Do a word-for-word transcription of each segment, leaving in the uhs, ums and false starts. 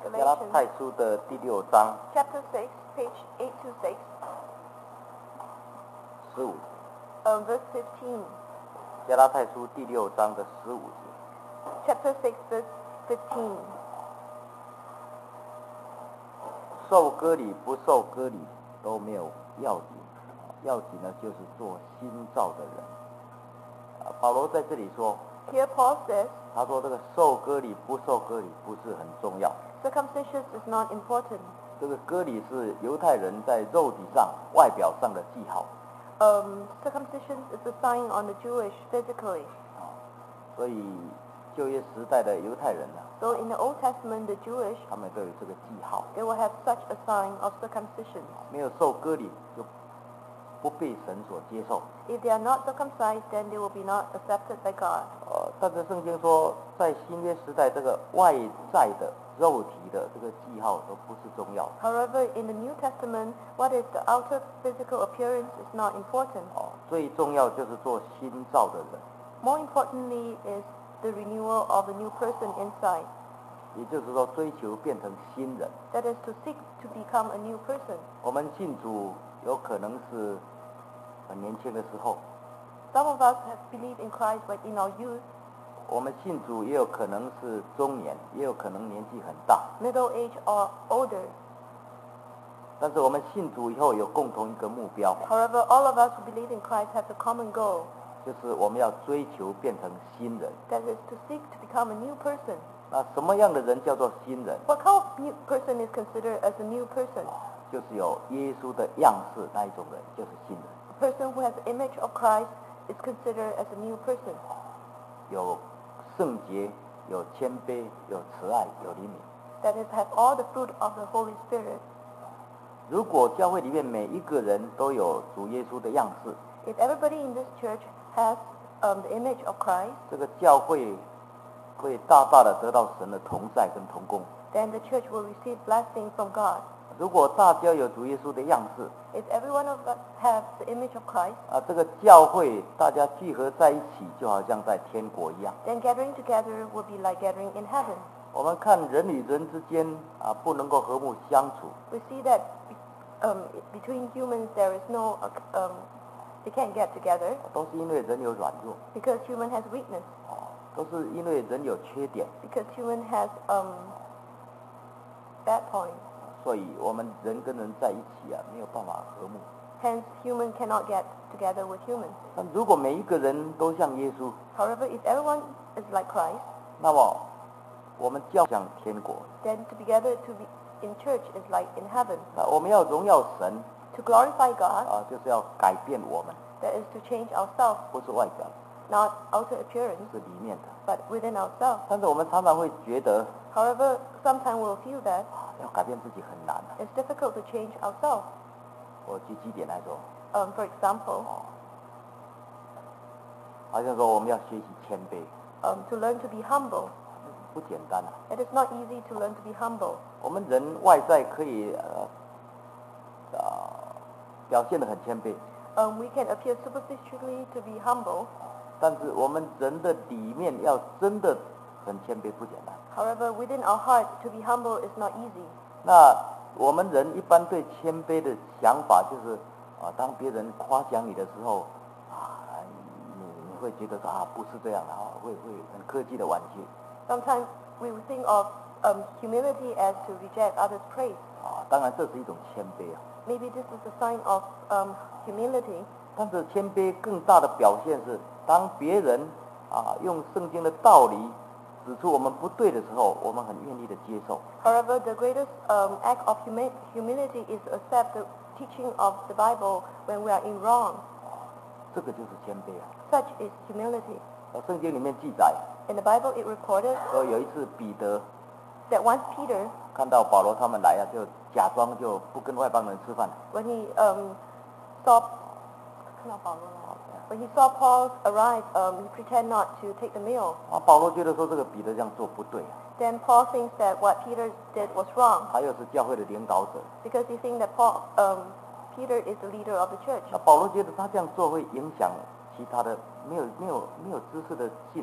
加拉太书的第六章 chapter six, page eight to six, 十五， um, verse fifteen. 加拉太书第六章的十五节， Chapter six, verse fifteen. 受割礼不受割礼都没有要紧，要紧呢就是做新造的人。啊，保罗在这里说， Here Paul says, 他说这个受割礼不受割礼不是很重要， circumcision is not important. 这个割礼是犹太人在肉体上、外表上的记号。 Um, circumcision is a sign on the Jewish physically. 啊，所以旧约时代的犹太人呢， So in the Old Testament, the Jewish, 他们都有这个记号， they will have such a sign of circumcision. 没有受割礼就不被神所接受。 If they are not circumcised, then they will be not accepted by God. 呃，但是圣经说，在新约时代，这个外在的肉体的这个记号都不是重要的。 However, in the New Testament, what is the outer physical appearance is not important. 哦，最重要就是做新造的人， More importantly is the renewal of the new person inside. 也就是说，追求变成新人。 That is to seek to become a new person. 我们信主有可能是很年轻的时候， Some of us have believed in Christ but in our youth. 我们信主也有可能是中年，也有可能年纪很大。 Middle age or older. 但是我们信主以后有共同一个目标， However, all of us who believe in Christ have a common goal. 就是我们要追求变成新人。 That is to seek to become a new person. 那什么样的人叫做新人？ What kind of new person is considered as a new person? 就是有耶稣的样式那一种人，就是新人。 A person who has the image of Christ is considered as a new person. 有圣洁，有谦卑，有慈爱，有怜悯。 That is, have all the fruit of the Holy Spirit. 如果教会里面每一个人都有主耶稣的样式， If everybody in this church has um, the image of Christ, 这个教会会大大的得到神的同在跟同工。 then the church will receive blessing from God. 如果大家有主耶稣的样式， If every one of us have the image of Christ, 啊，这个教会大家聚合在一起，就好像在天国一样。 then gathering together will be like gathering in heaven. 我们看人与人之间啊，不能够和睦相处， We see that um, between humans there is no, uh, um, they can't get together 都是因为人有软弱， because human has weakness, 啊，都是因为人有缺点， because human has um, bad points. 所以我们人跟人在一起啊，没有办法和睦。 Hence, human cannot get together with humans. 但如果每一个人都像耶稣， However, if everyone is like Christ, 那么我们教像天国， then to be together to be in church is like in heaven. 那我们要荣耀神 To glorify God, 啊，就是要改变我们， that is to change ourselves, 不是外表， not outer appearance, 是里面的。 but within ourselves. 但是我们常常会觉得 However, sometimes we'll feel that 啊，要改变自己很难啊。 it's difficult to change ourselves. 我举几点来说， Um, for example, 哦，好像说我们要学习谦卑， um, to learn to be humble. 不简单啊。 It is not easy to learn to be humble. 我们人外在可以呃啊表现得很谦卑， Um, we can appear superficially to be humble. 但是我们人的里面要真的很谦卑不简单。 However, within our heart, to be humble is not easy. 那我们人一般对谦卑的想法就是啊，当别人夸奖你的时候啊，你你会觉得说啊不是这样的啊，会会很客气的婉拒 Sometimes we will think of um, humility as to reject others' praise. 啊，当然这是一种谦卑啊。 Maybe this is a sign of um, humility. 但是谦卑更大的表现是，当别人啊用圣经的道理指出我们不对的时候，我们很愿意的接受。 However, the greatest um, act of humi- humility is to accept the teaching of the Bible when we are in wrong. 这个就是谦卑啊。 Such is humility. 呃，圣经里面记载 In the Bible, it recorded 说有一次彼得 that once Peter, 看到保罗他们来啊，就假装就不跟外邦人吃饭。 when he um, saw when he saw Paul arrive, um, he pretended not to take the meal. 啊，保罗觉得说这个彼得这样做不对啊， Then Paul thinks that what Peter did was wrong 他又是教会的领导者。 because he thinks that Paul, um, Peter is the leader of the church. 那保罗觉得他这样做会影响其他的没有没有没有知识的信徒。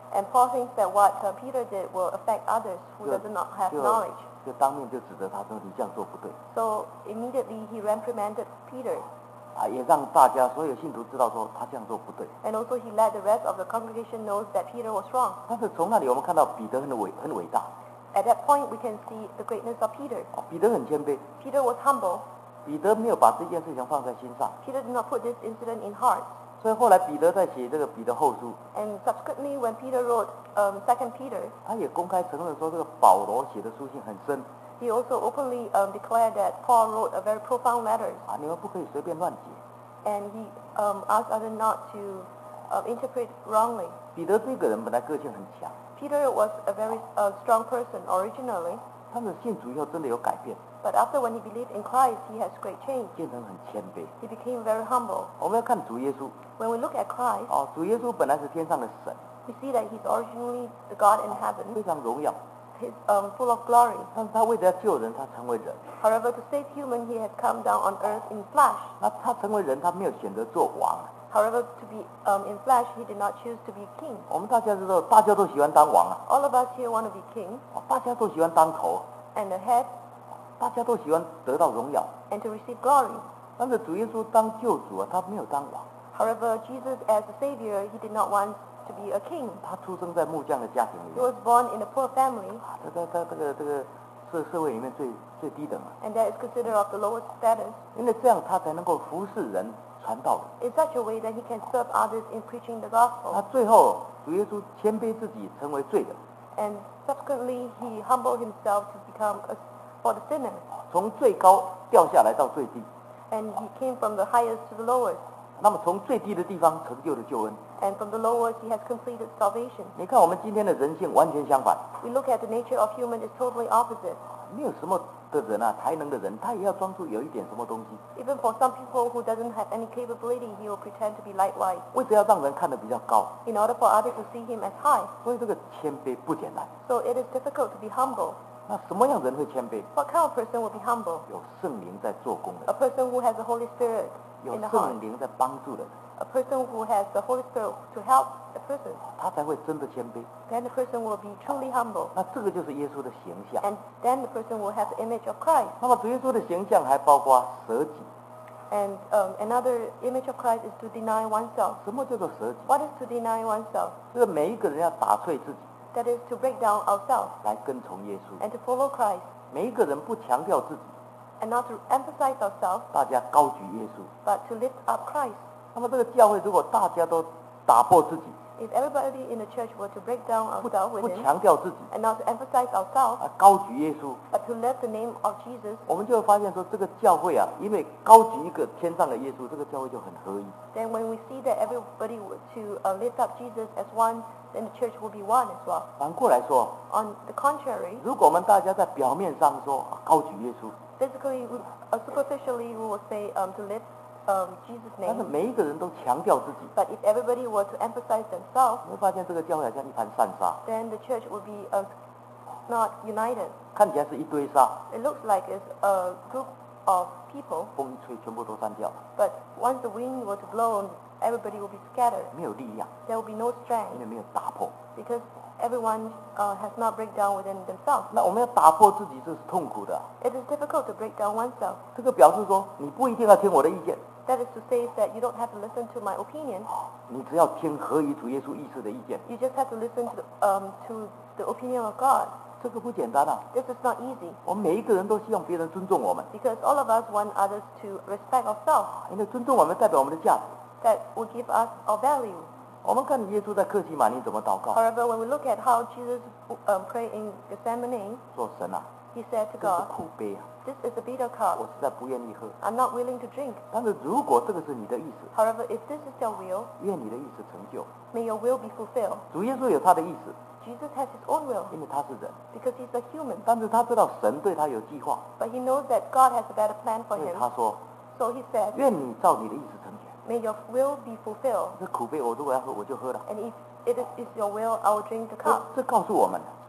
And Paul thinks that what uh, Peter did will affect others who 就 does not have 就 knowledge. 就当面就指责他说你这样做不对 So immediately he reprimanded Peter. 啊，也让大家所有信徒知道说他这样做不对。 And also he let the rest of the congregation know that Peter was wrong. 但是从那里我们看到彼得很伟很伟大， At that point we can see the greatness of Peter. 啊彼得很谦卑， Peter was humble. 彼得没有把这件事情放在心上， Peter did not put this incident in heart. 所以后来彼得在写这个彼得后书， And subsequently when Peter wrote um, Second Peter, 他也公开承认说这个保罗写的书信很深 he also openly um, declared that Paul wrote a very profound letters. 啊，你们不可以随便乱解。 And he um, asked others not to um, interpret wrongly. 彼得这个人本来个性很强， Peter was a very uh, strong person originally, 但是信主以后真的有改变， but after when he believed in Christ, he has great change. 变成很谦卑。 He became very humble. 我们要看主耶稣 When we look at Christ, 哦，主耶稣本来是天上的神， we see that he's originally the God in 非 heaven. 常荣耀， He's um, full of glory. 但是他为了要救人，他成为人。 However, to save human, he has come down on earth in flesh. 那他成为人，他没有选择做王。 However, to be um, in flesh, he did not choose to be king. 我们大家知道，大家都喜欢当王啊， All of us here want to be king 哦大家都喜欢当头， and the head 大家都喜欢得到荣耀。 and to receive glory. 但是主耶稣当救主啊，他没有当王， However, Jesus as a savior, he did not want to be a king. 他出生在木匠的家庭里 He 面， was born in a poor family, 啊，他在在这个这个社社会里面最最低等啊， and that is considered of the lowest status, 因为这样他才能够服侍人、传道人。 in such a way that he can serve others in preaching the 那 gospel. 最后主耶稣谦卑自己，成为罪人， And subsequently, he humbled himself to become a, for the sinner. 从最高掉下来到最低。 And he came from the highest to the lowest. 那么从最低的地方成就了救恩。 And from the lowest, he has completed salvation. 你看我们今天的人性完全相反， We look at the nature of human is totally opposite. 没有什么的人啊，才能的人，他也要装出有一点什么东西， Even for some people who doesn't have any capability, he will pretend to be likewise 为了要让人看得比较高， in order for others to see him as high. 所以这个谦卑不简单。 So it is difficult to be humble. 那什么样人会谦卑？ What kind of person will be humble? 有圣灵在做工 A 的， person who has the Holy Spirit 有 in the heart. 圣灵在帮助的人， A person who has the Holy Spirit to help the person. 他才会真的谦卑。 Then the person will be truly humble. 那这个就是耶稣的形象。 And then the person will have the image of Christ. 那么主耶稣的形象还包括舍己。 And um, another image of Christ is to deny oneself. 什么叫做舍己？ What is to deny oneself? 这个每一个人要打碎自己， That is to break down ourselves 来跟从耶稣。 and to follow Christ 每一个人不强调自己， and not to emphasize ourselves, 大家高举耶稣。 but to lift up Christ. 那么这个教会如果大家都打破自己， If everybody in the church were to break down 不 ourselves 不 within 强调自己， and not to emphasize ourselves, 啊，高举耶稣， but to lift the name of Jesus, 我们就会发现说，这个教会啊，因为高举一个天上的耶稣，这个教会就很合一。 then when we see that everybody were to uh, lift up Jesus as one, then the church will be one as well. 反过来说， On the contrary, 如果我们大家在表面上说、啊、高举耶稣， physically, we- uh, superficially, we will say um, to lift um, Jesus' 但是 name, 每一个人都强调自己， but if everybody were to emphasize themselves, 你会发现这个教会好像一盘散沙， then the church would be uh, not united. 看起来是一堆沙， It looks like it's a group of people, 风一吹全部都散掉了， but once the wind were to blow, everybody will be scattered. 没有力量， There will be no 因 strength 为没有打破。 because everyone uh, has not break down within themselves. 那我们要打破自己，这是痛苦的啊。 It is difficult to break down oneself. 这个表示说，你不一定要听我的意见， That is to say that you don't have to listen to my opinion. 你只要听合于主耶稣意思的意见， You just have to listen to the, um, to the opinion of God. 这个不简单啊。 This is not easy 我们每一个人都希望别人尊重我们， because all of us want others to respect ourselves. 因为尊重我们代表我们的价值。 That will give us our value. 我们看耶稣在客西马尼怎么祷告， However, when we look at how Jesus um, prayed in Gethsemane, 说神啊， he said to 这是 God, 苦杯啊， "This is a bitter cup. 我实在不愿意喝。 I'm not willing to drink. 但是如果这个是你的意思， However, if this is your will, 愿你的意思成就。 may your will be fulfilled." 主耶稣有他的意思， Jesus has his own will 因为他是人， because he's a human. 但是他知道神对他有计划， But he knows that God has a better plan 所 for 以 him. 他说： So he said, 愿你照你的意思成全。 "May your will be fulfilled. 这苦杯我如果要喝，我就喝了。 And if it is, is your will, I will drink the 这 cup." 这告诉我们，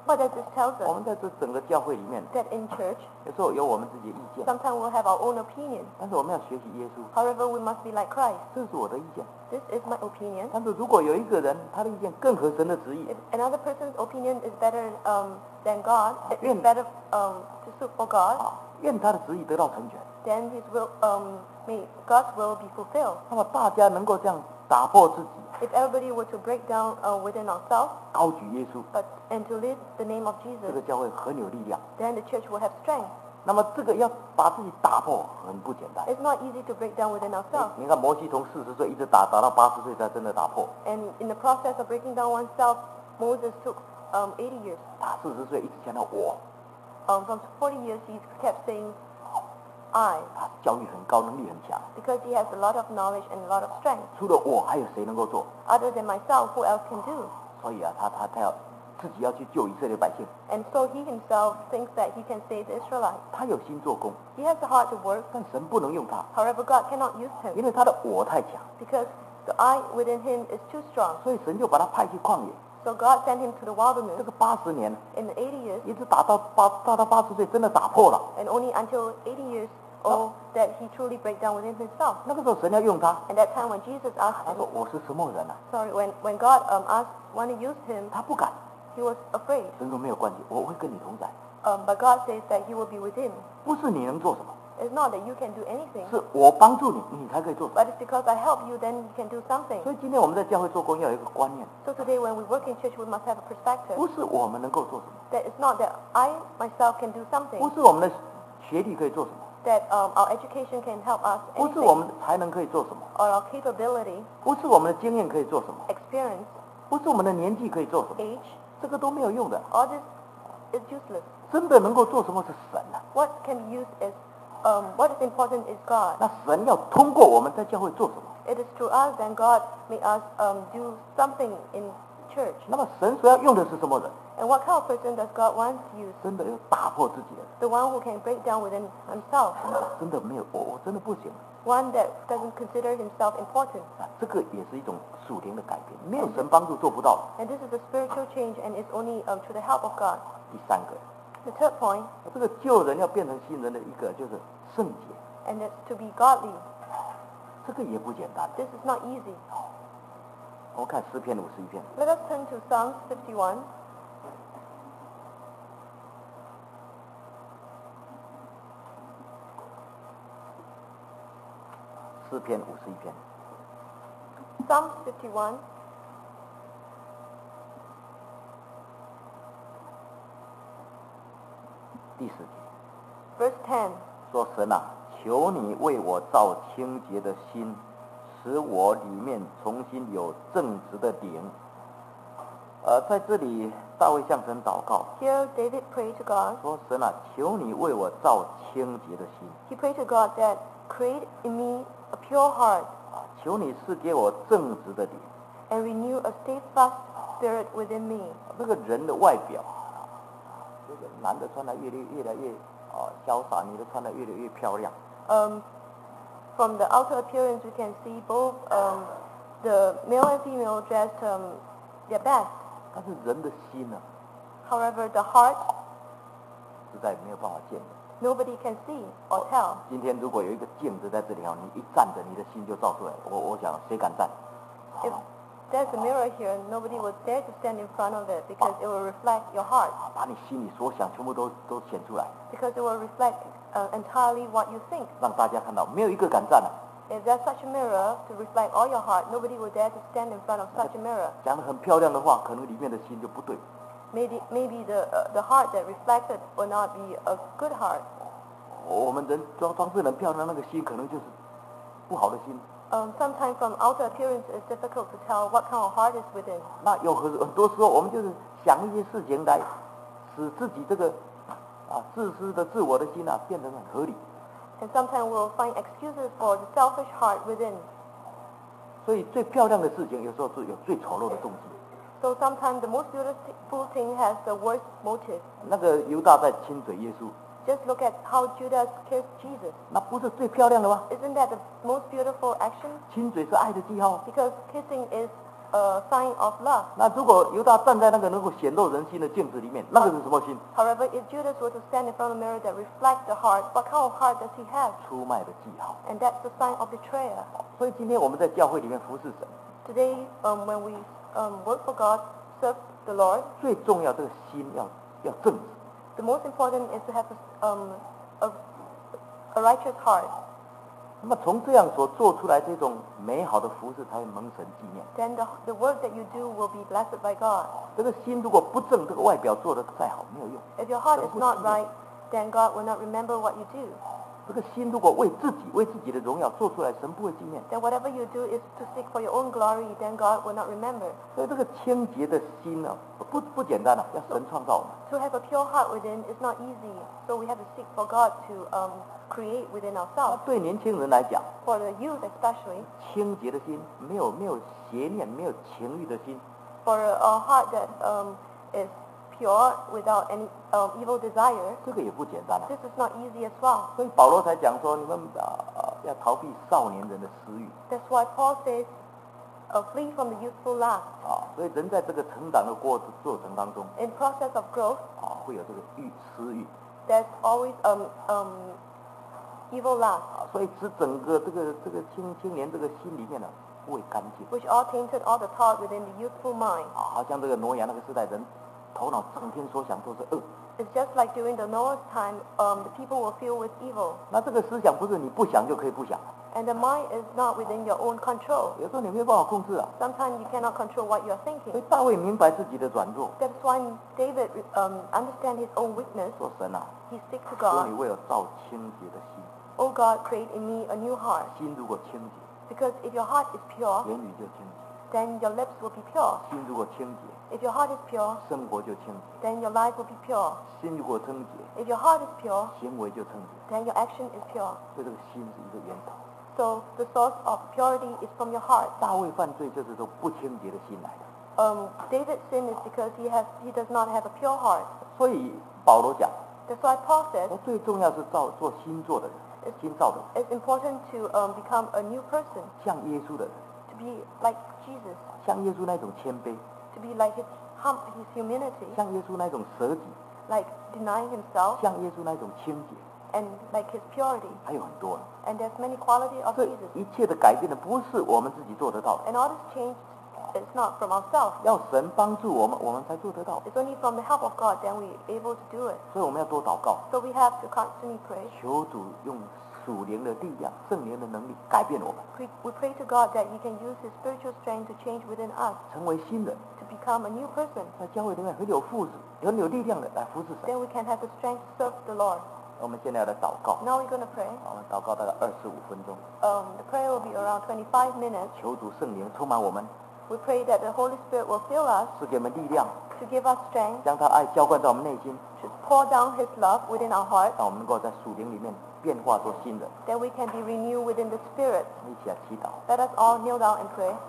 What does this tell 我 us? 们在这整个教会里面， That in church, 有时候有我们自己的意见， sometimes we'll have our own opinion. 但是我们要学习耶稣， However, we must be like Christ. 这是我的意见。 This is my opinion. 但是如果有一个人他的意见更合神的旨意， If another person's opinion is better um, than God, is 愿- better um, to suit for God, 啊，愿他的旨意得到成全。 then His will, um, may God's will be fulfilled. 那么大家能够这样打破自己， If everybody were to break down uh, within ourselves, 高举耶稣， but and to live the name of 这 Jesus, 个教会很有力量。 then the church will have strength. 那么这个要把自己打破很不简单。 It's not easy to break down within ourselves. 你看摩西从四十岁一直打打到八十岁才真的打破， And in the process of breaking down oneself, Moses took um, eighty years. 他四十岁一直强调我， Um, from forty years, he kept saying, I, 他教育很高，能力很强。 because he has a lot of knowledge and a lot of strength. 除了我，还有谁能够做？ Other than myself, who else can do? 所以啊，他他他要自己要去救以色列百姓， And so he himself thinks that he can save the Israelites. 他有心做工， He has the heart to work. 但神不能用他， However, God cannot use him 因为他的我太强， because the I within him is too strong. 所以神就把他派去旷野。 So God sent him to the 这 wilderness 个八十年， in the eighty years, 一直打到八打到八十岁，真的打破了。 and only until eighty years old that he truly break down within himself. 那个时候神要用他， And that time when Jesus asked 他 him, 说我是什么人啊？ sorry, when, when God um, asked, want to use him, 他不敢。 he was afraid. 神说没有关系，我会跟你同在。 Um, but God says that he will be with him. 不是你能做什么， It's not that you can do anything, 是我帮助你，你才可以做什么。 but it's because I help you, then you can do something. 所以今天我们在教会做工要有一个观念， So today when we work in church, we must have a perspective 不是我们能够做什么， that it's not that I myself can do 不 something, 是我们的学历可以做什么， that um, our education can help us 不是我 anything, 们的才能可以做什么， or our capability, 不是我们的经验可以做什么， experience, 不是我们的年纪可以做什么， age, 这个都没有用的。 all this is useless. 真的能够做什么是神啊。 What can be used is, um, what is important is God. 那神要通过我们在教会做什么？ It is through us that God may us um, do something in church. 那么神所要用的是什么人？ And what kind of person does God want to use? 真的要打破自己的人， The one who can break down within himself. 真的没有我，我真的不行。 One that doesn't consider himself important. 啊，这个也是一种属灵的改变，没有神帮助做不到的。 And this is a spiritual change and it's only um, through the help of God. 第三个， The third point, 这个救人要变成新人的一个就是圣洁， and it's to be godly. 这个也不简单。 This is not easy. 我们看诗篇五十一篇， Let us turn to Psalms fifty-one. 诗篇五十一篇 Psalms fifty-one, 第十节 verse ten. 说：“神啊，求你为我造清洁的心，使我里面重新有正直的灵。”呃，在这里大卫向神祷告， Here David prayed to God. 说：“神啊，求你为我造清洁的心 He prayed to God that create in me a pure heart 啊，求你赐给我正直的灵。 and renew a steadfast spirit within me. 那个人的外表啊，这个男的穿的越来越来越啊潇洒，女的穿的越来越漂亮。 Um, from the outer appearance, we can see both um, the male and female dressed um, their best. 但是人的心呢， However, the heart, 实在没有办法见的。 nobody can see or tell. 今天如果有一个镜子在这里啊，你一站着，你的心就照出来。我我想谁敢站？ If there's a mirror here, nobody would dare to stand in front of it because it will reflect your heart. 啊，把你心里所想全部都都显出来， Because it will reflect uh, entirely what you think. 让大家看到，没有一个敢站的、 If there's such a mirror to reflect all your heart, nobody would dare to stand in front of such a mirror. 讲得很漂亮的话，可能里面的心就不对。 Maybe, maybe the, uh, the heart that reflected will not be a good heart. 我们人装装饰很漂亮，那个心可能就是不好的心。 Um, sometimes from outer appearance, it's difficult to tell what kind of heart is within. 那有很很多时候，我们就是想一些事情来使自己这个啊自私的自我的心啊变得很合理。 And sometimes we'll find excuses for the selfish heart within. 所以最漂亮的事情，有时候是有最丑陋的动机。 So sometimes the most beautiful thing has the worst motive. 那个犹大在亲嘴耶稣， Just look at how Judas kissed Jesus. 那不是最漂亮的吗？ Isn't that the most beautiful action? 亲嘴是爱的记号， Because kissing is a sign of love. 那如果犹大站在那个能够显露人心的镜子里面，那个是什么心？ However, if Judas were to stand in front of a mirror that reflects the heart, what kind of heart does he have? 出卖的记号。 And that's the sign of betrayal. 所以今天我们在教会里面服侍神， Today, um, when we um, work for God, serve the Lord, 最重要这个心要要正直。 the most important is to have a, um, a, a righteous heart. 那么从这样所做出来这种美好的服侍，才会蒙神纪念。 Then the, the work that you do will be blessed by God. 这个心如果不正，这个外表做的再好没有用。 If your heart is not right, then God will not remember what you do. 这个心如果为自己、为自己的荣耀做出来，神不会纪念。 Then whatever you do is to seek for your own glory, then God will not remember. 所以这个清洁的心呢，不不简单啊，要神创造我们。 To have a pure heart within is not easy, so we have to seek for God to um, create within 那 ourselves. 对年轻人来讲， For the youth especially, 清洁的心，没有没有邪念、没有情欲的心， for a heart that um, is pure without any um, evil desire, 这个也不简单啊。 this is not easy as well. 所以保罗才讲说，你们啊、呃、要逃避少年人的私欲 That's why Paul says, uh, flee from the youthful lust. 啊。所以人在这个成长的过过程当中 In process of growth, 啊，会有这个欲私欲 there's always um, um, evil lust, 啊，所以使整个这个这个青青年这个心里面呢不会干净 which all tainted all the thought within the youthful mind. 啊，好像这个挪亚那个时代人头脑整天所想都是恶。 It's just like during the Noah's time, um, the people were filled with evil. 那这个思想不是你不想就可以不想， And the mind is not within your own control. 有时候你没有办法控制啊。 Sometimes you cannot control what you are 所以 thinking. 大卫明白自己的软弱， That's why David um, understands his own weakness. 说神啊， He speaks to 求你 God. 为我造清洁的心， Oh God, create in me a new heart. 心如果清洁， Because if your heart is pure, 言语就清洁； then your lips will be pure. 心如果清洁， If your heart is pure, 生活就清洁； then your life will be pure. 心如果清洁， If your heart is pure, 行为就清洁。 then your action is pure. 所以这个心是一个源头。 So the source of purity is from your heart. 大卫犯罪就是从不清洁的心来的。 Um, David's sin is because he has he does not have a pure heart. 所以保罗讲， That's why Paul says 说最重要是造做新做的人，新造的人， it's important to um, become a new person, 像耶稣的人， to be like Jesus, 像耶稣那种谦卑， to be like his hum, his humility, 像耶稣那种舍己， like denying himself, 像耶稣那种清洁， and like his purity. 还有很多人。 And there's many qualities of 这 Jesus. 一切的改变呢，不是我们自己做得到的， And all this change is not from ourselves. 要神帮助我们，我们才做得到。 It's only from the help of God that we're able to do it. 所以我们要多祷告， So we have to constantly pray. 求主用属灵的力量、圣灵的能力改变我们， We, we pray to God that He can use His spiritual strength to change within us, 成为新人， to become a new person. 在教会里面很有富士、很有力量的来服侍神。 Then we can have the strength to serve the Lord. 我们现在要来祷告， Now we're going to pray. 我们祷告大概二十五分钟， Um, the prayer will be around twenty-five minutes. 求主圣灵充满我们， We pray that the Holy Spirit will fill us, 赐给我们力量， to give us strength, 将他爱浇灌在我们内心， to pour down His love within our hearts, 让我们能够在属灵里面变化做新人。 that we can be renewed within the Spirit. 我们一起来祈祷。 Let us all kneel down and pray.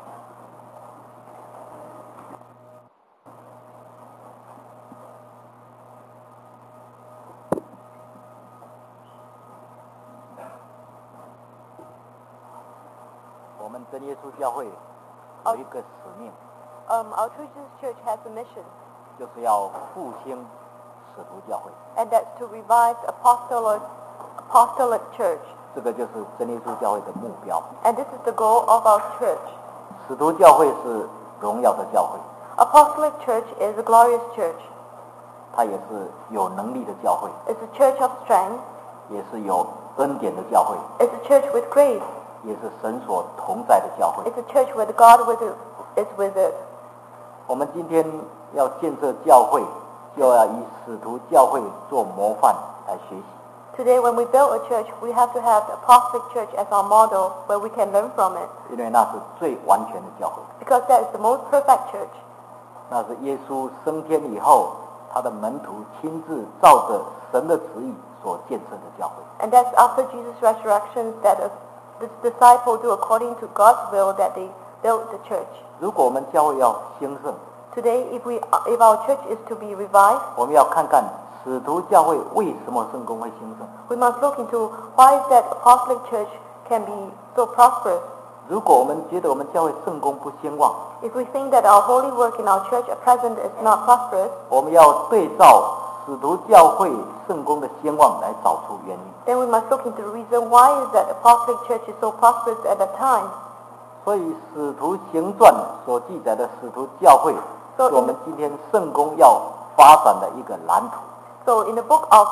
我们真耶稣教会有一个使命， Um, our True Jesus Church has a mission, 就是要复兴使徒教会。 and that's to revive the apostolic, apostolic church. 这个就是真耶稣教会的目标。 And this is the goal of our church. 使徒教会是荣耀的教会， Apostolic church is a glorious church. 它也是有能力的教会， It's a church of strength. 也是有恩典的教会， It's a church with grace. 也是神所同在的教会。 It's a church where God with it, is with it. 我们今天要建设教会，就要以使徒教会做模范来学习。 Today, when we build a church, we have to have the apostolic church as our model where we can learn from it. 因为那是最完全的教会， Because that is the most perfect church. 那是耶稣升天以后，他的门徒亲自照着神的旨意所建设的教会。 And that's after Jesus' resurrection that the disciples do according to God's will that they built the church. 如果我们教会要兴盛， Today, if we, if our church is to be revived, 我们要看看使徒教会为什么圣公会兴盛。 we must look into why is that apostolic church can be so prosperous. 如果我们觉得我们教会圣工不兴旺， If we think that our holy work in our church at present is not prosperous, 我们要对照使徒教会圣工的兴旺来找出原因。 then we must look into the reason why is that the Apostolic Church is so prosperous at that time. 所以使徒行传所记载的使徒教会， So 是我们今天圣工要发展的一个蓝图。 So in the book of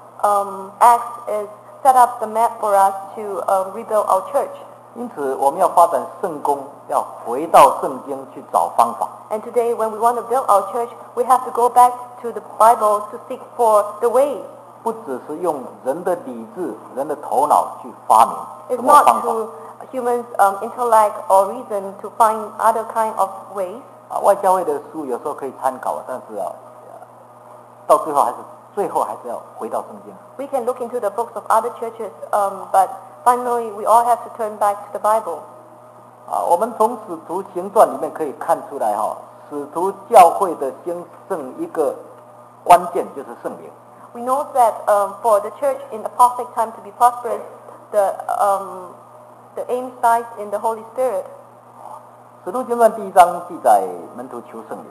um, Acts is set up the map for us to um, rebuild our church. 因此，我们要发展圣工，要回到圣经去找方法。 And today when we want to build our church, we have to go back to the Bible to seek for the way. 不只是用人的理智、人的头脑去发明 It's 什么方 not 法。 through humans' um, intellect or reason to find other kind of ways. 啊，外教会的书有时候可以参考，但是啊，呃到最后还是最后还是要回到圣经。 We can look into the books of other churches, um, but finally we all have to turn back to the Bible. 啊，我们从使徒行传里面可以看出来哈、使徒教会的兴盛一个关键就是圣灵。 We know that um, for the church in apostolic time to be prosperous, the um, the aim lies in the Holy Spirit. 使徒行传第一章记载门徒求圣灵，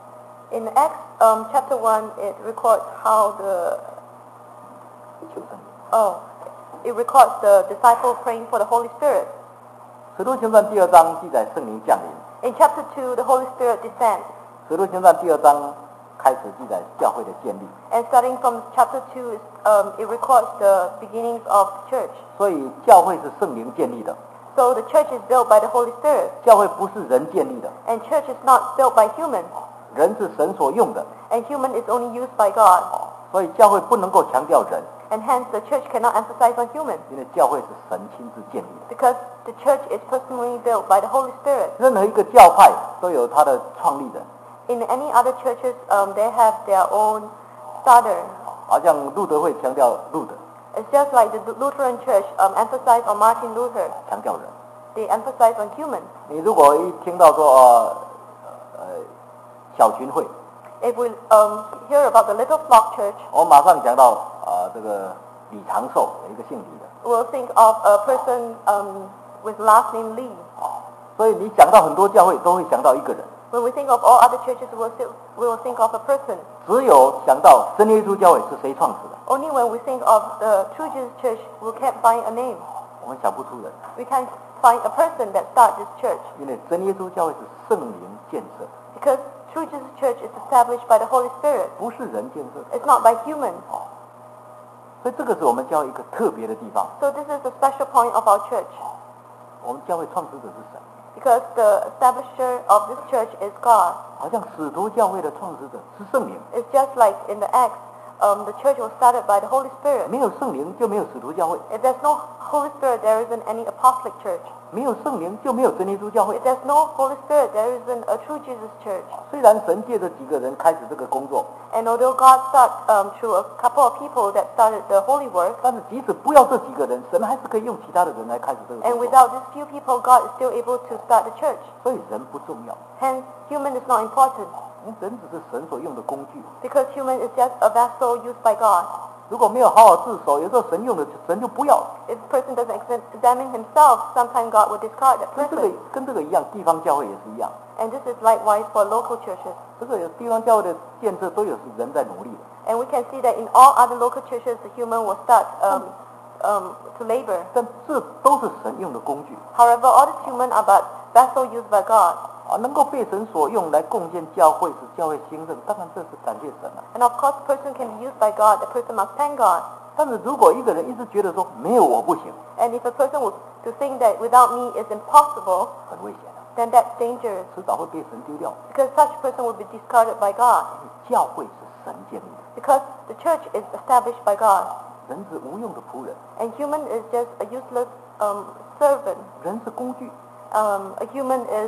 In Acts um, chapter one, it records how the 求圣灵。 oh, it records the disciple praying for the Holy Spirit. 使徒行传第二章记载圣灵降临， In chapter two, the Holy Spirit descends. 使徒行传第二章开始记载教会的建立， And starting from chapter two, um, it records the beginnings of the church. 所以教会是圣灵建立的， So the church is built by the Holy Spirit, 教会不是人建立的， and church is not built by humans, 人是神所用的， and human is only used by God. 所以教会不能够强调人， And hence the church cannot emphasize on humans, 因为教会是神亲自建立的。 because the church is personally built by the Holy Spirit. 任何一个教派都有它的创立人， In any other churches, um, they have their own starter. 好像路德会强调路德， It's just like the Lutheran Church um, emphasized on Martin Luther. 强调人。 They emphasize on humans. 你如果一听到说呃呃小群会， If we um, hear about the Little Flock Church, 我马上讲到啊、呃这个李长寿有一个姓李的， we'll think of a person um, with last name Lee. 啊、所以你讲到很多教会都会想到一个人， When we think of all other churches, we'll, still, we will think of a person. 只有想到真耶稣教会是谁创始的， Only when we think of the True Jesus Church, we can't find a name. 我们想不出人， We can't find a person that started this church, 因为真耶稣教会是圣灵建设， because True Jesus Church is established by the Holy Spirit. 不是人建设， It's not by humans. 所以这个是我们教会一个特别的地方。 So this is a special point of our church, 我们教会创始者是神， because the establisher of this church is God. 好像使徒教会的创始者是圣灵， It's just like in the Acts, um, the church was started by the Holy Spirit. 没有圣灵就没有使徒教会， If there's no Holy Spirit, there isn't any apostolic church. 没有圣灵就没有真耶稣教会 If。there's no Holy Spirit, there isn't a True Jesus Church. 虽然神借着几个人开始这个工作， And although God started um, through a couple of people that started the holy work, 但是即使不要这几个人，神还是可以用其他的人来开始这个 and 工作。 without these few people, God is still able to start the church. 所以人不重要， Hence, human is not important, 因为人只是神所用的工具。 because human is just a vessel used by God. 如果没有好好自守，有时候神用的神就不要。 If a person doesn't ex- examine himself, sometimes God will discard that 跟这个 person. 跟这个一样，地方教会也是一样。 And this is likewise for local churches. 这个有地方教会的建设都有是人在努力的， And we can see that in all other local churches, the human will start um, um, to labor. 但这都是神用的工具 However, all these human are but vessels used by God. 啊，能够被神所用来贡献教会，使教会兴盛，当然这是感谢神了、 And of course, a person can be used by God. The person must thank God. 但是如果一个人一直觉得说没有我不行， And if a person was to think that without me is impossible, 很危险的、 then that's dangerous, 迟早会被神丢掉。 because such a person will be discarded by God. 因为教会是神建立的， Because the church is established by God, 人是无用的仆人， and human is just a useless um, servant. 人是工具， Um, a human is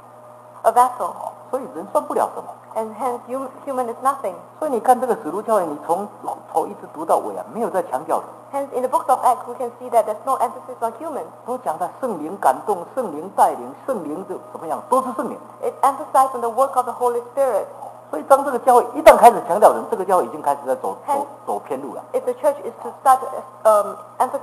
a vessel, 所以人算不了什么。 and hence hum- human is nothing. 所以你看这个使徒教会，你从头一直读到尾啊，没有在强调的， Hence, in the books of Acts, we can see that there's no emphasis on humans. 都讲到圣灵感动、圣灵带领、圣灵就怎么样，都是圣灵。 It emphasizes on the work of the Holy Spirit. 所以当这个教会一旦开始强调人，这个教会已经开始在走走走偏路了。 If the church is to start um, emphasize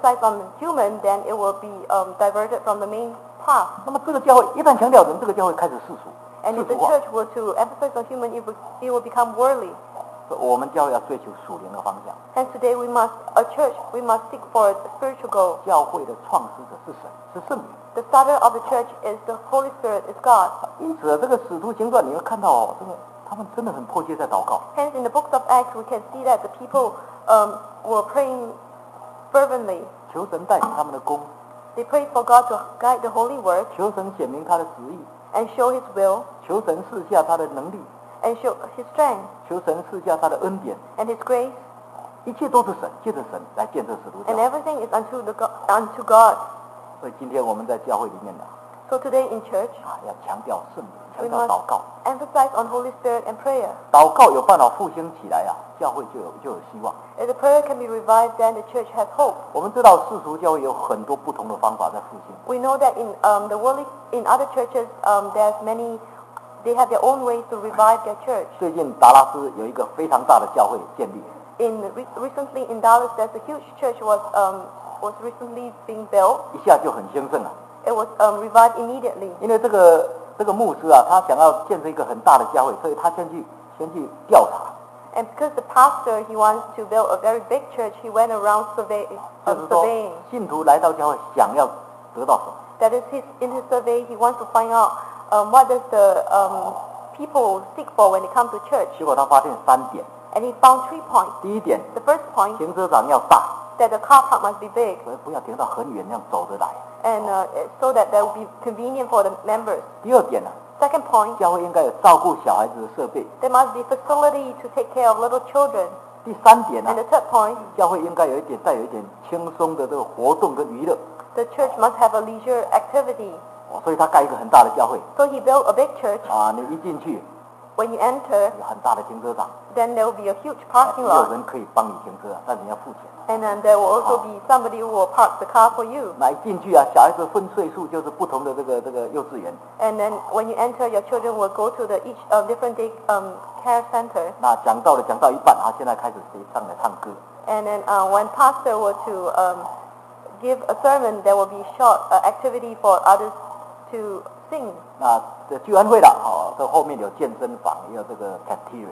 emphasize on human, then it will be um, diverted from the main path. 那么这个教会一旦强调人，这个教会开始世俗， And 世 if the 俗化。 church were to emphasize on human, it will, it will become worldly. 我们教会要追求属灵的方向。 Hence today we must, a church, we must seek for a spiritual goal. 教会的创始者是神，是圣灵。 The starter of the church is the Holy Spirit, is God. 因此，这个使徒行传你会看到哦，这个他们真的很迫切在祷告。 Hence in the books of Acts we can see that the people um, were praying fervently. 求神带领他们的工， They prayed for God to guide the holy word 求神显明他的旨意， and show His will 求神赐下他的能力， and show His strength 求神赐下他的恩典， and His grace. 一切都是神，借着神来建设使徒教 And 会。 everything is unto, the God, unto God. 所以今天我们在教会里面呢， So today in church 啊，要强调圣灵， we 强调祷 must 告。 emphasize on Holy Spirit and prayer. 祷告有办法复兴起来啊，教会就有就有希望。 If the prayer can be revived, then the church has hope. 我们知道世俗教会有很多不同的方法在复兴。 We know that in um, the worldly, in other churches, um, there's many, they have their own ways to revive their church. 最近达拉斯有一个非常大的教会建立， In re- recently in Dallas, there's a huge church was um, was recently being built. 一下就很兴盛了。 It was um, revived immediately. 因为这个这个牧师啊，他想要建设一个很大的教会，所以他先去先去调查， And because the pastor, he wants to build a very big church, he went around survey, 就 um, 是说 surveying. 信徒来到教会想要得到什么。 That is, his, in his survey, he wants to find out um, what does the um, people seek for when they come to church. 结果他发现三点， And he found three points. 第一点， The first point, 停车场要大， that the car park must be big, 所以不要停到很远，那样走着来。 and uh, so that that will be convenient for the members. 第二点呢、 Second point, 教会应该有照顾小孩子的设备。 there must be facility to take care of little children. 第三点呢、 And the third point, 教会应该有一点带有一点轻松的这个活动跟娱乐。 the church must have a leisure activity. 哦，所以他盖一个很大的教会 So he built a big church. 啊，你一进去 When you enter, 有很大的停车场， then there will be a huge parking 有 lot. 人可以帮你停车，但你要付钱。 And then there will also be somebody who will park the car for you. 那一进去啊，小孩子分岁数就是不同的这个这个幼稚园。 And then when you enter, your children will go to the each uh, different day um, care center. 那讲到了讲到一半啊，现在开始谁上来唱歌？ And then uh, when pastor were to um, give a sermon, there will be short uh, activity for others to sing. 那这聚完会了，哦，这后面有健身房，也有这个 cafeteria。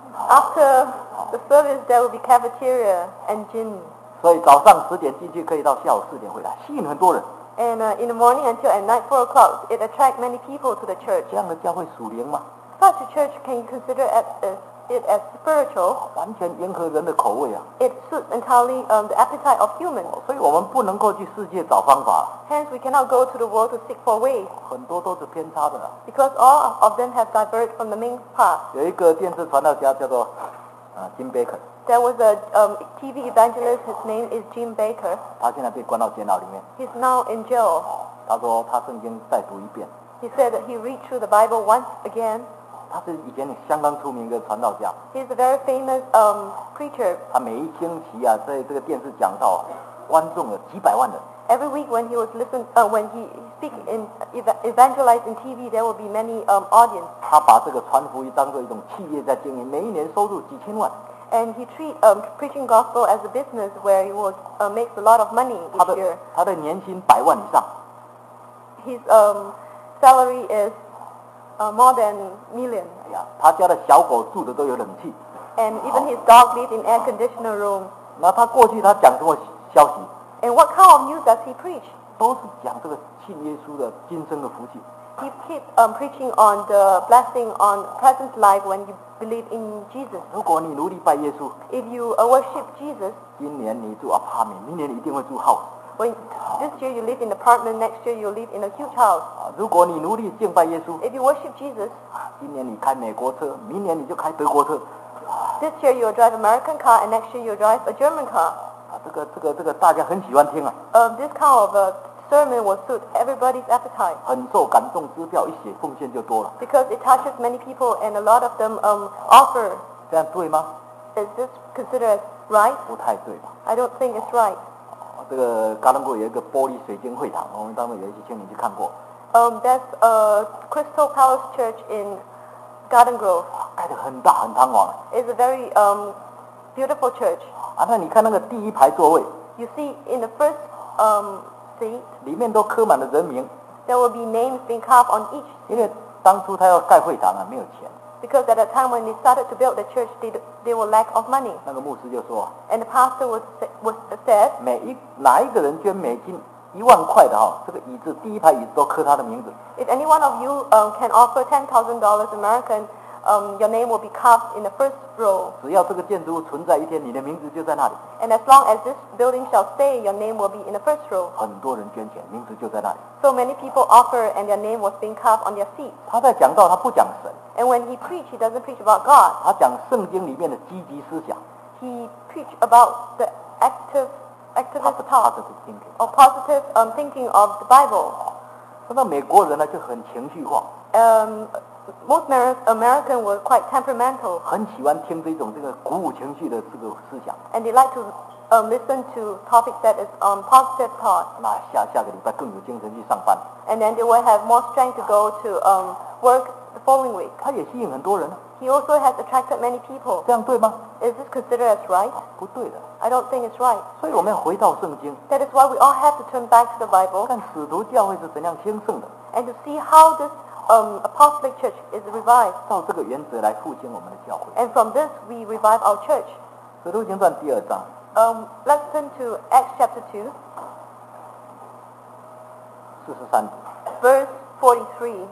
After the service, there will be cafeteria and gym. 所以早上十点进去，可以到下午四点回来，吸引很多人。 And uh, in the morning until at night four o'clock, it attracts many people to the church. 这样的教会属灵嘛， Such a church, can you consider as, as, it as spiritual? 完全迎合人的口味啊。 It suits entirely um, the appetite of humans. 所以我们不能够去世界找方法， Hence, we cannot go to the world to seek for ways, 很多都是偏差的啊。 because all of them have diverged from the main path. 有一个电视传道家叫做啊金贝克， There was a um, T V evangelist, his name is Jim Baker. 他现在被关到监牢里面。 He's now in jail. 他说他圣经再读一遍。 He said that he read through the Bible once again. 他是以前相当出名的传道家， He's a very famous um, preacher. 他每一星期啊，在这个电视讲道啊，观众有几百万人。 Every week when he was listen, uh, when he speak in eva- evangelize in T V, there will be many um, audience. 他把这个传福音当做一种企业在经营，每一年收入几千万。 And he treat um, preaching gospel as a business where he will uh, makes a lot of money 他 each 的 year. 他的年薪百万以上， His um, salary is uh, more than million. 哎呀，他家的小狗住的都有冷气。 And even his dog live in air conditioner room. 那他过去他讲什么消息， And what kind of news does he preach? 都是讲这个信耶稣的今生的福气。 He keeps um, preaching on the blessing on present life when you believe in Jesus. 如果你努力拜耶稣， If you uh, worship Jesus, 今年你住 apartment，明年你一定会住 house。 when this year you live in an apartment, next year you live in a huge house. 啊，如果你努力敬拜耶稣， If you worship Jesus, 啊，今年你开美国车，明年你就开德国车。 this year you'll drive American car, and next year you'll drive a German car. 啊，这个这个这个大家很喜欢听啊， Um, this kind of uh, sermon will suit everybody's appetite 很受感动，支票一写奉献就多了， because it touches many people, and a lot of them um, offer. 这样对吗？ Is this considered as right? 不太对吧？ I don't think it's right. 啊这个加隆谷有一个玻璃水晶会堂，我们当中有一些青年去看过， Um, that's a Crystal Palace Church in Garden Grove. 盖得很大很堂皇 It's a very um, beautiful church. 啊。那你看那个第一排座位， You see, in the first um, seat, 里面都刻满了人名， there will be names being carved on each 因为当初他要盖会堂啊，没有钱。 because at the time when they started to build the church, they, they were lack of money. 那个牧师就说， And the pastor was, was said, 每一哪一个人捐美金一万块的哈，这个椅子第一排椅子都刻他的名字。 if any one of you um, can offer ten thousand dollars American, um, your name will be carved in the first row. 只要这个建筑物存在一天，你的名字就在那里。 And as long as this building shall stay, your name will be in the first row. 很多人捐钱，名字就在那里。 So many people offer and their name was being carved on their seat. 他在讲道，他不讲神， And when he preached, he doesn't preach about God. 他讲圣经里面的积极思想 He preached about the active, activist thought positive thinking。 or positive um, thinking of the Bible. 那美国人呢就很情绪化， Um, most Amer- Americans were quite temperamental, 很喜欢听这种这个鼓舞情绪的这个思想。 and they like to um, listen to topics that is um, positive thought. 那下下个礼拜更有精神去上班， And then they will have more strength to go to um, work the following week. 他也吸引很多人啊， He also has attracted many people. 这样对吗？ Is this considered as right? 不对的。 I don't think it's right. 所以我们要回到圣经， That is why we all have to turn back to the Bible 看使徒教会是怎样兴盛的， and to see how this um, apostolic church is revived. 照这个原则来复兴我们的教会。 And from this, we revive our church. 使徒行传第二章 Um, let's turn to Acts chapter two, 四十三节， verse forty-three.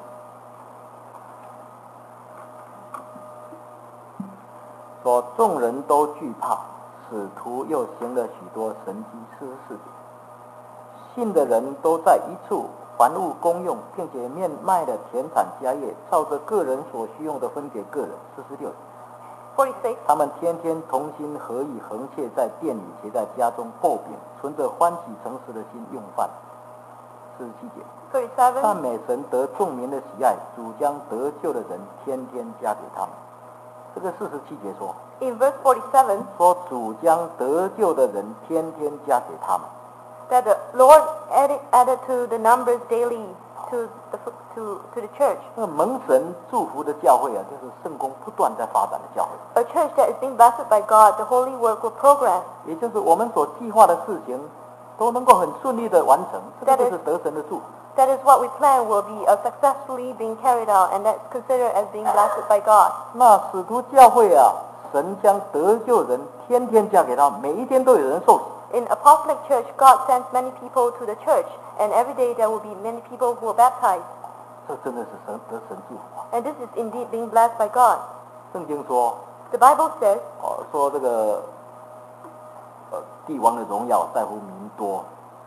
说众人都惧怕，使徒又行了许多神迹施事，信的人都在一处，凡物公用，并且面卖的田产家业，照着个人所需用的分给个人。四十六。 forty-six. 他们天天同心合意，横切在店里，且在家中擘饼，存着欢喜诚实的心用饭。四十七节，赞 thirty-seven. 美神得众民的喜爱，主将得救的人天天加给他们。这个四十七节说， In verse forty-seven, 说主将得救的人天天加给他们。 that the Lord added, added to the numbers daily to the to to the church. 那个蒙神祝福的教会啊，就是圣公不断在发展的教会， A church that is being blessed by God, the holy work will progress. 也就是我们所计划的事情都能够很顺利的完成，这个 That 就 is- 是得神的祝福。 That is what we plan will be uh, successfully being carried out, and that's considered as being blessed by God. 那使徒教会啊，神将得救人天天加给他们，每一天都有人受洗。 In apostolic church, God sends many people to the church, and every day there will be many people who are baptized. 这真的是神得神祝福啊！ And this is indeed being blessed by God. 圣经说， The Bible says, 哦，说这个呃帝王的荣耀在乎民多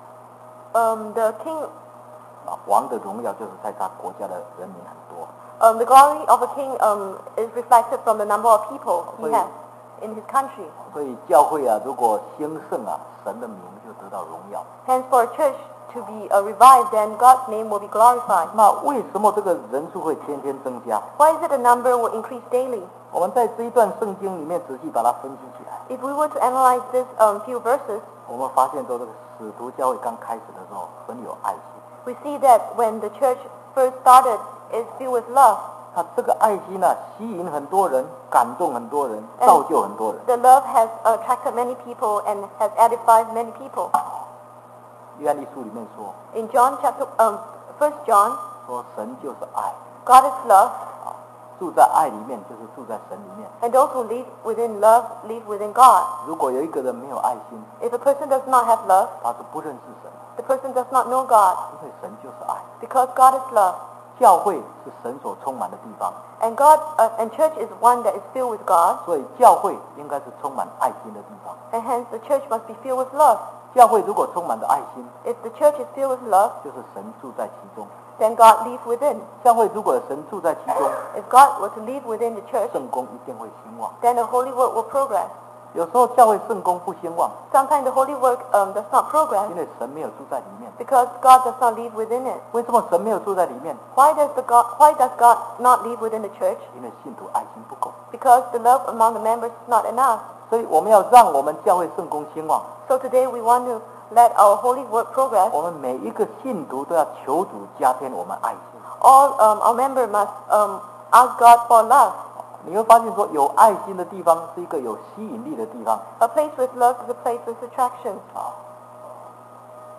um, the king, 啊，王的荣耀就是在他国家的人民很多。 um, the glory of a king um, is reflected from the number of people he Wait. has in his country. 所以教会啊，如果兴盛啊，神的名就得到荣耀。 Hence, for a church to be uh, revived, then God's name will be glorified. 那为什么这个人数会天天增加？ Why is it the number will increase daily? 我们在这一段圣经里面仔细把它分析起来， If we were to analyze this um, few verses, 我们发现说这个使徒教会刚开始的时候很有爱心。 we see that when the church first started, it's filled with love. 那这个爱心呢、啊，吸引很多人，感动很多人，造就很多人。 The love has attracted many people and has edified many people. 约翰一书里面说， In John chapter, um, First John, 说神就是爱 God is love, 啊，住在爱里面就是住在神里面。 and those who live within love live within God. 如果有一个人没有爱心， If a person does not have love, 他是不认识神， the person does not know God, 因为神就是爱。 because God is love. 教会是神所充满的地方， And God uh, and church is one that is filled with God, 所以教会应该是充满爱心的地方。 and hence the church must be filled with love. 教会如果充满着爱心， If the church is filled with love, 就是神住在其中。 then God lives within. 教会如果神住在其中， If God were to live within the church, 圣公一定会兴旺。 then the holy work will progress. 有时候教会圣公不兴旺， Sometimes the holy work um, does not progress 因为神没有住在里面。 because God does not live within it. 为什么神没有住在里面？ Why does the God Why does God not live within the church? 因为信徒爱心不够。 Because the love among the members is not enough. 所以我们要让我们教会圣公兴旺。 So today we want to let our holy work progress. 我们每一个信徒都要求主加添我们爱心。 All um, our members must um, ask God for love. 你会发现说，有爱心的地方是一个有吸引力的地方 A place with love is a place with attraction. 啊。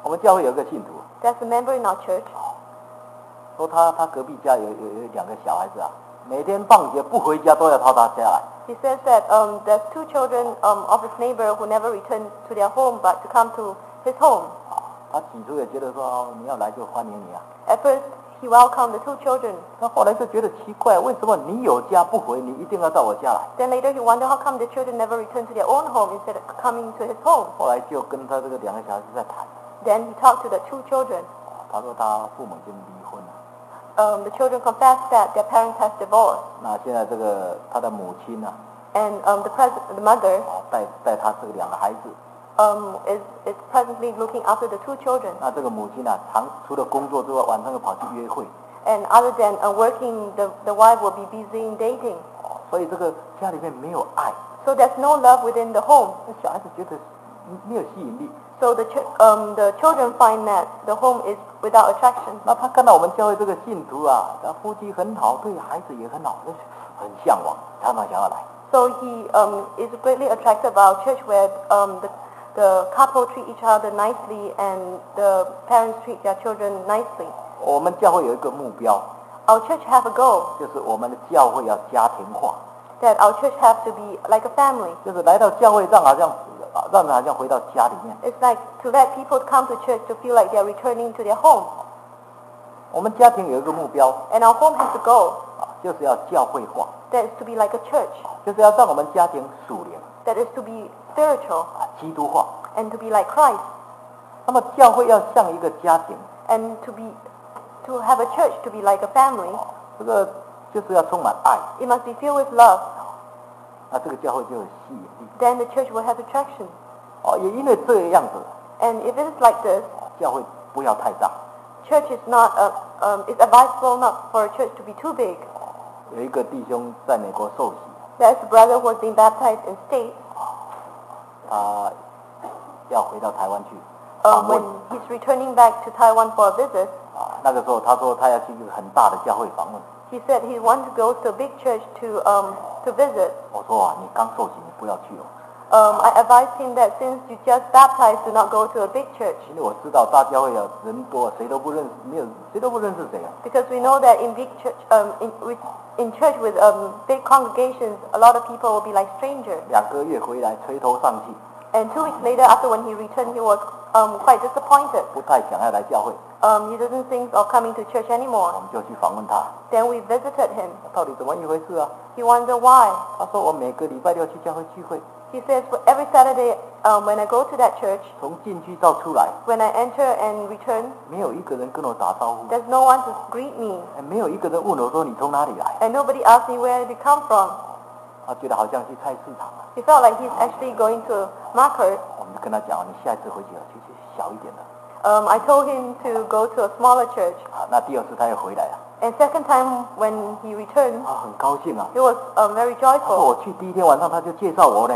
我们教会有一个信徒， There's a member in our church. 说他他隔壁家有有有两个小孩子啊，每天放学不回家都要到他家来。 He says that um, there's two children um, of his neighbor who never return to their home but to come to his home. 他起初也觉得说哦，你要来就欢迎你啊。 At first, he welcomed the two children. 他后来就觉得奇怪，为什么你有家不回，你一定要到我家来？ Then later, he wondered how come the children never return to their own home instead of coming to his home. 后来就跟他这个两个小孩子在谈， Then he talked to the two children. 他说他父母已经离婚了， Um, the children confessed that their parents has divorced, 那现在这个他的母亲呢、 and um, the, pres- the mother 啊，带带他这个两个孩子， um, is, is presently looking after the two children. 那这个母亲呢、常除了工作之外，晚上又跑去约会， And other than uh, working, the, the wife will be busy in dating. 哦，所以这个家里面没有爱， So there's no love within the home. 那小孩子觉得没有吸引力。 So the, ch- um, the children find that the home is without attraction. 那他看到我们教会这个信徒啊，他夫妻很好，对孩子也很好，就是很向往，常常想要来。 So he um, is greatly attracted by our church where um, the, the couple treat each other nicely and the parents treat their children nicely. 我们教会有一个目标， Our church have a goal 就是我们的教会要家庭化， that our church have to be like a family. 就是来到教会让好像让人好像回到家里面。 It's like to let people come to church to feel like they're returning to their home. 我们家庭有一个目标 And our home has a goal 啊，就是要教会化， that is to be like a church, 就是要让我们家庭属灵 that is to be spiritual 啊，基督化。 and to be like Christ, 那么教会要像一个家庭， and to be to have a church to be like a family. 这个就是要充满爱， It must be filled with love. 那这个教会就有吸引力。 Then the church will have attraction. 哦，也因为这个样子， And if it is like this, 教会不要太大。 church is not a, um, it's advisable not for a church to be too big. 有一个弟兄在美国受洗， There's a brother who was being baptized in state. 他要回到台湾去 Um, 访问 when he's returning back to Taiwan for a visit, 啊。那个时候他说他要去一个很大的教会访问。 he said he wanted to go to a big church to um, to visit. 我说啊，你刚受洗，你不要去哦， Um, I advised him that since you just baptized, do not go to a big church. 因为我知道大教会啊人多，谁都不认识，没有谁都不认识谁啊。 Because we know that in big church, um, in, with, in church with um, big congregations, a lot of people will be like strangers. 两个月回来垂头丧气， And two weeks later, after when he returned, he was um, quite disappointed. 不太想要来教会， Um, he doesn't think of coming to church 我 anymore. 们就去访问他， Then we visited him. 到底怎么一回事啊？ He wondered why. 他说我每个礼拜六去教会聚会， He says, "Well, every Saturday um, when I go to that church, 从进去到出来， when I enter and return, 没有一个人跟我打招呼， there's no one to greet me. 哎没有一个人问我说你从哪里来， And nobody asked me where did you come from." 他觉得好像去菜市场啊。 He felt like he's actually going to a market. 我们就跟他讲，你下一次回去要去去小一点的。 Um, I told him to go to a smaller church. 啊，那第二次他又回来了， And second time when he returned, 他很高兴啊。 he was um, very 他说 joyful. 我去第一天晚上他就介绍我呢，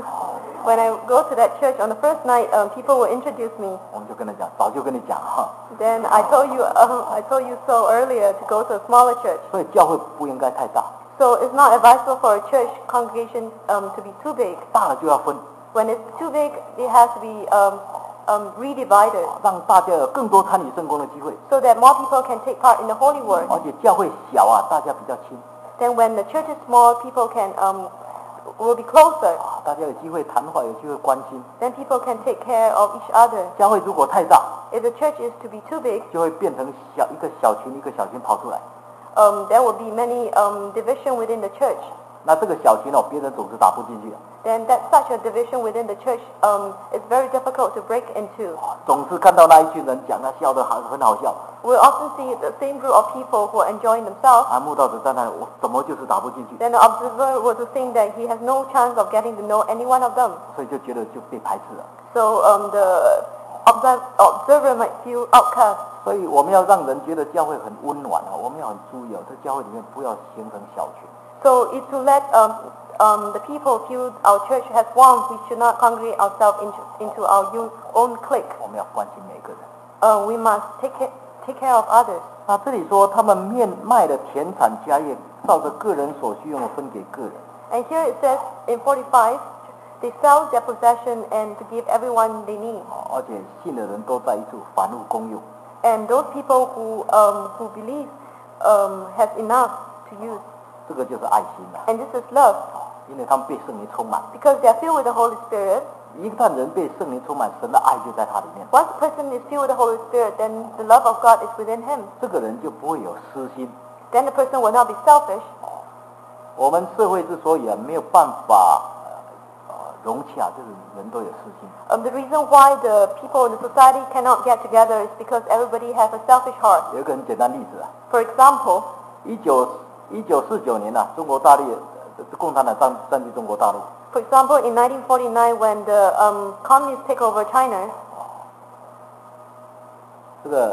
When I go to that church on the first night, um, people will introduce me. 我们就跟他讲，早就跟你讲哈， Then I told you, um, I told you so earlier to go to a smaller church. 所以教会不应该太大， So it's not advisable for a church congregation um, to be too big. 大了就要分， When it's too big, it has to be um, um, redivided 让大家有更多参与圣工的机会。 so that more people can take part in the holy work. 而且教会小啊，大家比较亲， Then when the church is small, people can um, will be closer. 啊，大家有机会谈话，有机会关心。 Then people can take care of each other. 教会如果太大， If the church is to be too big, 就会变成小一个小群一个小群跑出来， um, there will be many um, division within the church. 那这个小群哦，别人总是打不进去的， Then that such a division within the church um, is very difficult to break into. 总是看到那一群人讲他笑得很很好笑， We'll often see the same group of people who are enjoying themselves. 啊，慕道者在那里，我怎么就是打不进去， Then the observer will to think that he has no chance of getting to know any one of them. 所以就觉得就被排斥了。 So um, the observer, observer might feel outcast. 所以我们要让人觉得教会很温暖哦，我们要很注意哦，在教会里面不要形成小群。 So it's to let um, um, the people feel our church has warmth. We should not congregate ourselves into, into our u- own clique. 我们要关心每个人。 Uh, we must take care, take care of others. 那这里说他们面卖的田产家业，照着个人所需用的分给个人。 And here it says in forty-five, They sell their possession and to give everyone they need. 而且信的人都在一处，反物公用。 And those people who um, who believe um, have enough to use. 这个就是爱心了、 And this is love 因为他们被圣灵充满。 because they are filled with the Holy Spirit. 一旦人被圣灵充满，神的爱就在他里面， Once a person is filled with the Holy Spirit, then the love of God is within him. 这个人就不会有私心。 Then the person will not be selfish. 我们社会之所以啊没有办法呃融洽，就是人都有私心。 Um, the reason why the people in the society cannot get together is because everybody has a selfish heart. 有一个很简单例子啊， For example, 一九一九四九年啊，中国大陆呃共产党占占据中国大陆， for example, in nineteen forty-nine when the um, communists take over China, 这个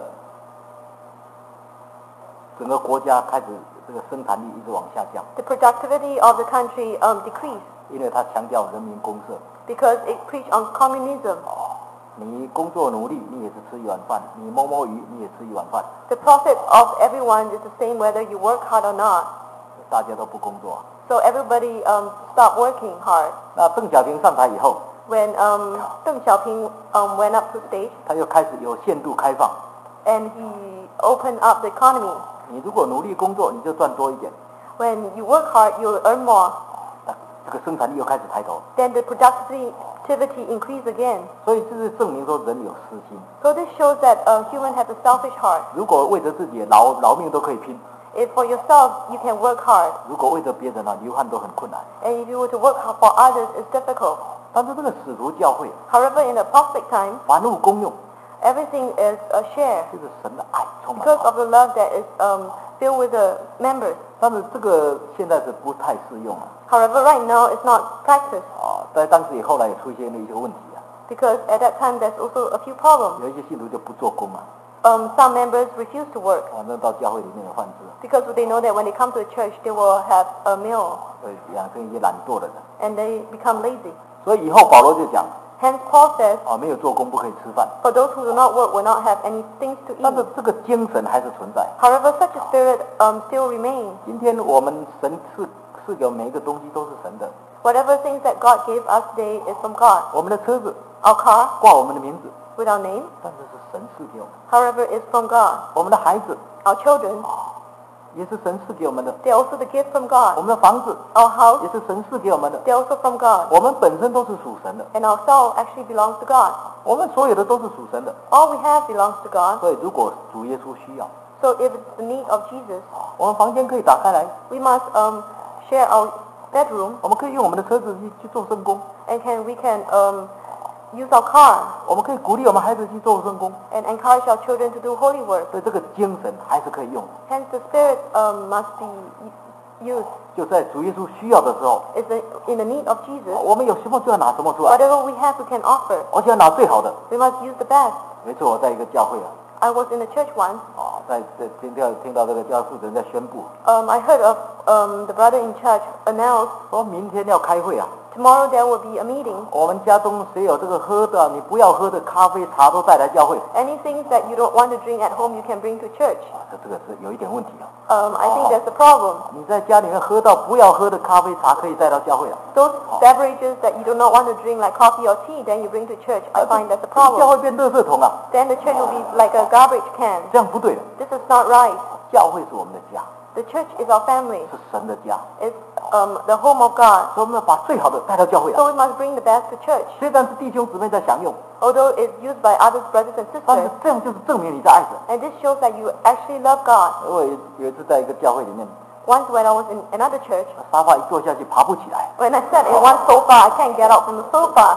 整个国家开始这个生产力一直往下降， the productivity of the country um, decreased 因为他强调人民公社。 because it preached on communism. 你工作努力，你也是吃一碗饭；你摸摸鱼，你也吃一碗饭。 The profit of everyone is the same whether you work hard or not. 大家都不工作。 So everybody um, stopped working hard. 那邓小平上台以后， When um, Deng Xiaoping um, went up to stage 他又开始有限度开放。 and he opened up the economy. 你如果努力工作，你就赚多一点， When you work hard, you'll earn more. 那这个生产力又开始抬头。 Then the productivity increased again. 所以这是证明说人有私心。 So this shows that uh, human has a selfish heart. 如果为着自己劳劳命都可以拼， If for yourself you can work hard, 如果为着别人啊流汗都很困难。 and if you were to work hard for others, it's difficult. 但是这个使徒教会 However, in the apostate time, 凡物公用， everything is a share 就是神的爱充满 because 它。 of the love that is um, filled with the members. 但是这个现在是不太适用了 However, right now it's not practiced 啊，在当时也后来也出现了一些问题啊， because at that time there's also a few problems. 有一些信徒就不做工啊， Um, some members refuse to work 反正到教会里面有饭吃， because they know that when they come to the church they will have a meal 呃，养成一些懒惰的人。 and they become lazy. 所以以后保罗就讲 Hence Paul says, 啊，没有做工不可以吃饭。 for those who do not work will not have any things to 但是 eat. 这个精神还是存在。 However, such a spirit um, still remains. 今天我们神赐赐给我们每一个东西都是神的， Whatever things that God gave us today is from God. 我们的车子 Our car 挂我们的名字， with our name, 但是是神赐给我们。 however, is from God. 我们的孩子 Our children, 也是神赐给我们的， they're also the gift from 我 God. 们的房子 Our house, 也是神赐给我们的， they're also from God. 我们本身都是属神的， And our soul actually belongs to God. 我们所有的都是属神的。 All we have belongs to God. 所以如果主耶稣需要， So if it's the need of Jesus, 我们房间可以打开来， we must um, share our bedroom 我们可以用我们的车子去去做圣工， and can we can um, use our car 我们可以鼓励我们孩子去做圣工， and encourage our children to do holy work. 所以这个精神还是可以用的。 Hence the spirit um, must be used. 就在主耶稣需要的时候， It's the, in the need of Jesus. 我们有什么就要拿什么出来， Whatever we have, we can offer. 而且要拿最好的。 We must use the best. 有一次我在一个教会啊， I was in the church once. 啊，在在听到听到这个教负责人在宣布， Um, I heard of um, the brother in church announce 说明天要开会啊， tomorrow there will be a meeting. 我们家中谁有这个喝的，你不要喝的咖啡茶都带来教会。 Anything that you don't want to drink at home, you can bring to church. 啊，这这个是有一点问题啊。 Um, I think there's a problem. 你在家里面喝到不要喝的咖啡茶，可以带到教会啊。 Those beverages that you do not want to drink, like coffee or tea, then you bring to church. I find that's a 教 problem. 会变垃圾桶啊， Then the church will be like a garbage can. 这样不对的。 This is not right. 教会是我们的家， The church is our family. 是神的家， It's um, the home of God. 所以我们要把最好的带到教会啊。 So we must bring the best to church. 虽然是弟兄姊妹在享用， Although it's used by others, brothers and 但是 sisters. 这样就是证明你在爱神。 And this shows that you actually love God. 我有有一次在一个教会里面， Once when I was in another church, 沙发一坐下去爬不起来， when I sat in one sofa, I can't get out from the sofa.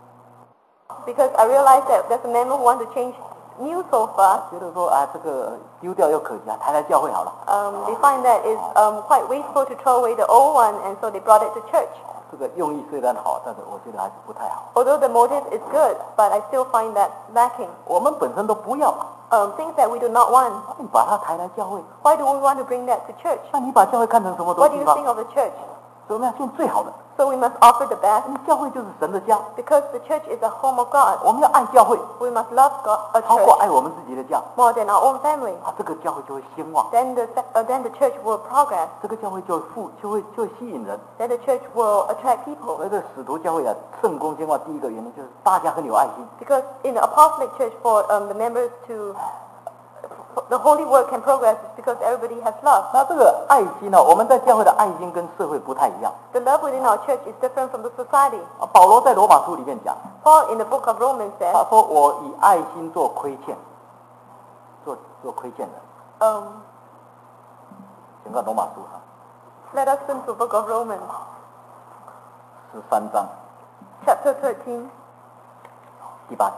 Because I realized that there's a member who wants to change new sofa. 觉得说啊这个丢掉又可惜啊，抬来教会好了。 Um, they find that it's um, quite wasteful to throw away the old one, and so they brought it to church. 这个用意虽然好，但是我觉得还是不太好。 Although the motive is good, but I still find that lacking. 我们本身都不要啊， Um, things that we do not want. 你把它抬来教会， Why do we want to bring that to church? 那你把教会看成什么东 What do 西 you 吗？ think of the church? 所以我们要献最好的。 So we must offer the best 因为教会就是神的家， because the church is a home of God. 我们要爱教会， We must love God, a 超过 church 爱我们自己的家， more than our own family. 啊，这个教会就会兴旺， Then the, uh, then the church will progress. 这个教会就会富，就会就会吸引人。 Then the church will attract people. 所以这使徒教会啊，圣功兴旺，第一个原因就是大家很有爱心。 Because in the apostolic church, for um, the members to, for the holy work can progress is because everybody has love. 那这个爱心呢、我们在教会的爱心跟社会不太一样。 The love within our church is different from the society. 啊，保罗在罗马书里面讲， Paul in the book of Romans 他 says, 说我以爱心做亏欠，做做亏欠的。 um, 请看罗马书哈， let us turn to the book of Romans, 十三章 chapter thirteen, 第八节。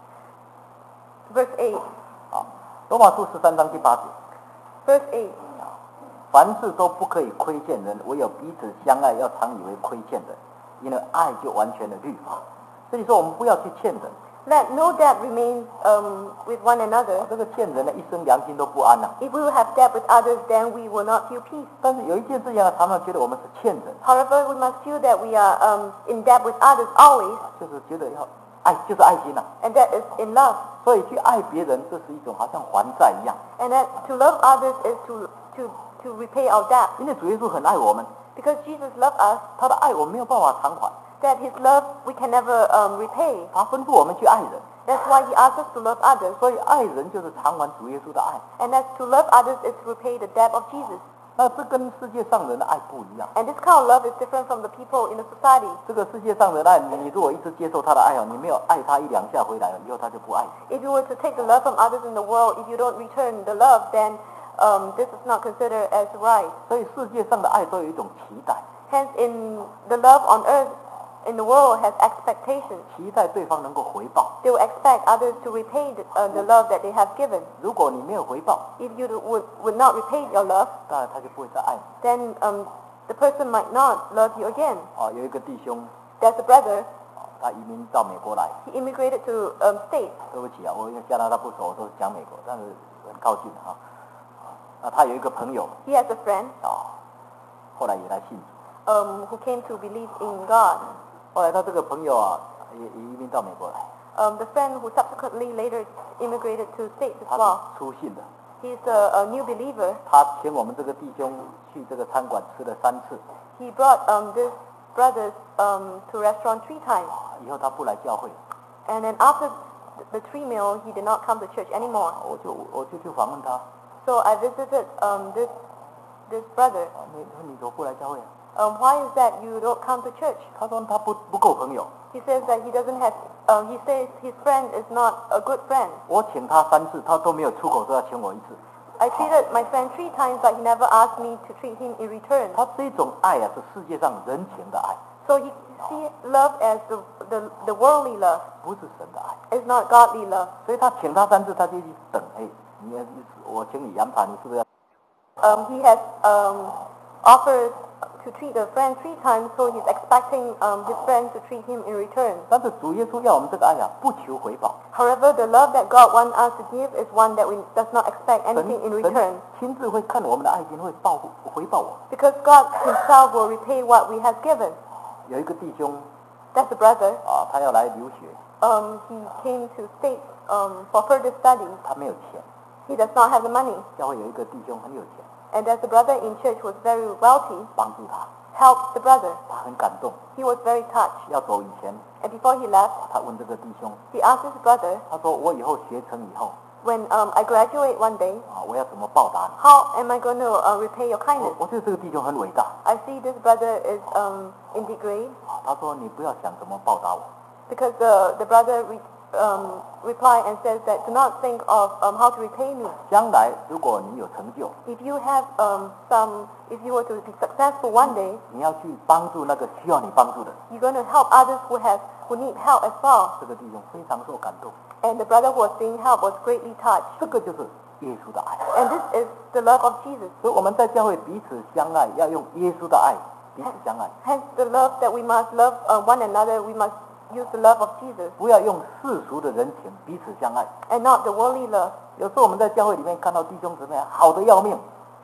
verse eight. 啊，罗马书十三章第八节。 Verse eight. 凡事都不可以亏欠人，唯有彼此相爱，要常以为亏欠人，因为爱就完全的律法。所以说我们不要去欠人， Let no debt remain um, with one another. 这个欠人呢，一生良心都不安呐、 If we will have debt with others, then we will not feel peace. 但是有一件事情呢，常常觉得我们是欠人， However, we must feel that we are um, in debt with others always, 就是觉得要爱，就是爱心呐、 and that is in love. 所以去爱别人，这是一种好像还债一样。 And that to love others is to to to repay our debt. 因为主耶稣很爱我们， Because Jesus loved us, 他的爱我们没有办法偿还， that His love we can never um, repay. 他吩咐我们去爱人， That's why He asks us to love others. 所以爱人就是偿还主耶稣的爱。 And that's to love others is to repay the debt of Jesus. 那这跟世界上人的爱不一样。 And this kind of love is different from the people in the society. 这个世界上人的爱，你你如果一直接受他的爱哦，你没有爱他一两下回来了，以后他就不爱你。 If you were to take the love from others in the world, if you don't return the love, then um, this is not considered as right. 所以世界上的爱都有一种期待， Hence, in the love on earth, in the world has expectations. 期待对方能够回报。 They will expect others to repay the, uh, the love that they have given. 如果你没有回报， If you would, would not repay your love, 当然他就不会再爱你。 then um, the person might not love you again. 啊，有一个弟兄， There's a brother, 啊，他移民到美国来。 he immigrated to um, States. 对不起啊，我因为加拿大不熟，我都是讲美国，但是很高兴哈。啊，那他有一个朋友 He has a friend 啊，后来也来信主。 um, who came to believe in God. 后来他这个朋友啊，也也移民到美国来， Um, the friend who subsequently later immigrated to States as 他 well. 是初信的。 He's a, a new believer. 他请我们这个弟兄去这个餐馆吃了三次， He brought um, this brothers um, to restaurant three times. 以后他不来教会， And then after the three meal, he did not come to church anymore. 我就我就去访问他， So I visited um, this this brother. 啊，你你怎么不来教会啊？ Um, why is that you don't come to church? 他说他不不够朋友， He says that he doesn't have. Um, he says his friend is not a good friend. 我请他三次，他都没有出口说要请我一次。 I treated my friend three times, but he never asked me to treat him in return. 他这种爱啊，是世界上人情的爱， So he see love as the, the, the worldly love. 不是神的爱。 It's not godly love. 所以他请他三次，他就去等，哎，你要我请你扬茶，你是不是要？ Um, he has um, offered to treat a friend three times, so he's expecting um, his friend to treat him in return. 但是主耶稣要我们这个爱啊，不求回报。 However, the love that God wants us to give is one that we does not expect 神 anything in 神 return, 亲自会看我们的爱心，会报回报我。 because God Himself will repay what we have given. 有一个弟兄 That's a brother. 啊，他要来留学， Um, he came to States um, for further study. 他没有钱。 He does not have the money, 教会有一个弟兄很有钱， and there's a brother in church who was very wealthy. 帮助他， Helped the brother. 他很感动。 He was very touched. 要走以前， And before he left, 他问这个弟兄， he asked his brother, 他说我以后学成以后 "When um, I graduate one day, 啊，我要怎么报答你？ how am I going to uh, repay your 我 kindness?" 我觉得这个弟兄很伟大 I see this brother is um, in degree, 啊。他说你不要想怎么报答我， because the, the brother re, um, replied and says that do not think of um, how to repay me. 将来如果你有成就， If you have um, some, if you were to be successful one day, 你要去帮助那个需要你帮助的。 you're going to help others who have who need help as well. 这个弟兄非常受感动， And the brother who was being helped was greatly touched. 这个就是耶稣的爱。 And this is the love of Jesus. 所以我们在教会彼此相爱，要用耶稣的爱彼此相爱， Hence the love that we must love uh, one another, we must use the love of Jesus 不要用世俗的人情彼此相爱。 and not the worldly love. 有时候我们在教会里面看到弟兄姊妹好的要命，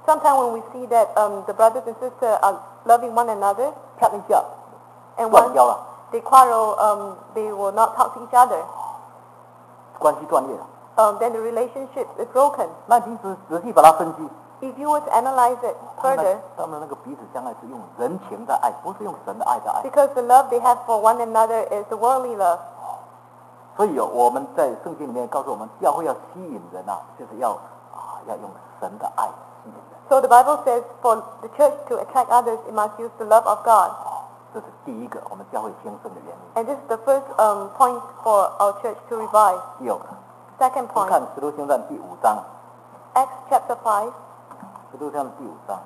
Sometimes when we see that um, the brothers and sisters are loving one another, 啪一下 and 断 once 交了， they quarrel, um, they will not talk to each other. 关系断裂了。 Um, then the relationship is broken. 那其实仔细把它分析， If you were to analyze it 他们 further, 的他们那个彼此相爱是用人情在爱，不是用神的爱在爱。 because the love they have for one another is the worldly love. 所以有我们在圣经里面告诉我们，教会要吸引人啊，就是要啊要用神的爱吸引人。 So the Bible says for the church to attract others, it must use the love of God. 这是第一个我们教会兴盛的原因。 And this is the first um, point for our church to revive. 第二个， Second 去 point, 看《使徒行传》第五章， Acts chapter five, 《使徒行传》第五章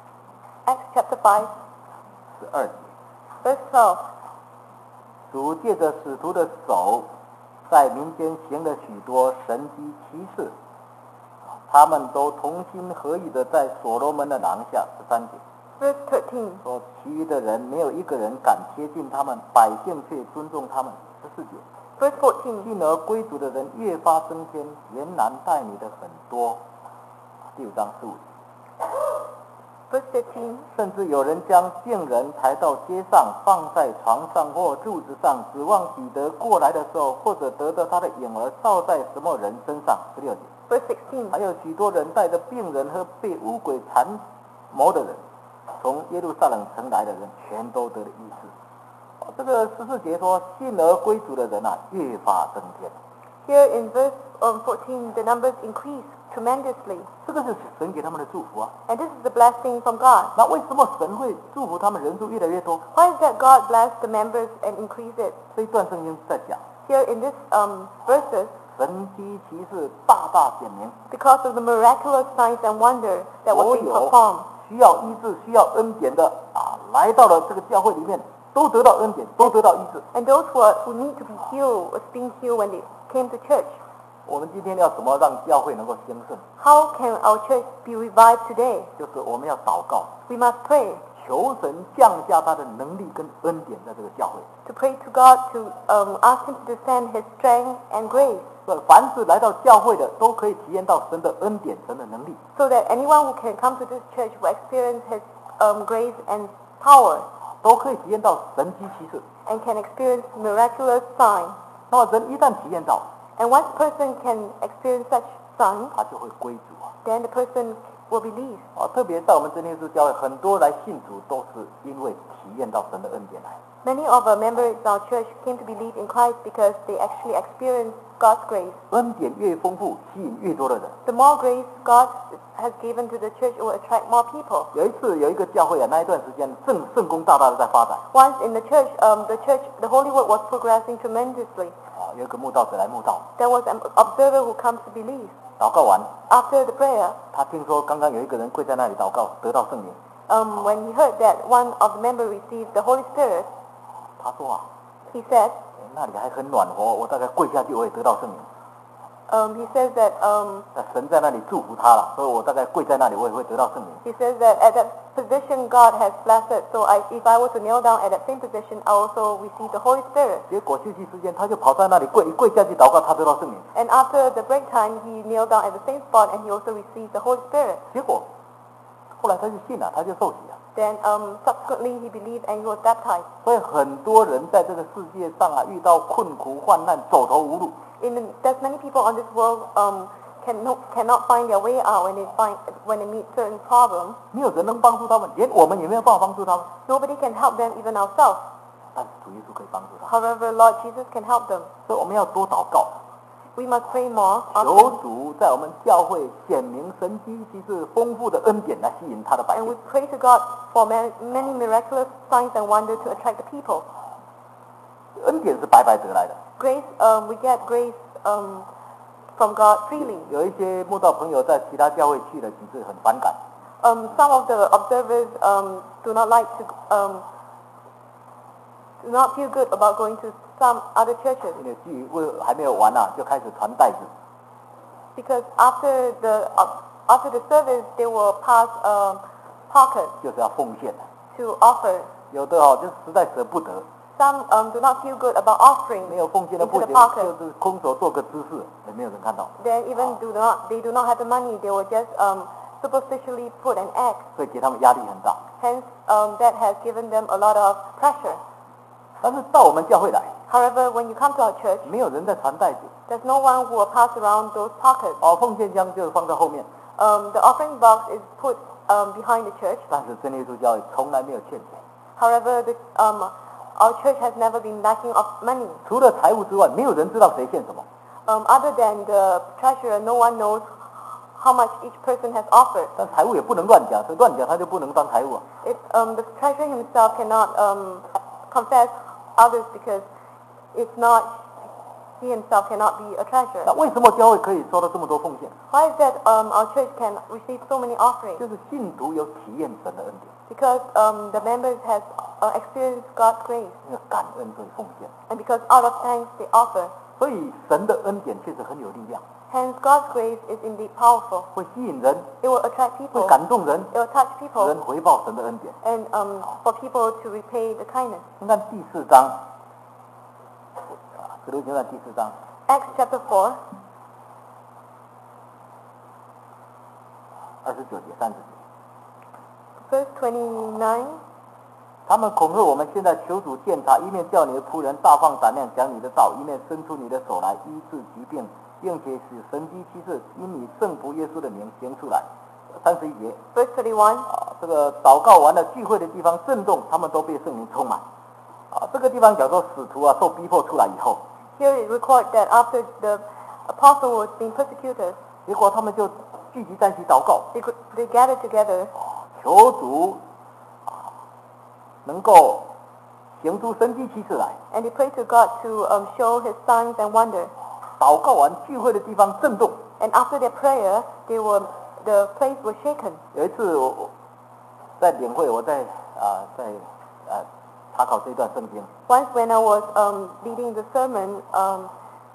Acts chapter five, 十二节， verse twelve. 主借着使徒的手，在民间行了许多神迹奇事，他们都同心合意的在所罗门的廊下。十三节 Verse thirteen. 说，其余的人没有一个人敢贴近他们，百姓却尊重他们。十四节， Verse fourteen. 进而归主的人越发增添，连男带女的很多。第五章十五节。 Verse fifteen. 甚至有人将病人抬到街上，放在床上或柱子上，指望彼得过来的时候，或者得到他的影儿照在什么人身上。十六节， Verse sixteen. 还有许多人带着病人和被污鬼缠磨的人，从耶路撒冷城来的人，全都得了医治。哦这个十四节说，信而归主的人啊，越发增添。 Here in verse um, fourteen, the numbers increase tremendously. 这个是神给他们的祝福啊。 And this is the blessing from God. 那为什么神会祝福他们人数越来越多？ Why is that God bless the members and increase it? 这一段圣经在讲， Here in this um, verses, 神机骑士大大显明。 because of the miraculous signs and wonder that was 所 being 有 performed. 需要医治、需要恩典的啊，来到了这个教会里面，都得到恩典，都得到医治。 And those who, are, who need to be healed was being healed when they came to church. 我们今天要怎么让教会能够兴盛？ How can our church be revived today? 就是我们要祷告， We must pray. 求神降下他的能力跟恩典在这个教会。 To pray to God to um, ask Him to descend His strength and grace. 所以凡是来到教会的，都可以体验到神的恩典、神的能力。 So that anyone who can come to this church will experience His um, grace and power 都可以体验到神机骑士。 and can experience miraculous signs. 那么人一旦体验到， And once a person can experience such signs, 他就会归主啊。 then the person will believe. 啊，特别在我们真耶稣教会，很多来信主都是因为体验到神的恩典来。 Many of our members in our church came to believe in Christ because they actually experienced God's grace. 恩典越丰富，吸引越多的人。 The more grace God has given to the church, it will attract more people. 有一次有一个教会啊，那一段时间圣圣功大大的在发展 Once in the church, um, the church, the Holy Word was progressing tremendously. 啊，有一个慕道者来慕道， There was an observer who comes to believe. 祷告完， After the prayer, 他听说刚刚有一个人跪在那里祷告，得到圣灵。 um, when he heard that one of the members received the Holy Spirit, 他说啊， he said, 那里还很暖和，我大概跪下去我也得到圣灵。 um, he says that um, 那神在那里祝福他了，所以我大概跪在那里我也会得到圣灵。 he says that at that position God has blessed. So I, if I were to kneel down at that same position, I also receive the Holy Spirit. 结果休息时间，他就跑在那里跪，一跪下去祷告，他得到圣灵。 And after the break time, he kneeled down at the same spot and he also received the Holy Spirit. 结果后来他就信了，他就受洗了。 Then um, subsequently he believed and he was baptized. 所以很多人在这个世界上啊，遇到困苦患难，走投无路。 In the, there's many people on this world um, can no, cannot find their way out when they find when they meet certain problems. 没有人能帮助他们，连我们也没有办法帮助他们。 Nobody can help them, even ourselves. 但是主耶稣可以帮助他们。 However, Lord Jesus can help them. 所以我们要多祷告， We must pray more 求 often, 主在我们教会显明神迹奇事丰富的恩典来吸引他的百 and 姓 we。pray to God for many, many miraculous signs and wonders to attract the people. 恩典是白白得来的。 Grace, um, we get grace um, from God freely. 有一些慕道朋友在其他教会去了几次，很反感。 Um, some of the observers um, do not like to, um, do not feel good about going to some other churches 因为聚会还没有完啊，就开始传袋子。 because after the uh, after the service they will pass um, pockets 就是要奉献的。 to offer. 有的哦，就实在舍不得， Some um, do not feel good about offering 没有奉献的不 into 行， the pocket. 就是空手做个姿势，也没有人看到。 Then even do not they do not have the money, they will just um, superficially put an egg. 所以给他们压力很大。 Hence, um, that has given them a lot of pressure. 但是到我们教会来， However, when you come to our church, 没有人在传袋子， there's no one who will pass around those pockets. 哦，奉献箱就放在后面。 Um, the offering box is put um, behind the church. 但是真耶稣教会从来没有欠钱， However, the, um, our church has never been lacking of money. 除了财务之外，没有人知道谁献什么。 Um, other than the treasurer, no one knows how much each person has offered. 但财务也不能乱讲，所以乱讲他就不能当财务啊。 It, um, the treasurer himself cannot um, confess others because it's not, he himself cannot be a 那 treasurer. 为什么教会可以收到这么多奉献？ Why is that um, our church can receive so many offerings? 就是信徒有体验神的恩典， Because um, the members has uh, experienced God's grace, 因为感恩所以奉献。 and because out of thanks they offer. 所以神的恩典确实很有力量， Hence, God's grace is indeed powerful. 会吸引人， It will attract 会 people. 感动人， It will touch 使 people, 人回报神的恩典。 and um, for people to repay the kindness. 你看第四章，啊，使徒行传第四章， Acts chapter four, 二十九节、三十节， verse twenty-nine. 他们恐吓我们，现在求主鉴察，一面叫你的仆人大放胆量讲你的道，一面伸出你的手来医治疾病，并且使神迹奇事因你圣仆耶稣的名行出来。三十一节， Verse thirty-one. 啊，这个祷告完了，聚会的地方震动，他们都被圣灵充满。啊，这个地方讲说使徒啊受逼迫出来以后， Here it records that after the apostle was being persecuted, 结果他们就聚集在一起祷告， they, could, they gathered together 求主啊能够行出神迹奇事来。 and they prayed to God to um, show his signs and wonders. 祷告完，聚会的地方震动。 And after their prayer, they were, the place was shaken. 有一次我我在领会，我在啊、在啊、查考这段圣经， Once when I was um, leading the sermon, um,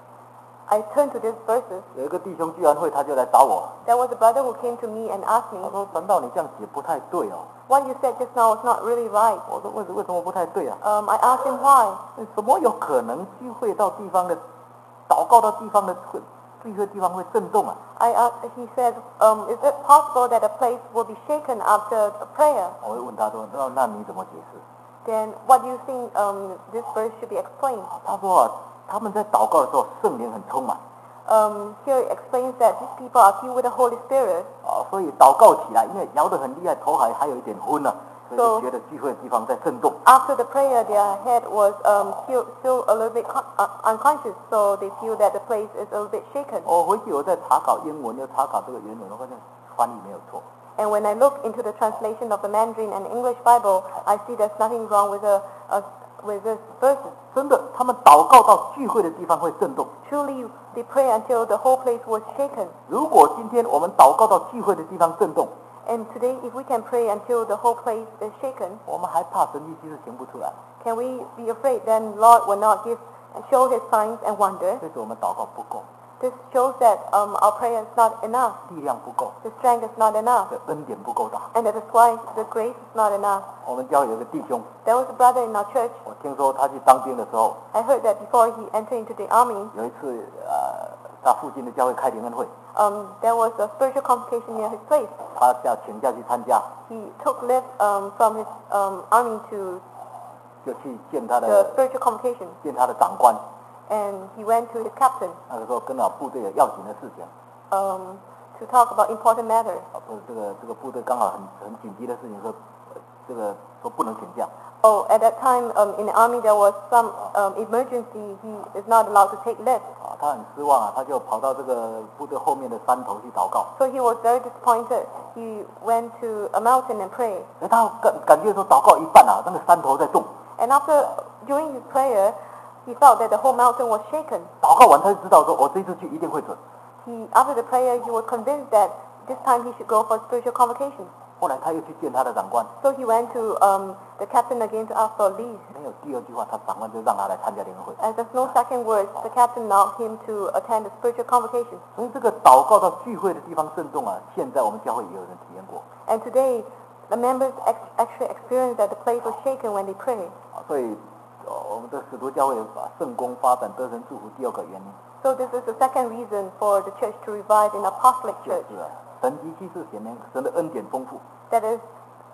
I turned to these verses. 有一个弟兄聚完会，他就来找我， There was a brother who came to me and asked 他 me, 说：“传道你这样写不太对哦。 what you said just now is not really right. ” 我说：“为为什么不太对啊？ Um, I asked him why. 怎么有可能聚会到地方的祷告到地方的会聚会地方会震动啊？” I asked, he said, um, is it possible that a place will be shaken after a prayer? 我会问他说：“那那你怎么解释 Then what do you think um, this verse should be explained?？” 他说：“啊，他们在祷告的时候，圣灵很充满 Um, here it explains that these people are filled with the Holy Spirit. 啊，所以祷告起来，因为摇得很厉害，头还还有一点昏了、所以就 So- 觉得聚会的地方在震动。 After the prayer, their head was um, still, still a little bit con- uh, unconscious, so they feel that the place is a little bit shaken. 我回去我在查考英文，又查考这个原文，我发现翻译没有错。 And when I look into the translation of the Mandarin and English Bible, I see there's nothing wrong with the uh, with this verses. 真的，他们祷告到聚会的地方会震动。 Truly, they pray until the whole place was shaken. 如果今天我们祷告到聚会的地方震动， And today, if we can pray until the whole place is shaken, 我们还怕神迹奇事行不出来， can we be afraid then Lord will not give and show his signs and wonders? 这是我们祷告不够， This shows that um, our prayer is not enough, 力量不够， the strength is not enough, 这恩典不够大。 and that is why the grace is not enough. 我们教会有个弟兄， There was a brother in our church. 我听说他去当兵的时候， I heard that before he entered into the army, 有一次呃，他附近的教会开灵恩会， um, there was a spiritual convocation near his place. 他要请假去参加， He took leave um, from his um, army to 就去见他 the 的 spiritual convocation, 见他的长官。 and he went to his captain 那个时候跟了部队有要紧的事情， um, to talk about important matters. 啊，不是这个这个部队刚好很很紧急的事情，说呃这个说不能请假。 Oh, at that time um, in the army there was some um, emergency. He is not allowed to take leave. 啊，他很失望啊，他就跑到这个部队后面的山头去祷告。 So he was very disappointed. He went to a mountain and prayed. 所以他感感觉说祷告一半啊，那个山头在动。 And after, during his prayer, he felt that the whole mountain was shaken. 祷告完他就知道说，我这次去一定会准。 He, after the prayer, he was convinced that this time he should go for spiritual convocation. 后来他又去见他的长官， So he went to um, the captain again to ask for leave. 没有第二句话，他长官就让他来参加联合会。 As there's no second words, the captain allowed him to attend the spiritual convocation. 所以这个祷告到聚会的地方震动啊，现在我们教会也有人体验过 And today, the members ex- actually experienced that the place was shaken when they prayed. 啊。所以，呃我们的使徒教会把圣功发展得神祝福第二个原因， So this is the second reason for the church to revive in apostolic 就 church. 是啊神迹奇事显明神的恩典丰富。 That is,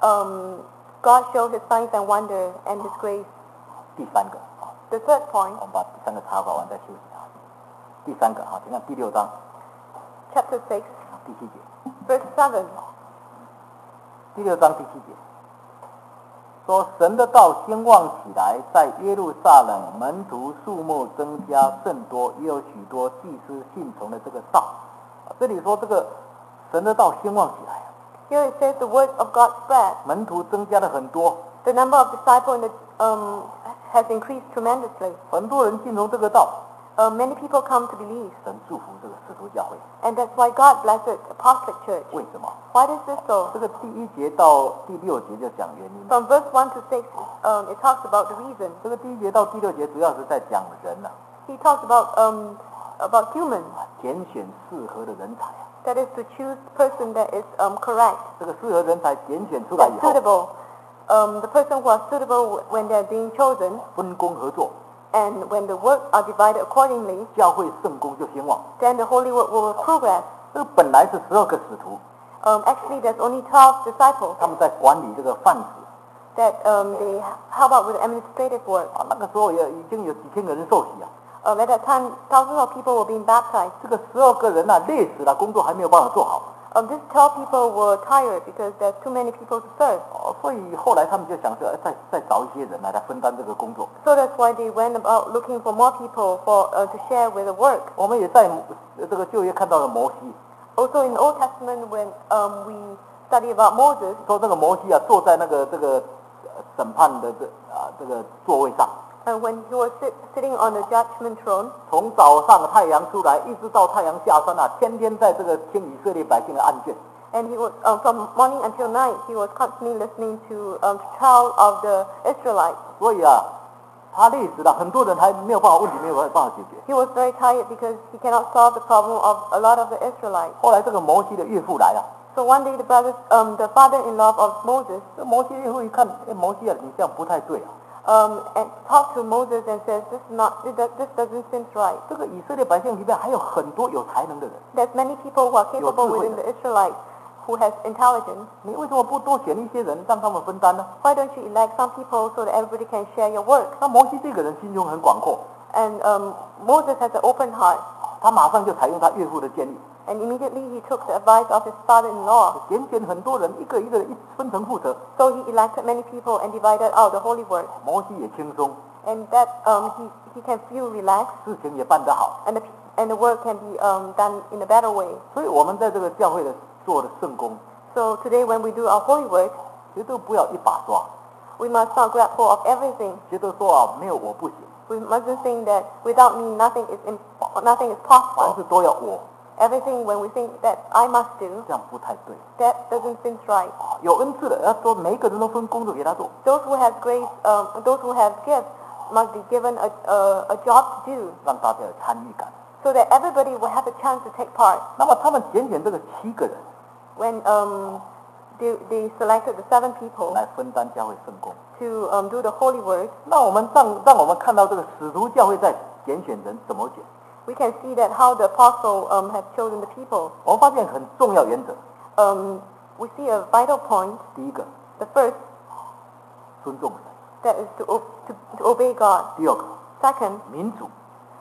um, God shows His signs and wonder and His grace. 第三个啊， The third point, 我们把第三个查考完再休息啊。第三个啊，请看第六章 chapter six, 第七节， verse seven. 第六章第七节说，神的道兴旺起来，在耶路撒冷门徒数目增加甚多，也有许多祭司信从的这个道。啊这里说这个神的道兴旺起来， Here it says the word of God spread. 门徒增加了很多， The number of disciples in the, um, has increased tremendously. 很多人信从这个道， Uh, many people come to believe. 神祝福这个使徒教会。 And that's why God blessed Apostolic Church. 为什么？ Why is this so? 这个第一节到第六节就讲原因。 From verse one to six, um, it talks about the reason. 这个第一节到第六节主要是在讲人呐、 He talks about, um, about humans. 啊，拣选适合的人才啊。 That is to choose person that is um, correct, 这个适合人才拣选出来 that's 以后， suitable. Um, the person who are suitable when they're being chosen, 分工合作， and when the work are divided accordingly, 教会圣工就兴旺。 then the holy work will progress. 这个本来是十二个使徒， Um, actually, there's only twelve disciples 他们在管理这个饭食 that um, they help out with the administrative work. 啊。那个时候也已经有几千个人受洗啊。 Um, at that time, thousands of people were being baptized. 这个十二个人啊，累死了，工作还没有办法做好。 Um, these twelve people were tired because there's too many people to serve. 哦，所以后来他们就想着，再再找一些人来来分担这个工作。 So that's why they went about looking for more people for uh, to share with the work. 我们也在呃这个旧约看到了摩西， Also in the Old Testament, when um, we study about Moses, 说这个摩西啊，坐在那个这个呃审判的这啊这个座位上， and when he was sit, sitting on the judgment throne, 从早上太阳出来，一直到太阳下山啊，天天在这个听以色列百姓的案卷。 and he was um, from morning until night, he was constantly listening to um, trial of the Israelites. 所以啊，他累死了，很多人还没有办法，问题没有办法解决。 He was very tired because he cannot solve the problem of a lot of the Israelites. 后来这个摩西的岳父来了， So one day the brothers, um, the father-in-law of Moses, 这摩西岳父一看，哎，摩西啊，你这样不太对啊。 um, and talked to Moses and says, "This is not, this does- this doesn't seem right. 这个以色列百姓里面还有很多有才能的人， There's many people who are capable 有智慧的。 within the Israelites who has intelligence. 你为什么不多选一些人让他们分担呢？ Why don't you elect some people so that everybody can share your work?" 那摩西这个人心胸很广阔， And um, Moses has an open heart, 他马上就采用他岳父的建议， and immediately he took the advice of his father-in-law. 拣选很多人，一个一个一分成负责， So he elected many people and divided out the holy work. 摩西也轻松， And that um, he, he can feel relaxed, 事情也办得好。 and the, and the work can be um, done in a better way. 所以我们在这个教会的做的圣工， So today when we do our holy work, 绝对不要一把抓， we must not grab hold of everything. 觉得说啊没有我不行， We mustn't think that without me nothing is im- nothing is 凡 possible. 事都要我， Everything when we think that I must do, 这样不太对。 that doesn't seem right. 啊有恩赐的要说每一个人都分工作给他做， Those who have grace, um, those who have gifts, must be given a, a, a job to do, 让大家有参与感。 so that everybody will have a chance to take part. 那么他们拣选这个七个人 When um, they, they selected the seven people 来分担教会圣工， to um, do the holy work, 那我们让让我们看到这个使徒教会在拣选人怎么拣， we can see that how the apostle um, have chosen the people. 我们发现很重要原则。 Um, we see a vital point. 第一个， The first, 尊重神； that is to, o- to, to obey God. 第二个， Second, 民主。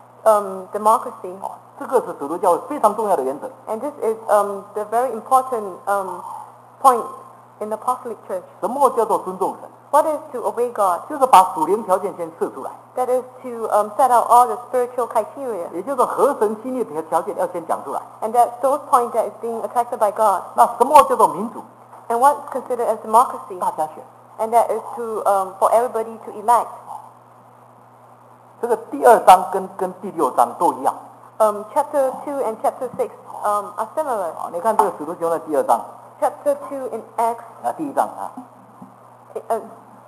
um, democracy. 哦，这个是使徒教会非常重要的原则。 And this is um, the very important um, point in the Apostolic Church. 什么叫做尊重神？ What is to obey God? 就是把属灵条件先设出来， That is to um, set out all the spiritual criteria. 也就是合神心意的条件要先讲出来。 And that those points that is being attracted by God. 那什么叫做民主？ And what's considered as democracy. 大家选。 And that is to um, for everybody to elect. 这个第二章跟跟第六章都一样。 Um, chapter two and chapter six um, are similar. 啊，你看这个使徒行传的第二章 Chapter two in Acts, 啊，第一章啊， uh,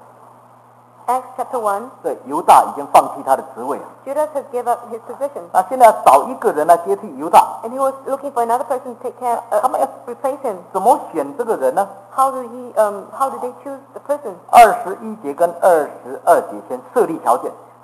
Acts chapter one, 对，犹大已经放弃他的职位了。 Judas has given up his position. 那现在要找一个人来接替犹大， And he was looking for another person to take care, uh, Come on. replace him. 怎么选这个人呢？ How do he, um, how do they choose the person? 二十一节跟二十二节先设立条件。 First,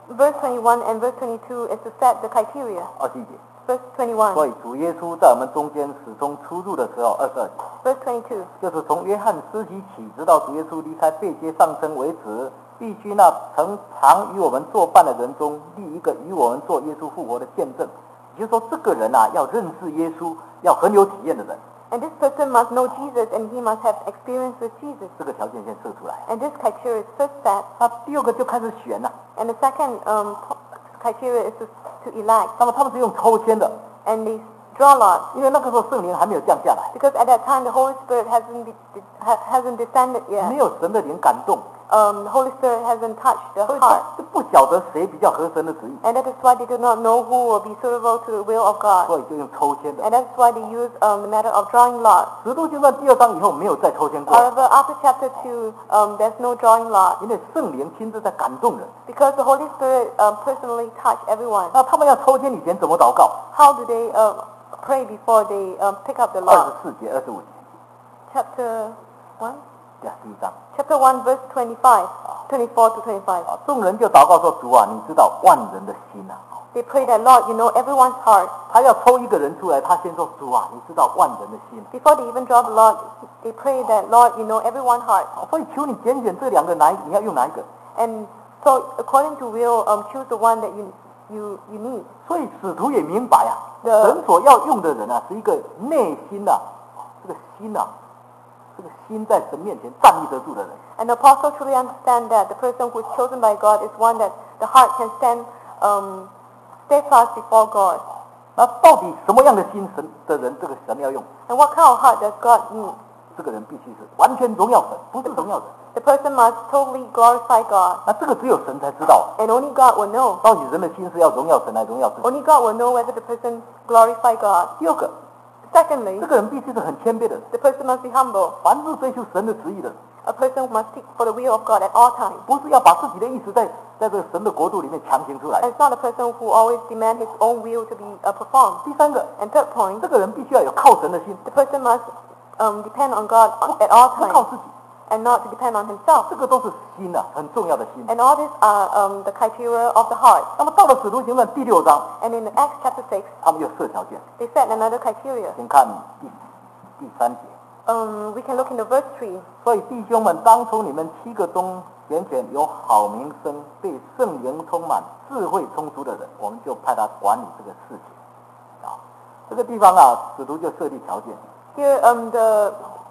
verse twenty-one and verse twenty-two is to set the criteria. 二十一节。 Verse twenty-one, 所以主耶稣在我们中间始终出入的时候，二十二节， verse twenty-two. 就是从约翰施洗起，直到主耶稣离开被接上升为止，必须那曾常与我们作伴的人中立一个与我们做耶稣复活的见证。也就是说，这个人啊，要认识耶稣，要很有体验的人。 And this person must know Jesus and he must have experience with Jesus. 这个条件先设出来。 And this criteria is first set. 那第二个就开始选了、啊。 And the second um, criteria is to, to elect. 那么他们是用抽签的。 And they draw lots. 因为那个时候圣灵还没有降下来。 Because at that time the Holy Spirit hasn't be, hasn't descended yet. 没有神的灵感动。 Um, the Holy Spirit hasn't touched the 所以 heart. 就不晓得谁比较合神的旨意。 And that is why they do not know who will be suitable to the will of God. 所以就用抽签的。 And that's why they use um, the matter of drawing lots. 使徒行传第二章以后没有再抽签过。 However, after chapter two, um, there's no drawing lots. 因为圣灵亲自在感动人。 Because the Holy Spirit um, personally touched everyone. 那他们要抽签以前怎么祷告？ How do they uh, pray before they um, pick up the 二 lot? 十四节、二十五节， Chapter one? 对啊，第一章。 Chapter one, verse twenty-five, twenty-four to twenty-five. 啊，众人就祷告说：“主啊，你知道万人的心啊。” They pray that, Lord, you know everyone's heart. 他要抽一个人出来，他先说：“主啊，你知道万人的心。” Before they even draw the lot, they pray that, Lord, you know everyone's heart. 所以求你拣选这两个哪一，你要用哪一个？ And so, according to will, um, choose the one that you you you need. 所以使徒也明白啊， The- 神所要用的人啊，是一个内心啊，这个心啊，这个心在神面前站立得住的人。 And the apostle truly understand that the person who is chosen by God is one that the heart can stand um, steadfast before God. 那到底什么样的心神的人，这个神要用？ And what kind of heart does God need? 这个人必须是完全荣耀神，不是荣耀人。 The person must totally glorify God. 那这个只有神才知道， And only God will know. 到底人的心是要荣耀神来荣耀自己。 Only God will know whether the person glorify God. 第二个， Secondly, 这个人必须是很谦卑的人， the person must be humble. 凡是追求神的旨意的人， A person must seek for the will of God at all times. 不是要把自己的意思在在这个神的国度里面强行出来。 And it's not a person who always demands his own will to be uh, performed. 第三个， And third point, 这个人必须要有靠神的心， the person must um, depend on God at all 不靠 times 自己， and not to depend on himself. 这个都是心啊，很重要的心。 And all these are um, the criteria of the heart. 那么到了使徒行传第六章， And in Acts chapter six, 他们又设条件， they set another criteria. 请看第第三节。 Um, we can look into verse three. 所以弟兄们，当从你们七个中拣选有好名声、被圣灵充满、智慧充足的人，我们就派他管理这个事情。啊，这个地方啊，使徒就设立条件。 Here, um, the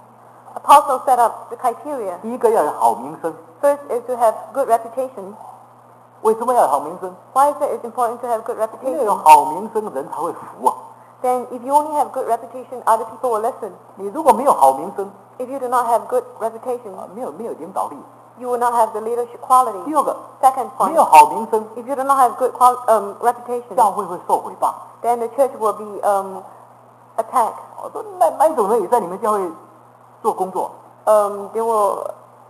apostle set up the criteria. 第一个要有好名声， First is to have good reputation. 为什么要有好名声？ Why is it it's important to have good 因为有 reputation? 好名声，人才会服啊。 Then if you only have good reputation, other people will listen. 你如果没有好名声， If you do not have good reputation, 啊，没有没有领导力。 you will not have the leadership quality. 第二个， Second 没 point, 有好名声， if you do not have good qual- um, reputation, 教会会受毁谤。 then the church will be um, attacked. 我说那那一种人也在你们教会做工作， Um, they will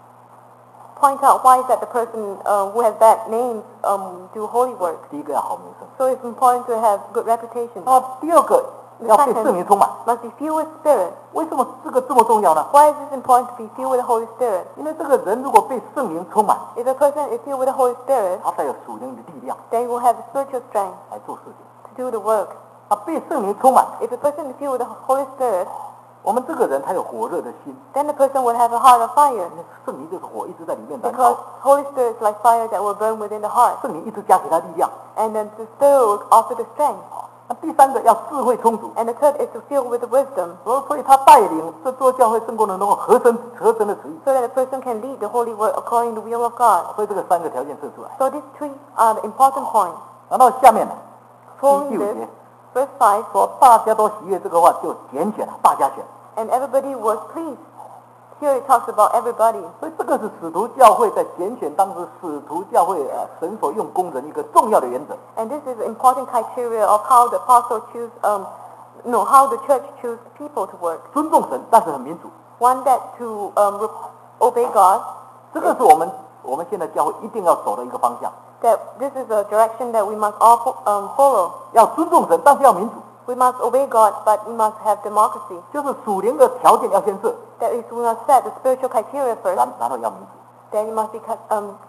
point out why is that the person uh, who has bad names um, do holy work. 第一个要好名声。 So it's important to have good reputation. 那么第二个 The 要被圣 second 灵充满。 must be filled with Spirit. 为什么这个这么重要呢？ Why is this important to be filled with the Holy Spirit? 因为这个人如果被圣灵充满， If a person is filled with the Holy Spirit, 他才有属灵的力量 then he will have the spiritual strength 来做事情。 to do the work. 啊，被圣灵充满， If a person is filled with the Holy Spirit, 我们这个人才有火热的心。 then the person will have a heart of fire. 因为圣灵就是火，一直在里面燃 Because 烧， Holy Spirit is like fire that will burn within the heart. 圣灵一直加给他力量。 And then the Spirit will offer the strength. 那第三个要智慧充足， And the third is to fill with the wisdom, 所以所以他带领这座教会圣工的能够合神合神的旨意。 so that a person can lead the holy work according to the will of God. 所以这个三个条件设出来。 So these three are the important points. 然后下面呢，第 Following 第五 this, 节 verse five, 说大家都喜悦这个话，就拣选了，大家选。 and everybody was pleased. Here it talks about everybody. 所以这个是使徒教会在拣选当时使徒教会啊神所用工人一个重要的原则。 And this is the important criteria of how the apostle choose, um, no, how the church choose people to work. 尊重神，但是很民主。 One that to um, re- obey God, 这个是我们我们现在教会一定要走的一个方向。 that this is a direction that we must all fo- um, follow. 要尊重神，但是要民主， We must obey God, but we must have democracy. 就是属灵的条件要先设， That is, we must set the spiritual criteria first, 然然后要民主。 then it must be, ca- um,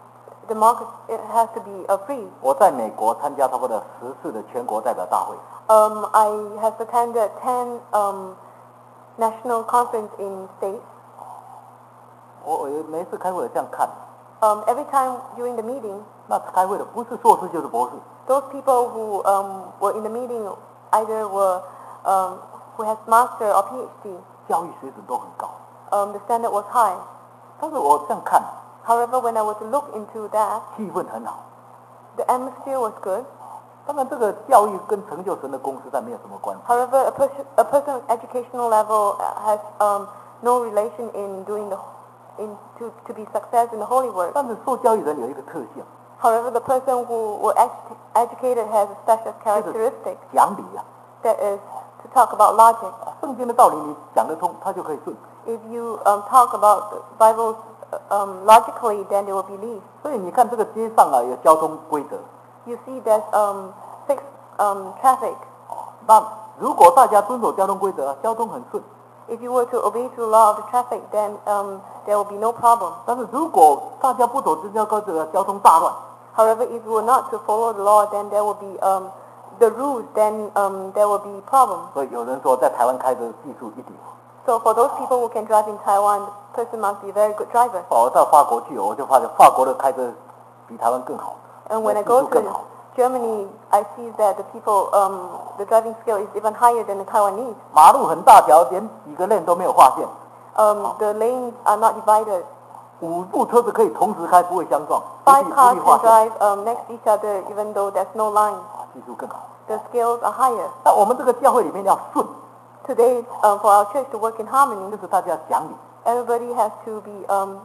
the market it has to be uh, free. 我在美国参加差不多十次的全国代表大会， Um, I have attended ten um, national conference in states. 我我每一次开会我这样看， Um, every time during the meeting, 那开会的不是硕士就是博士， those people who um, were in the meeting either were um, who has master or PhD. 教育水准都很高。 Um, the standard was high. 但是我这样看， However, when I was to look into that, 气氛很好。 the atmosphere was good. 当然，这个教育跟成就神的公司但没有什么关系。 However, a, person, a person's educational level has um, no relation in doing the in to, to be success in the holy work. 但是受教育人有一个特性， However, the person who were edu- educated has a special characteristic 讲理啊， that is to talk about logic. 圣经的道理你讲得通，他就可以顺。 If you um, talk about the Bible um, logically, then they will believe. 所以你看这个街上啊有交通规则， You see, there's um, fixed um, traffic. 那如果大家遵守交通规则，交通很顺。 If you were to obey to the law of the traffic, then um, there will be no problem. 但是如果大家不走这交规则，交通大乱。 However, if you were not to follow the law, then there will be um, the rules. Then um, there will be problems. 所以有人说，在台湾开车技术一流。 So for those people who can drive in Taiwan, the person must be a very good driver. 我到法国去，我就发现法国的开车比台湾更好， And when I 技 go 术更好。 to Germany, I see that the people, um, the driving skill is even higher than the Taiwanese. 马路很大条，连几个 lane 都没有划线， Um, the lanes are not divided. 五部车子可以同时开，不会相撞，不 Five 必不 cars 必划 can 线， drive um, next to each other even though there's no line. 啊，技术更好。 The skills are higher. 那我们这个教会里面要顺， Today, um, for our church to work in harmony, 就是大家讲理， everybody has to be um,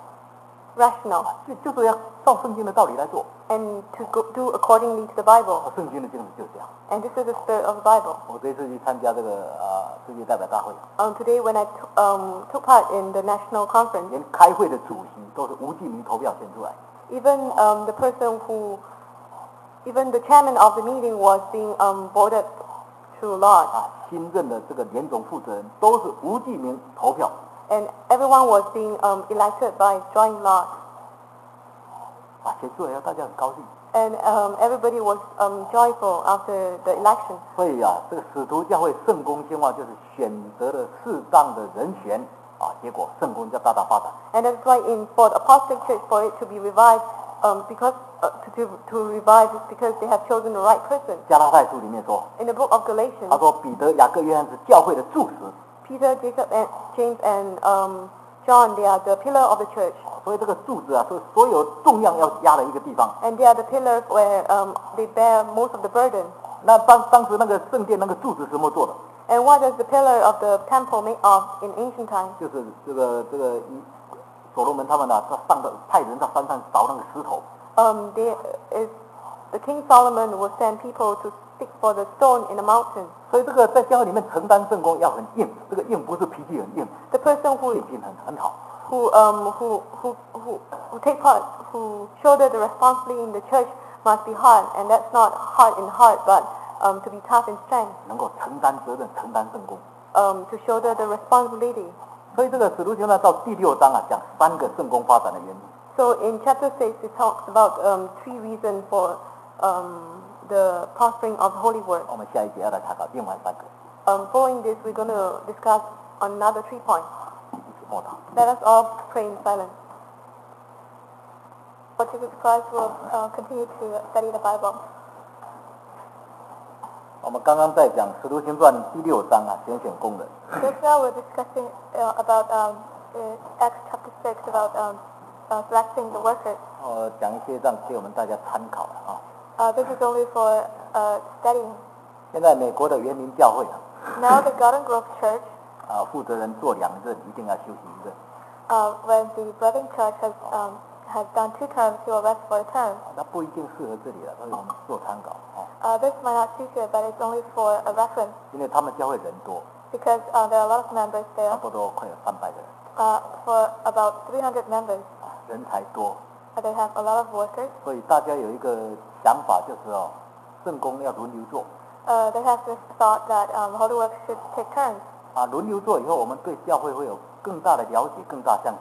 rational 就就是要照圣经的道理来做。 and to go, do accordingly to the Bible. 啊，圣经的精神就是这样。 And this is the spirit of the Bible. 我这一次去参加这个啊世界代表大会， Um, today, when I t- um, took part in the national conference, 连开会的主席都是无记名投票选出来。 even um, the person who, even the chairman of the meeting was being um, voted through lot, 啊，新任的这个联总负责人都是无记名投票。 and everyone was being um, elected by drawing lot, 啊，选出来以后大家很高兴。 and um, everybody was um, joyful after the election. 所以啊，这个使徒教会圣公兴旺就是选择了适当的人选啊，结果圣公就大大发展。 And that's why in for the apostolic church, for it to be revived, um, because uh, to, to to revive is because they have chosen the right person. 加拉太书里面说， In the book of Galatians, 他说彼得、雅各、约翰是教会的柱石， Peter, Jacob, and James, and um, John, they are the pillar of the church, 所以这个柱子啊，是所有重量要压的一个地方。 and they are the pillars where um, they bear most of the burden. 那当当时那个圣殿那个柱子是什么做的？ And what does the pillar of the temple make of in ancient times? 就是这个这个一所罗门他们啊，他上的派人到山上找那个石头， Um, there is the King Solomon will send people to seek for the stone in the mountain. 所以这个在教会里面承担圣工要很硬，这个硬不是脾气很硬， The person who 信心很很好。 who um who who who who take part, who shoulder the responsibility in the church must be hard, and that's not hard in heart, but um to be tough in strength, 能够承担责任、承担圣工。 um to shoulder the responsibility. 所以这个使徒行传到第六章啊，讲三个圣工发展的原因。 So in chapter six, it talks about um three reasons for um the prospering of holy work. 我们下一节要来探讨另外三个， Um, following this, we're going to discuss another three points. 一起默祷。 Let us all pray in silence. Lord Jesus Christ will uh, continue to study the Bible. 我们刚刚在讲使徒行传第六章啊，拣选工人。 Just now we're discussing uh, about um, uh, Acts chapter six about um, uh, selecting the workers. 呃，讲一些让给我们大家参考的啊。 Uh, this is only for uh, studying. 现在美国的园林教会啊， Now the Garden Grove Church, 啊，负责人做两任，一定要休息一任。 uh, when the Brethren Church has um, has done two terms, he will rest for a term. 啊那不一定适合这里了，所以我们做参考啊。 Uh, this might not suit here, but it's only for a reference 因为他们教会人多， because uh, there are a lot of members 差 there. 不多快有三百个人， Uh, for about three hundred members, 啊，人才多， uh, they have a lot of workers. 所以大家有一个想法就是哦，圣工要轮流做。 Uh, they have this thought that um, holy work should take turns. 啊，轮流做以后，我们对教会会有更大的了解，更大向心力。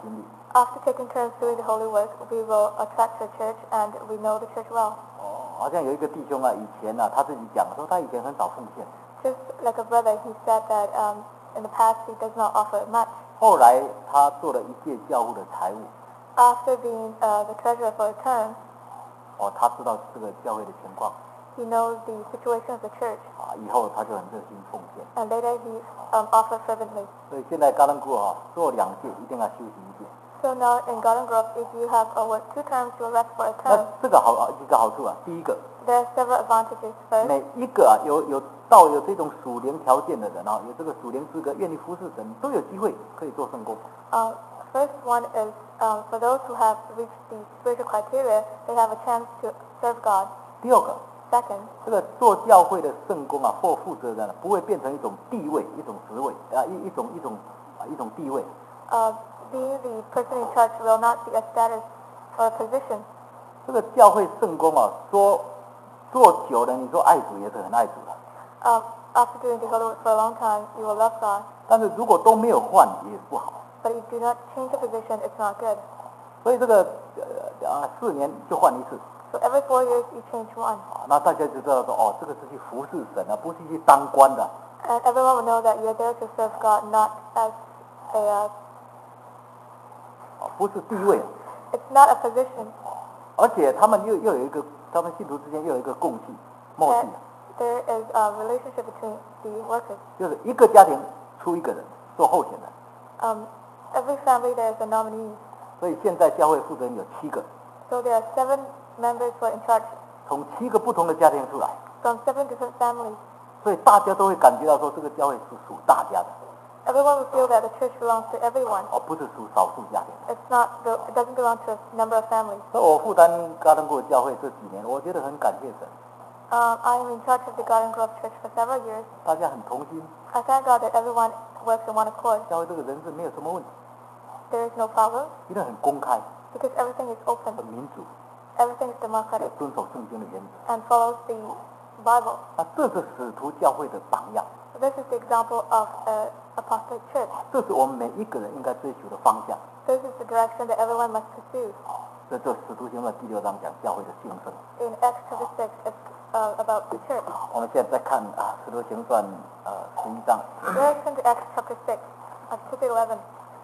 After taking turns doing the holy work, we will attract the church and we know the church well. 哦，好像有一个弟兄啊，以前啊，他自己讲说他以前很少奉献， Just like a brother, he said that um, in the past he does not offer much. 后来他做了一届教会的财务， After being uh, the treasurer for a term, 哦，他知道这个教会的情况， he knows the situation of the church, 啊，以后他就很热心奉献。 and later he um, offered fervently. 所以现在高登谷啊，做两届一定要休息一届。 So now in Garden Grove, if you have uh, worked two terms, you will rest for a 那 term. 这个好啊，几个好处啊，第一个， There are several advantages. First, 每一个啊有有到有这种属灵条件的人啊，有这个属灵资格，愿意服侍神，都有机会可以做圣工。 uh, first one is um, for those who have reached the spiritual criteria, they have a chance to serve God. 第二个， Second, 这个做教会的圣工啊或负责人啊，不会变成一种地位、一种职位啊，一一种一种啊一种地位。 uh, being the person in charge will not be a status or a position. 这个教会圣工啊，说做久了，你说爱主也是很爱主的， Um, after doing the holy work for a long time, you will love God. 但是如果都没有换也不好。 But if you do not change the position, it's not good. 所以这个呃啊四年就换一次 So every four years, you change one. 啊，那大家就知道说哦，这个是去服侍神啊，不是去当官的。 And everyone will know that you're there to serve God, not as a, uh, 啊，不是地位， it's not a position. 而且他们又又有一个，他们信徒之间又有一个共契、默 That 契， there is a relationship between the workers. 就是一个家庭出一个人做候选人。 Um, every family there is a nominee. 所以现在教会负责人有七个， So there are seven members who are in charge 从七个不同的家庭出来， from seven different families. 所以大家都会感觉到说这个教会是属大家的， Everyone will feel that the church belongs to everyone. 而不是属少数家庭。 It's not, it doesn't belong to a number of families. 所以我负担高登国教会这几年，我觉得很感谢神， Um, I am in charge of the Garden Grove Church for several years. 大家很同心， I thank God that everyone works in one accord. 教会这个人事没有什么问题， There is no problem 因为很公开、 because everything is open. 很民主， Everything is 也 democratic 遵守圣经的原则。 and follows the Bible. 那这是使徒教会的榜样， So this is the example of an apostolic church. 这是我们每一个人应该追求的方向。 This is the direction that everyone must pursue. 这这使徒行传第六章讲教会的兴盛。 In Acts chapter six, it's uh, about the church. 我们现在再看啊，使徒行传呃十一章， Let's turn to Acts chapter six, uh, chapter eleven.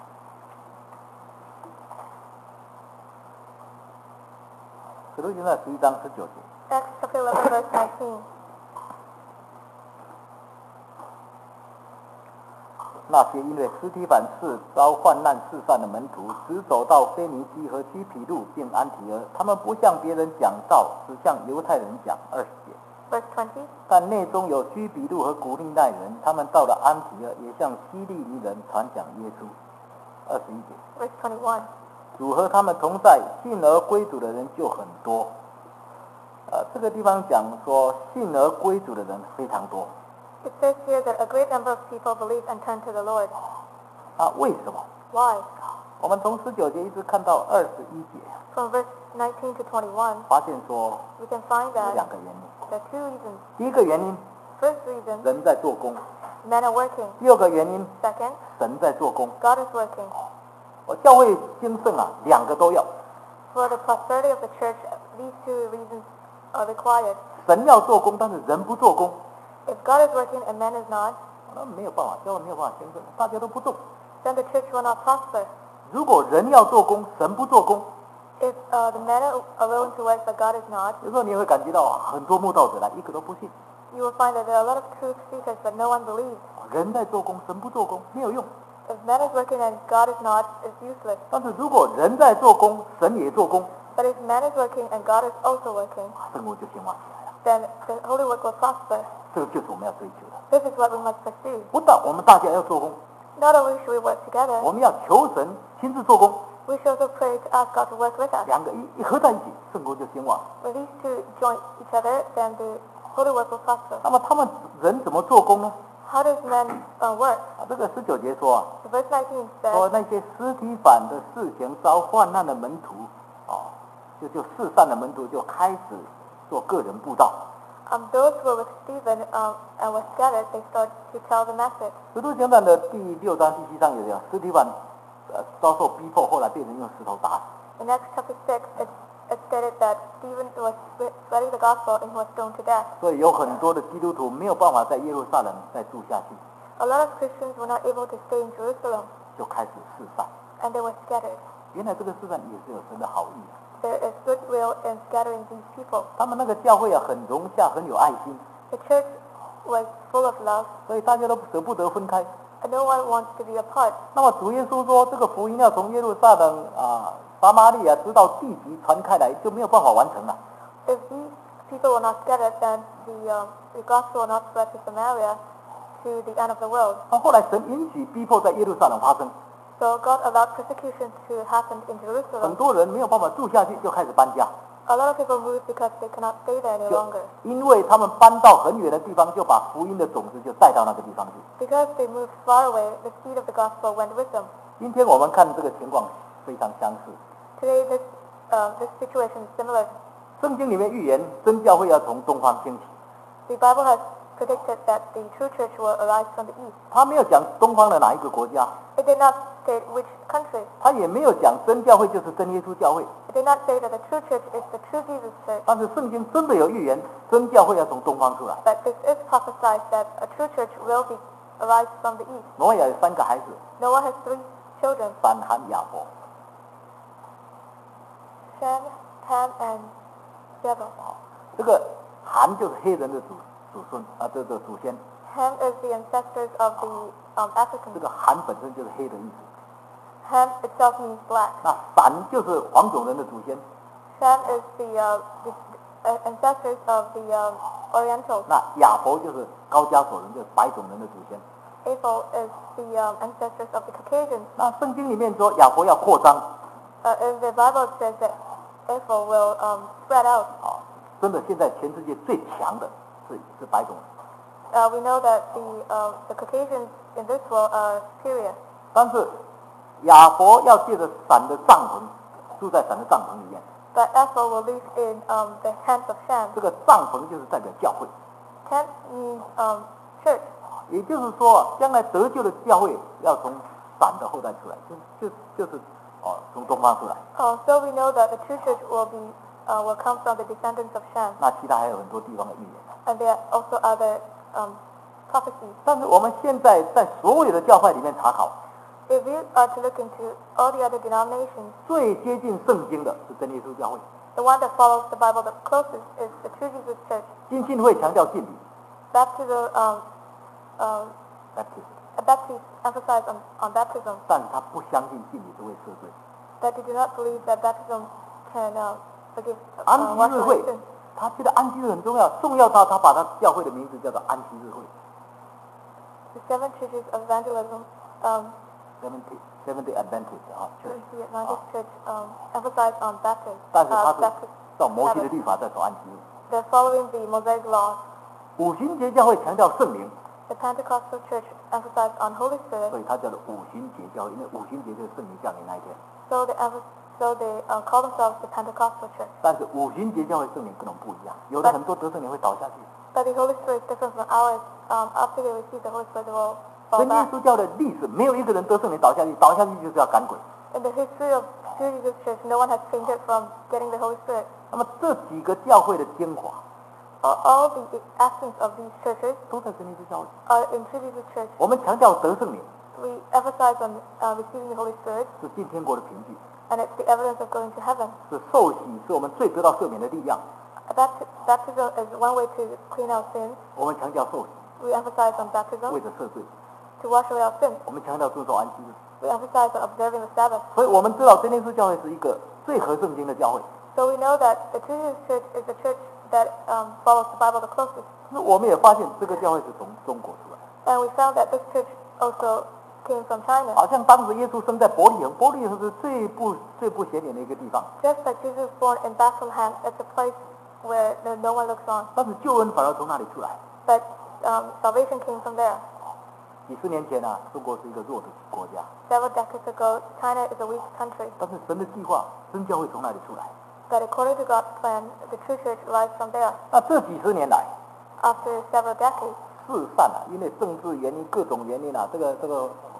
使徒行传十一章十九节。 Acts chapter eleven, verse nineteen. 那些因为斯提凡是遭患难四散的门徒，只走到腓尼基和基皮路并安提阿，他们不向别人讲道，只向犹太人讲。二十节。 Verse twenty. 但内中有居比路和古利奈人，他们到了安提阿，也向希利尼人传讲耶稣。二十一节。 Verse twenty-one. 主和他们同在，信而归主的人就很多。呃，这个地方讲说信而归主的人非常多。 It says here that a great number of people believe and turn to the Lord. 啊，为什么？ Why? 我们从十九节一直看到二十一节， From verse nineteen to twenty-one, 发现说 we can find 有 that 两个原因。 there are two reasons. 第一个原因， First reason, 人在做工； men are working. 第二个原因， Second, 神在做工。 God is working. 我教会兴盛啊，两个都要。 For the prosperity of the church, these two reasons are required. 神要做工，但是人不做工， If God is working and man is not, 那没有办法，教会没有办法兴盛，大家都不动。 then the church will not prosper. 如果人要做工，神不做工， If uh, the men are are willing to work but God is not, 有时候你会感觉到啊，很多慕道者来，一个都不信。 you will find that there are a lot of truth seekers but no one believes. 人在做工，神不做工，没有用。 If man is working and God is not, it's useless. 但是如果人在做工，神也做工， But if man is working and God is also working, 圣工就兴旺起来了。 then the holy work will prosper. 这个就是我们要追求的。 This is what we must pursue. 不但我们大家要做工， Not only should we work together, 我们要求神亲自做工， we should also pray to ask God to work with us. 两个一一合在一起，圣工就兴旺。 When these two join each other, then the holy work will prosper. 那么他们人怎么做工呢？ How does man uh, work? 啊，这个十九节说啊， So verse nineteen 说 says, 那些斯提反的事情遭患难的门徒，啊，就就四散的门徒就开始做个人布道。 um, those who were with Stephen um, and were scattered, they start to tell the message. 使徒行传的第六章、第七章有讲，斯提反呃遭受逼迫，后来被人用石头打死。 In Acts chapter six, it, it stated that Stephen was spreading the gospel and he was stoned to death. 所以有很多的基督徒没有办法在耶路撒冷再住下去， A lot of Christians were not able to stay in Jerusalem, 就开始四散。 and they were scattered. 原来这个四散也是有神的好意啊。 There is goodwill in scattering these people. 他们那个教会啊，很融洽，很有爱心， The church was full of love, 所以大家都舍不得分开。 and no one wants to be apart. 那么主耶稣说，这个福音要从耶路撒冷啊、撒玛利亚直到地极传开来，就没有办法完成了。 If these people were not scattered, then the, um, the gospel will not spread to Samaria to the end of the world. 那后来神允许逼迫在耶路撒冷发生， So God allowed persecution to happen in 很 Jerusalem. 多人没有办法住下去，就开始搬家。 A lot of people moved because they cannot stay there any 就 longer. 因为他们搬到很远的地方，就把福音的种子就带到那个地方去。 Because they moved far away, the seed of the gospel went with them. 今天我们看这个情况非常相似。 Today, this, uh, this situation is similar. 圣经里面预言真教会要从东方兴起， The Bible has predicted that the true church will arise from the east. 他没有讲东方的哪一个国家， It did not state which country. 他也没有讲真教会就是真耶稣教会。 It did not say that the true church is the true Jesus church. 但是圣经真的有预言，真教会要从东方出来。 But this is prophesied that a true church will be arise from the east. 挪亚有三个孩子， Noah has three children, 闪、含、亚伯。 Shem, Ham, and Japheth. 这个含就是黑人的祖祖孙啊，这个祖先。 Ham is the ancestors of the um, 这 Africans. 个含本身就是黑的意思。 Ham itself means black. 那闪就是黄种人的祖先， Shem is the, uh, the uh, ancestors of the um, Orientals. 那亚伯就是高加索人，就是白种人的祖先。 Ephel is the um, ancestors of the Caucasians. 那圣经里面说亚伯要扩张 Uh, in the Bible it says that Ephel will um, spread out. 啊，真的现在全世界最强的是是白种人。 Uh, we know that the, uh, the Caucasians in this world are superior. 但是亚伯要借着闪的帐篷，住在闪的帐篷里面。 But Ephel will live in um, the tents of Shem. 这个帐篷就是代表教会， Tent means um, church. 也就是说啊，将来得救的教会要从闪的后代出来，就就就是哦，从东方出来。 Uh, so we know that the true church will be uh, will come from the descendants of Shem. 那其他还有很多地方的预言。 And there are also other um, prophecies. 但是我们现在在所有的教派里面查考， If we are to look into all the other denominations, 最接近圣经的是真耶稣教会。 the one that follows the Bible the closest is the true Jesus church. 浸信会强调敬礼 Baptism, um, um, （baptism）， Baptists emphasize on, on baptism, 但是他不相信敬礼是会赦罪。 that they do not believe that baptism can uh, forgive 安 uh, 息 wash 日 away 会 sins. 他觉得安息日很重要，重要到他把他教会的名字叫做安息日会 The seven churches of evangelism, um, （Seventy Seventy Adventist） 啊，是 the Adventist church um, emphasize on baptism. 但是 Uh, 他是 baptism. 照摩西的律法在守安息日。 They're following the Mosaic laws. 五旬节教会强调圣灵， The Pentecostal church emphasized on Holy 所 Spirit. 以它叫做五旬节教会，因为五旬节就是圣灵降临那一天。 So they emph- so they uh, call themselves the Pentecostal church. 但是五旬节教会圣灵跟我们不一样，有的很多得圣灵会倒下去。 But the Holy Spirit is different from ours. Um, after they receive the Holy Spirit, they will fall 真耶 back. 稣教的历史，没有一个人得圣灵倒下去，倒下去就是要赶鬼。 In the history of True Jesus Church, no one has fainted from getting the Holy Spirit. 那么这几个教会的精华 All, all the essence of these churches 都在真耶稣教会。 are in True Jesus Church. 我们强调得圣灵 We emphasize on uh, receiving the Holy Spirit, 是进天国的凭据， and it's the evidence of going to heaven. 是受洗是我们最得到赦免的力量。 Bapt- baptism is one way to clean our sins. 我们强调受洗， We emphasize on 为 baptism 着赦罪。 to wash away our sins. 我们强调遵守安息日。 We emphasize on observing the Sabbath. 所以我们知道真耶稣教会是一个最合圣经的教会。 So we know that the True Jesus Church is the church that um, follows the Bible the closest. 那我们也发现这个教会是从中国出来的， And we found that this church also came from China. 好像当时耶稣生在伯利恒，伯利恒是最不最不显眼的一个地方， Just like Jesus was born in Bethlehem, it's a place where no, no one looks on. 但是救恩反而从那里出来。 But um, salvation came from there. 几十年前啊，中国是一个弱的国家， Several decades ago, China is a weak country. 但是神的计划，真教会从那里出来。 But according to God's plan, the true church lies from there. 那这几十年来， After several decades, 四散啊，因为政治原因、各种原因啊，这个这个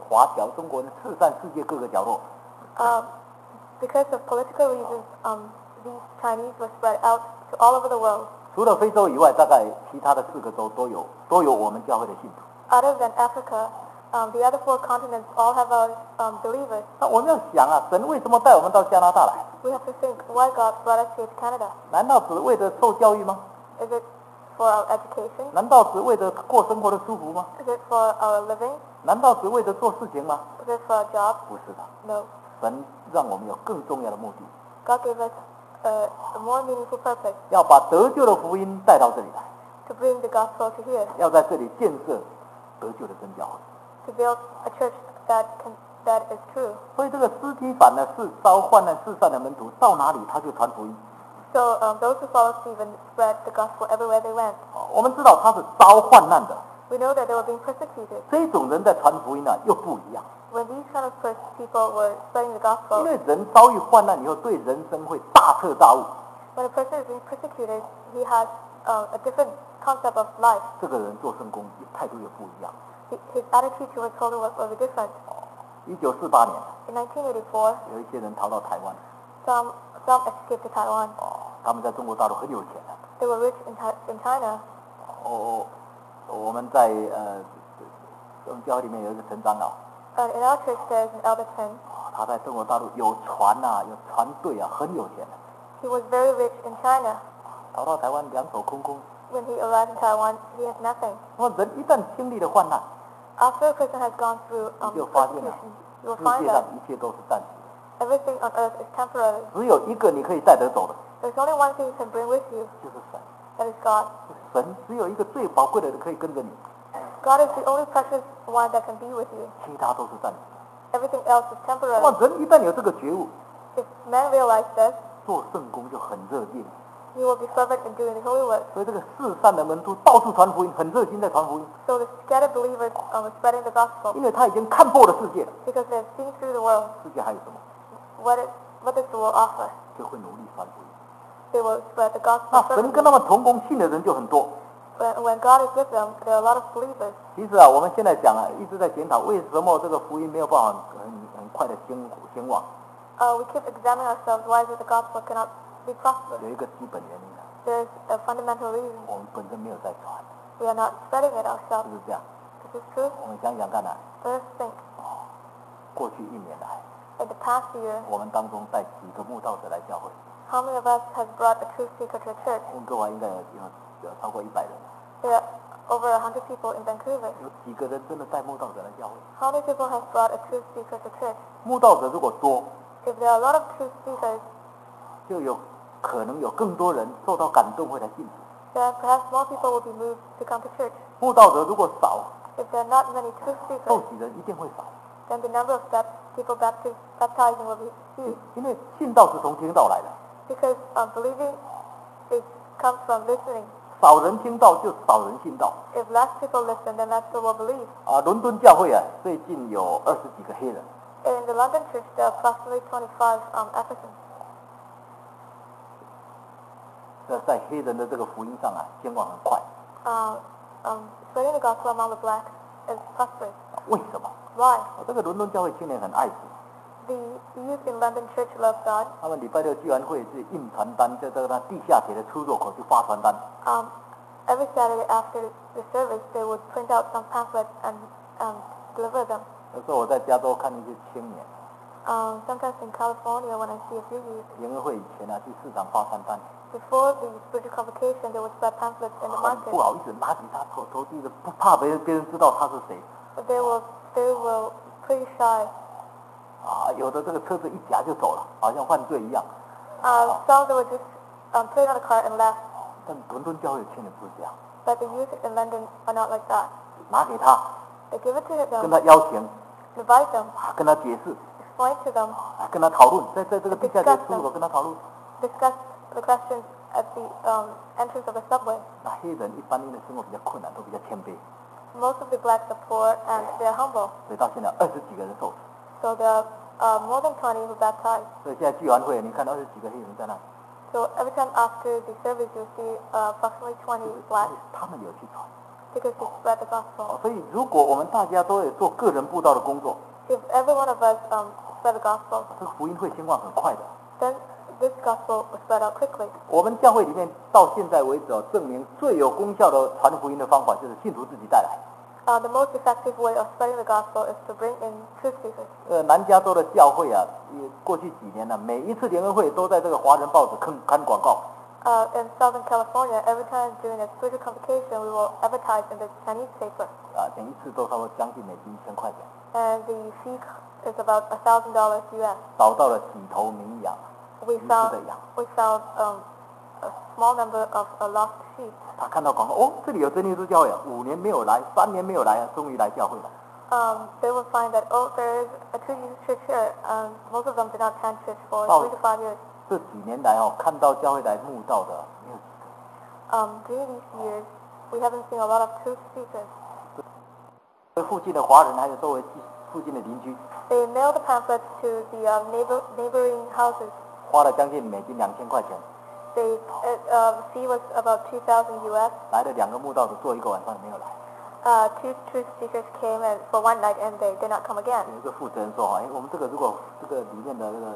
华侨中国人四散世界各个角落。 Um, because of political reasons, um, these Chinese were spread out to all over the world. 除了非洲以外，大概其他的四个州都有都有我们教会的信徒。 Other than Africa, um, the other four continents all have our um, believers. 那我们要想啊，神为什么带我们到加拿大来？ We have to think why God brought us here to Canada. 难道只为着受教育吗？ Is it for our education? 难道只为着过生活的舒服吗？ Is it for our living? 难道只为着做事情吗？ Is it for our job? 不是的， No. 神让我们有更重要的目的， God gave us a, a more meaningful purpose 要把得救的福音带到这里来， to bring the gospel to here, 要在这里建设得救的真教会。 to build a church that can, that is true. 所以这个司提反呢，是遭患难四散的门徒，到哪里他就传福音。 So um, those who followed Stephen spread the gospel everywhere they went. 我们知道他是遭患难的， We know that they were being persecuted. 这种人在传福音呢、又不一样。 When these kind of pers- people were spreading the 因 gospel, 为人遭遇患难以后，对人生会大彻大悟。 when a person is being persecuted, he has uh, a different concept of life. 这个人做圣工态度也不一样。 He, his attitude towards holy was, was different. 一九四八年， In nineteen eighty-four, 有一些人逃到台湾， some some escaped to Taiwan. 哦，他们在中国大陆很有钱的。 They were rich in, Chi- in China. 哦，我们在呃，我们教会里面有一个陈长老， And in our church, there's an Alberton. 他在中国大陆有船呐、有船队啊，很有钱的。 He was very rich in China. 逃到台湾两手空空。 When he arrived in Taiwan, he has nothing. 那么人一旦经历了患难， After a person has gone through 你 um, 就发现了 persecution, you will 世 find 界上 that 一切都是暂时的， everything on earth is temporary. 只有一个你可以带得走的， There's only one thing you can bring with you, 就是神。 that is God. 神只有一个最宝贵的人可以跟着你， God is the only precious one that can be with you. 其他都是暂时的。 Everything else is 那 temporary. 么人一旦有这个觉悟， If man realizes this, 做圣工就很热烈。 he will be fervent in doing the holy work. 所以这个四散的门徒到处传福音，很热心在传福音， So the scattered believers um, are spreading the gospel 因为他已经看破了世界了。 because they've seen through the world. 世界还有什么？ What, is, what does the world offer? 就会努力传福音。 They will spread the gospel. 那神 fervently. 跟他们同工信的人就很多。 When, when God is with them, there are a lot of believers. 其实啊，我们现在讲啊，一直在检讨为什么这个福音没有办法很很很快的兴兴旺。 Uh, we keep examining ourselves why is it the gospel cannot be prosperous. 有一个基本原因啊， There's a fundamental reason. 我们本身没有在传， We are not spreading it 是 ourselves. 不是这样？ This is true. 我们想想看啊， Let us think. 过去一年来， In the past year, 我们当中带几个慕道者来教会， how many of us has brought a truth seeker to a church? 温哥华应该有有有超过一百人， There are over a hundred people in Vancouver. 有几个人真的带慕道者来教会？ How many people have brought a truth seeker to church? 慕道者如果多， If there are a lot of truth seekers, 就有可能有更多人受到感动会来信主。 then perhaps more people will be moved to come to church. 慕道者如果少， If there are not many truth 受 seekers, 洗人一定会少， then the number of bap- people baptized, baptizing will be huge. 因为信道是从听道来的， Because um, believing is comes from listening. 少人听道就少人信道。 If less people listen, then less people will believe. 啊，伦敦教会啊，最近有二十几个黑人， In the London church, there are approximately twenty-five um, Africans. 在在黑人的这个福音上啊，兴旺很快。 Uh, um, spreading the gospel among the blacks is prosperous. 为什么？ Why? 啊这个伦敦教会青年很爱主， The youth in London church love God. 他们礼拜六聚完会是印传单，在这个那地下铁的出入口就发传单。 Um, every Saturday after the service, they would print out some pamphlets and um, deliver them. 有时候我在加州看一些青年， Um, sometimes in California, when I see a few youth, 联合会以前啊去市场发传单， before the spiritual convocation, they would spread pamphlets in the 很 market. 不好意思拿给他投投递的，不怕别人别人知道他是谁。 But they were they were pretty shy. 啊，有的这个车子一夹就走了，好像犯罪一样。 Uh, some they would just um, put it on a cart and left. 但伦敦教会的青年不是这样， But the youth in London are not like that. 拿给他， They give it to 跟 them, 他邀请， invite them, 啊跟他解释， explain to them, 啊跟他讨论，在在这个地下铁出入口跟他讨论。 discuss the questions at the um, entrance of the subway. 那黑人一般因为生活比较困难，都比较谦卑， Most of the blacks are poor and they are humble. 所以到现在二十几个人受死。 So there are uh, more than twenty who baptized. 所以现在聚完会，你看二十几个黑人在那里， So every time after the service, you'll see uh, approximately twenty 因为 blacks. 他们有去传， because to spread the gospel. 所以，如果我们大家都有做个人布道的工作， If every one of us um, spread the gospel, 这个福音会兴旺很快的。 then this gospel will spread out quickly. 我们教会里面到现在为止哦，证明最有功效的传福音的方法就是信徒自己带来。 Uh, the most effective way of spreading the gospel is to bring in truth seekers. 呃，南加州的教会啊，也过去几年呢、啊，每一次联合会都在这个华人报纸刊刊广告。 Uh, in Southern California, every time during a spiritual convocation, we will advertise in the Chinese paper. 啊，每一次都差不多将近美金一千块钱。 And the fee is about a thousand dollars U S. 找到了几头迷羊， We 迷失 found 的羊。 we found um, a small number of uh, lost sheep. 他看到广告，哦，这里有真耶稣教会啊，五年没有来，三年没有来啊，终于来教会了。 Um, they will find that oh, there is a true Jesus church here. Um, most of them did not attend church for Oh. three to five years. 这几年来哦，看到教会来慕道的没有几个。 Um, during these years, we haven't seen a lot of truth seekers. 这附近的华人还有周围附近的邻居， They mailed the pamphlets to the uh, neighbor, neighboring houses. 花了将近美金两千块钱， They, uh, uh, the fee was about two thousand U S. 来了两个慕道者，坐一个晚上也没有来。 Uh, two truth seekers came and for one night and they did not come again. 有一个负责人说哈，哎，我们这个如果这个里面的这个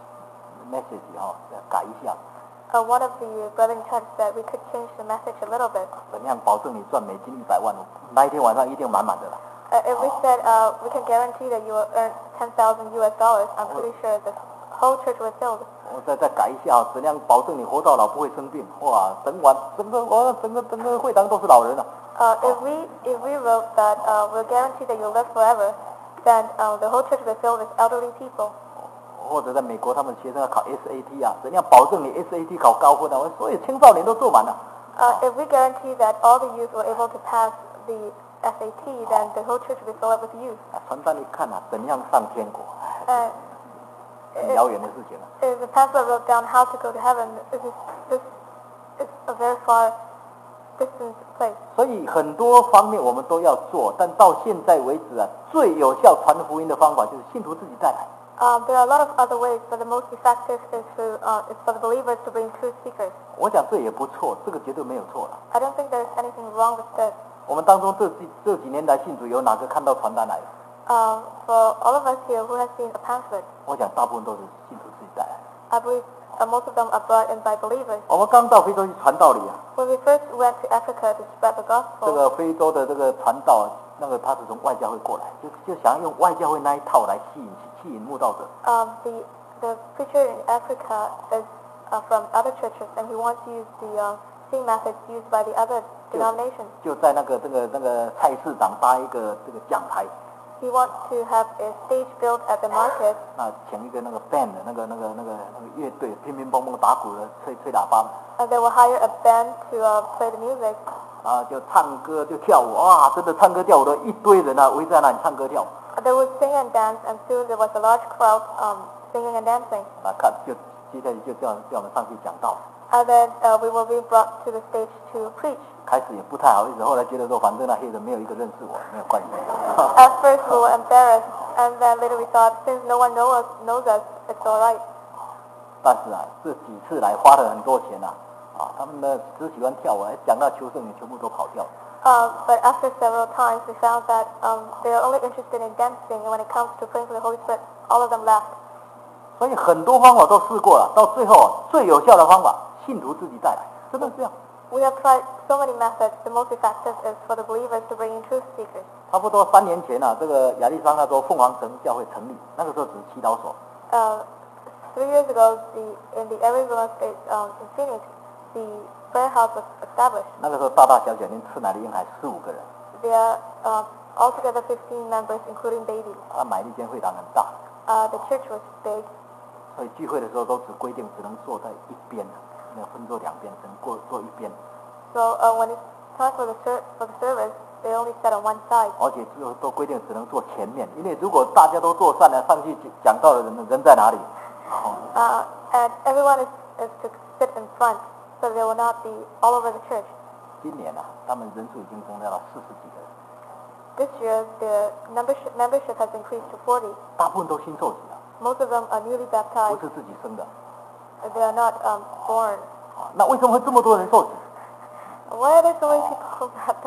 message 哈、要改一下， Uh, one of the brethren church said we could change the message a little bit. 怎么样保证你赚美金一百万？那一天晚上一定满满的了。 Uh, if we said uh, we can guarantee that you will earn ten thousand U S dollars, I'm pretty sure the whole church was filled. 我再再改一下啊，怎样保证你活到老不会生病？哇，整晚整个我整个整个会堂都是老人啊。 Uh, if we if we wrote that uh, we'll guarantee that you'll live forever, then uh, the whole church will be filled with elderly people. 或者在美国，他们学生要考 S A T 啊，怎样保证你 S A T 考高分啊？我所有青少年都坐满了。 Uh, if we guarantee that all the youth were able to pass the S A T, then the whole church will be filled up with youth. 啊，传单一看啊，怎样上天国？ Uh, 很遥远的事情啊。 if the pamphlet wrote down how to go to heaven, this is this is a very far distance place. 所以很多方面我们都要做，但到现在为止啊，最有效传福音的方法就是信徒自己带来。 Um, there are a lot of other ways, but the most effective is, to, uh, is for the believers to bring truth seekers. 我想这也不错，这个绝对没有错了。 I don't think there's anything wrong with this. 我们当中这几这几年来信主有哪个看到传单来的？ Um, for all of us here who have seen a pamphlet, 我想大部分都是信徒自己带来的。 I believe uh, most of them are brought in by believers. 我们刚到非洲去传道理啊， When we first went to Africa to spread the 这 gospel, 个非洲的这个传道，那个他是从外教会过来，就就想要用外教会那一套来吸引吸引慕道者。 um, the the preacher in Africa is uh, from other churches, and he wants to use the uh, same methods used by the other denominations. 就在那个这个那个菜市场搭一个这个讲台， He wants to have a stage built at the market. 那请一个那个 band 的那个那个那个那个乐队，乒乒乓乓打鼓的，吹吹喇叭， And they will hire a band to uh, play the music. 然后就唱歌就跳舞，哇，真的唱歌跳舞的一堆人啊，围在那里唱歌跳舞。 They would sing and dance, and soon there was a large crowd um, singing and dancing. 那看就接下来就叫叫我们上去讲道， And then uh, we will be brought to the stage to preach. 开始也不太好意思，后来觉得说反正那黑人没有一个认识我，没有关系。 At first we were embarrassed, and then later we thought, since no one know us, knows us, it's all right. 但是啊，这几次来花了很多钱啊，啊，他们呢只喜欢跳舞，讲到求圣也全部都跑掉。 Uh, but after several times, we found that um, they are only interested in dancing, and when it comes to praying for the Holy Spirit, all of them left. 所以很多方法都试过了，到最后啊最有效的方法，信徒自己带来，真的是这样。 We have tried so many methods. The most effective is for the believers to bring in truth seekers. 差不多三年前啊，这个亚利桑那州凤凰城教会成立，那个时候只是祈祷所。 Uh, three years ago, the in the Arizona state um, in Phoenix, the prayer house was established. 那个时候大大小小连吃奶的婴孩十五个人， There are uh, altogether fifteen members, including babies. 他买了一间会堂很大， Uh, the church was big, 所以聚会的时候都只规定只能坐在一边，没有分坐两边，只能过坐一边， so uh, when it's time for the ser- for the service, they only sat on one side. 而且只有都规定只能坐前面，因为如果大家都坐散了，上去讲道的人人在哪里？哦 Uh, and everyone is, is to sit in front, so they will not be all over the church. 今年啊，他们人数已经增加到四十几个人， This year, the membership membership has increased to forty. 大部分都新受洗了， Most of them are newly 不 baptized. 是自己生的。 They are not um, born. 啊，那为什么会这么多人受洗？ Why are there so many people baptized?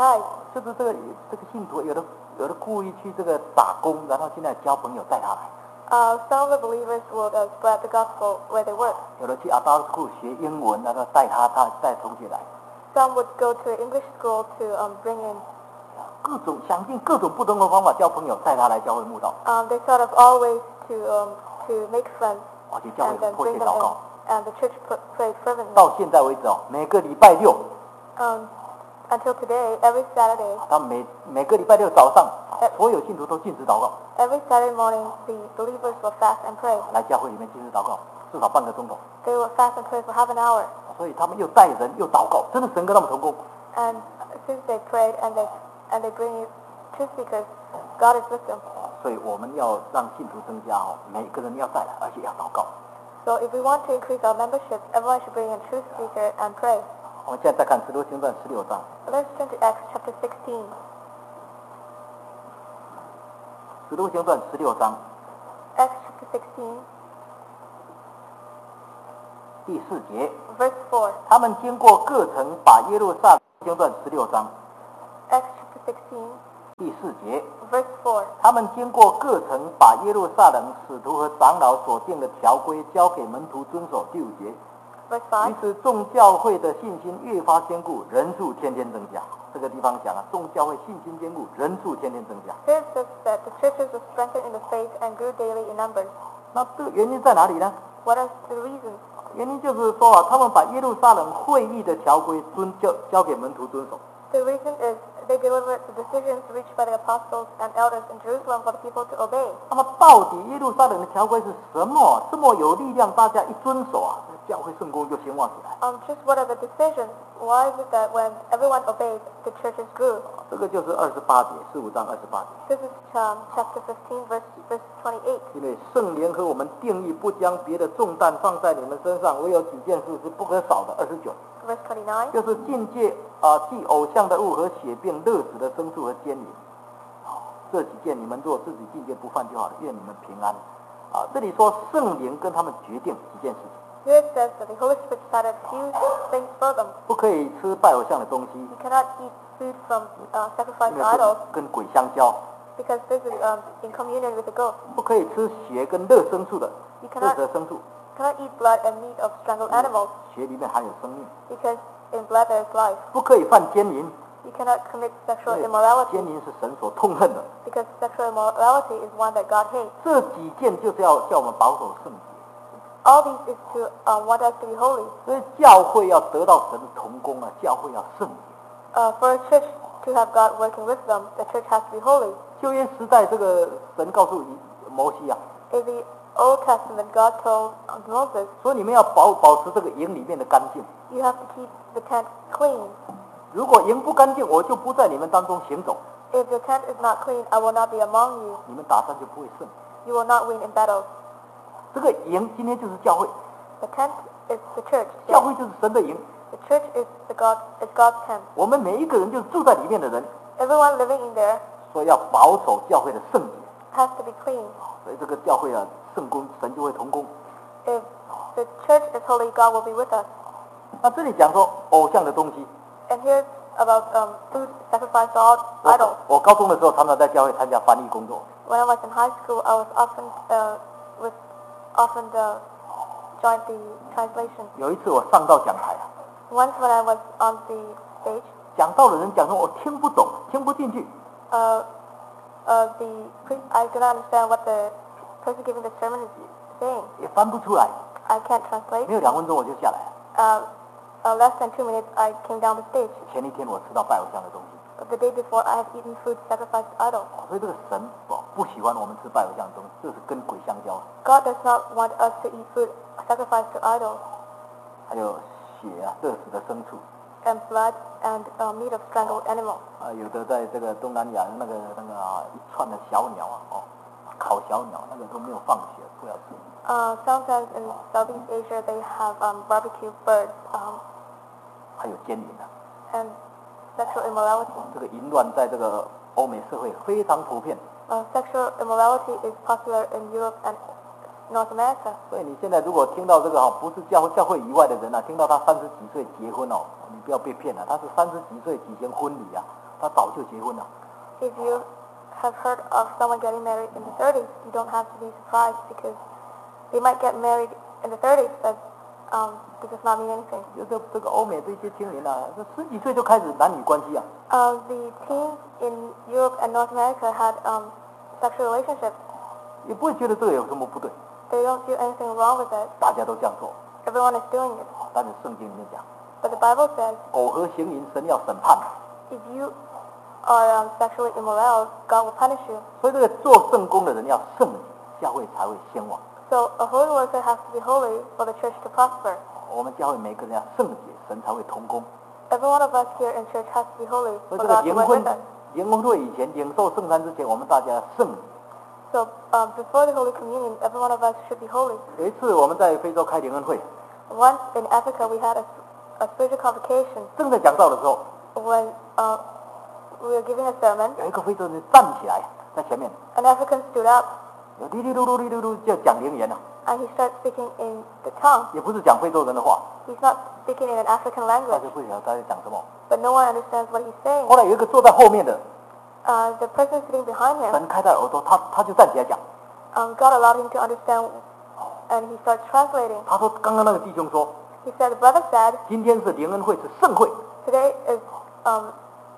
就是这个这个信徒有的有的故意去这个打工，然后现在交朋友带他来。 Uh, some of the believers would uh, spread the gospel where they work. 有的去阿巴斯库学英文，然后带他他带同学来。 Some would go to an English school to um, bring in. 各种想尽各种不同的方法交朋友，带他来教会慕道。 Um, they thought of all ways to um, to make friends 而且教会 and then 迫 bring 切 them 祷 in. 告。 And the church pr- prayed fervently. 到现在为止哦，每个礼拜六。 Um, until today, every Saturday. 他每每个礼拜六早上，所有信徒都禁止祷告。 Every Saturday morning, the believers will fast and pray. 来教会里面禁止祷告，至少半个钟头。 They will fast and pray for half an hour. 所以他们又带人又祷告，真的神跟他们同工。 And since they prayed and they and they bring truth seekers, God is with them. 所以我们要让信徒增加哦，每个人要带来，而且要祷告。 So if we want to increase our membership, everyone should bring in truth seeker and pray. 我们现在再看《使徒行传》十六章。 Let's turn to Acts chapter sixteen. 使徒行传十六章。 Acts chapter sixteen. 第四节。 Verse four. 他们经过各城，把耶路撒冷行传十六章。 Acts chapter sixteen. 第四节。 Verse four. 他们经过各城，把耶路撒冷使徒和长老所定的条规交给门徒遵守。第五节。 Verse five. 于是众教会的信心越发坚固，人数天天增加。这个地方讲啊，众教会信心坚固，人数天天增加。 Here it says that the churches were strengthened in the faith and grew daily in numbers. 那这个原因在哪里呢？ What are the reasons? 原因就是说啊，他们把耶路撒冷会议的条规遵交交给门徒遵守。 The reason is they delivered the decisions reached by the apostles and elders in Jerusalem for the people to obey. 那么到底耶路撒冷的条规是什么？这么有力量，大家一遵守啊，教会圣工就兴旺起来。 Um, just what are the decisions? Why is it that when everyone obeyed, the churches grew? 这个就是二十八节，十五章二十八节。 This is um, chapter fifteen, verse verse twenty-eight. 因为圣灵和我们定义不将别的重担放在你们身上，唯有几件事是不可少的。二十九。 Verse twenty-nine. 就是禁戒啊，祭偶像的物和血并勒死的牲畜和奸淫。这几件你们若自己禁戒不犯就好了，愿你们平安。啊，这里说圣灵跟他们决定几件事情。 Here it says that the Holy Spirit decided few things for them. 不可以吃拜偶像的东西。 You cannot eat food from uh, 因 sacrificed 为 idols 跟鬼相交。 because this is um, in communion with the ghost. 不可以吃血跟勒牲畜的， You 勒 cannot 死的牲畜。 cannot eat blood and meat of strangled animals 血里面含有生命。 because in blood there is life. 不可以犯奸淫。 You cannot commit sexual 因为 immorality 奸淫是神所痛恨的。 because sexual immorality is one that God hates. 这几件就是要叫我们保守圣洁。 All these is to um, want us to be holy. 所以教会要得到神的同工啊，教会要圣洁。 Uh, for a church to have God working with them, the church has to be holy. 旧约时代，这个神告诉摩西啊， In the Old Testament, God told Moses, 说你们要保保持这个营里面的干净。 you have to keep the tent clean. 如果营不干净，我就不在你们当中行走， If the tent is not clean, I will not be among you. 你们打仗就不会胜。 You will not win in battles. 这个营今天就是教会， The tent is the church. 教会就是神的营， The church is the God is God's tent. 我们每一个人就是住在里面的人， Everyone living in there 说要保守教会的圣洁。 has to be clean. 所以这个教会啊，圣工神就会同工。 If the church is holy, God will be with us. 那这里讲说偶像的东西， And here's about um, food sacrificed to all 我 idols. 我高中的时候常常在教会参加翻译工作， When I was in high school, I was often uh, with often uh, joined the translation. 有一次我上到讲台啊， Once when I was on the stage, 讲道的人讲说我听不懂，听不进去， uh, uh, the priest, I do not understand what the person giving the sermon is saying. 也翻不出来， I can't translate. 没有两分钟我就下来了。 Uh, uh, less than two minutes, I came down the stage. 前一天我吃到拜偶像的东西， The day before, I had eaten food sacrificed to idols. 所以这个神哦不喜欢我们吃拜偶像的东西，这是跟鬼相交。 God does not want us to eat food sacrificed to idols 还有血啊，热死的牲畜 and blood and uh, meat of strangled animals. 啊，有的在这个东南亚那个那个啊一串的小鸟啊哦，烤小鸟那个都没有放血，不要吃。 Uh, sometimes in Southeast Asia, they have um, barbecue birds um, 还有奸淫啊， and sexual immorality. 这个淫乱在这个欧美社会非常普遍。 Uh, sexual immorality is popular in Europe and North America. 所以你现在如果听到这个哈，不是教教会以外的人啊，听到他三十几岁结婚哦，你不要被骗了，他是三十几岁举行婚礼啊， 他早就结婚了。 If you have heard of someone getting married in the thirties, you don't have to be surprised because they might get married in the thirties, but um, this does not mean anything. 有的这个欧美这些青年啊，这十几岁就开始男女关系啊。 Um, the teens in Europe and North America had um, sexual relationships. 也不会觉得这个有什么不对， They don't feel anything wrong with it. 大家都这样做。 Everyone is doing it. 但是圣经里面讲， But the Bible says 苟合行淫，神要审判。 if you are um, sexually immoral, God will punish you. 所以这个做圣工的人要圣洁，教会才会兴旺。 So a holy worker has to be holy for the church to prosper. 我们教会每个人要圣洁，神才会同工。 Every one of us here in church has to be holy 所 for 以这个 God to 结 work 婚 with us. 结婚会以前，领受圣餐之前，我们大家要圣洁。 So um, before the Holy Communion, every one of us should be holy. 有一次我们在非洲开灵恩会， Once in Africa, we had a, a spiritual convocation 正在讲道的时候， when uh, we were giving a sermon. 有一个非洲人站起来在前面， An African stood up 有滴滴噜噜滴噜噜就讲灵言了， and he started speaking in the tongue. 也不是讲非洲人的话， He's not speaking in an African 大 language, 家不晓得他在讲什么。 but no one understands what he's saying. 后来有一个坐在后面的， Uh, the person sitting behind him, 神开他的耳朵，他他就站起来讲， um, God allowed him to understand, and he started translating. 他说刚刚那个弟兄说， He said, the brother said, 今天是灵恩会，是盛会， today is um,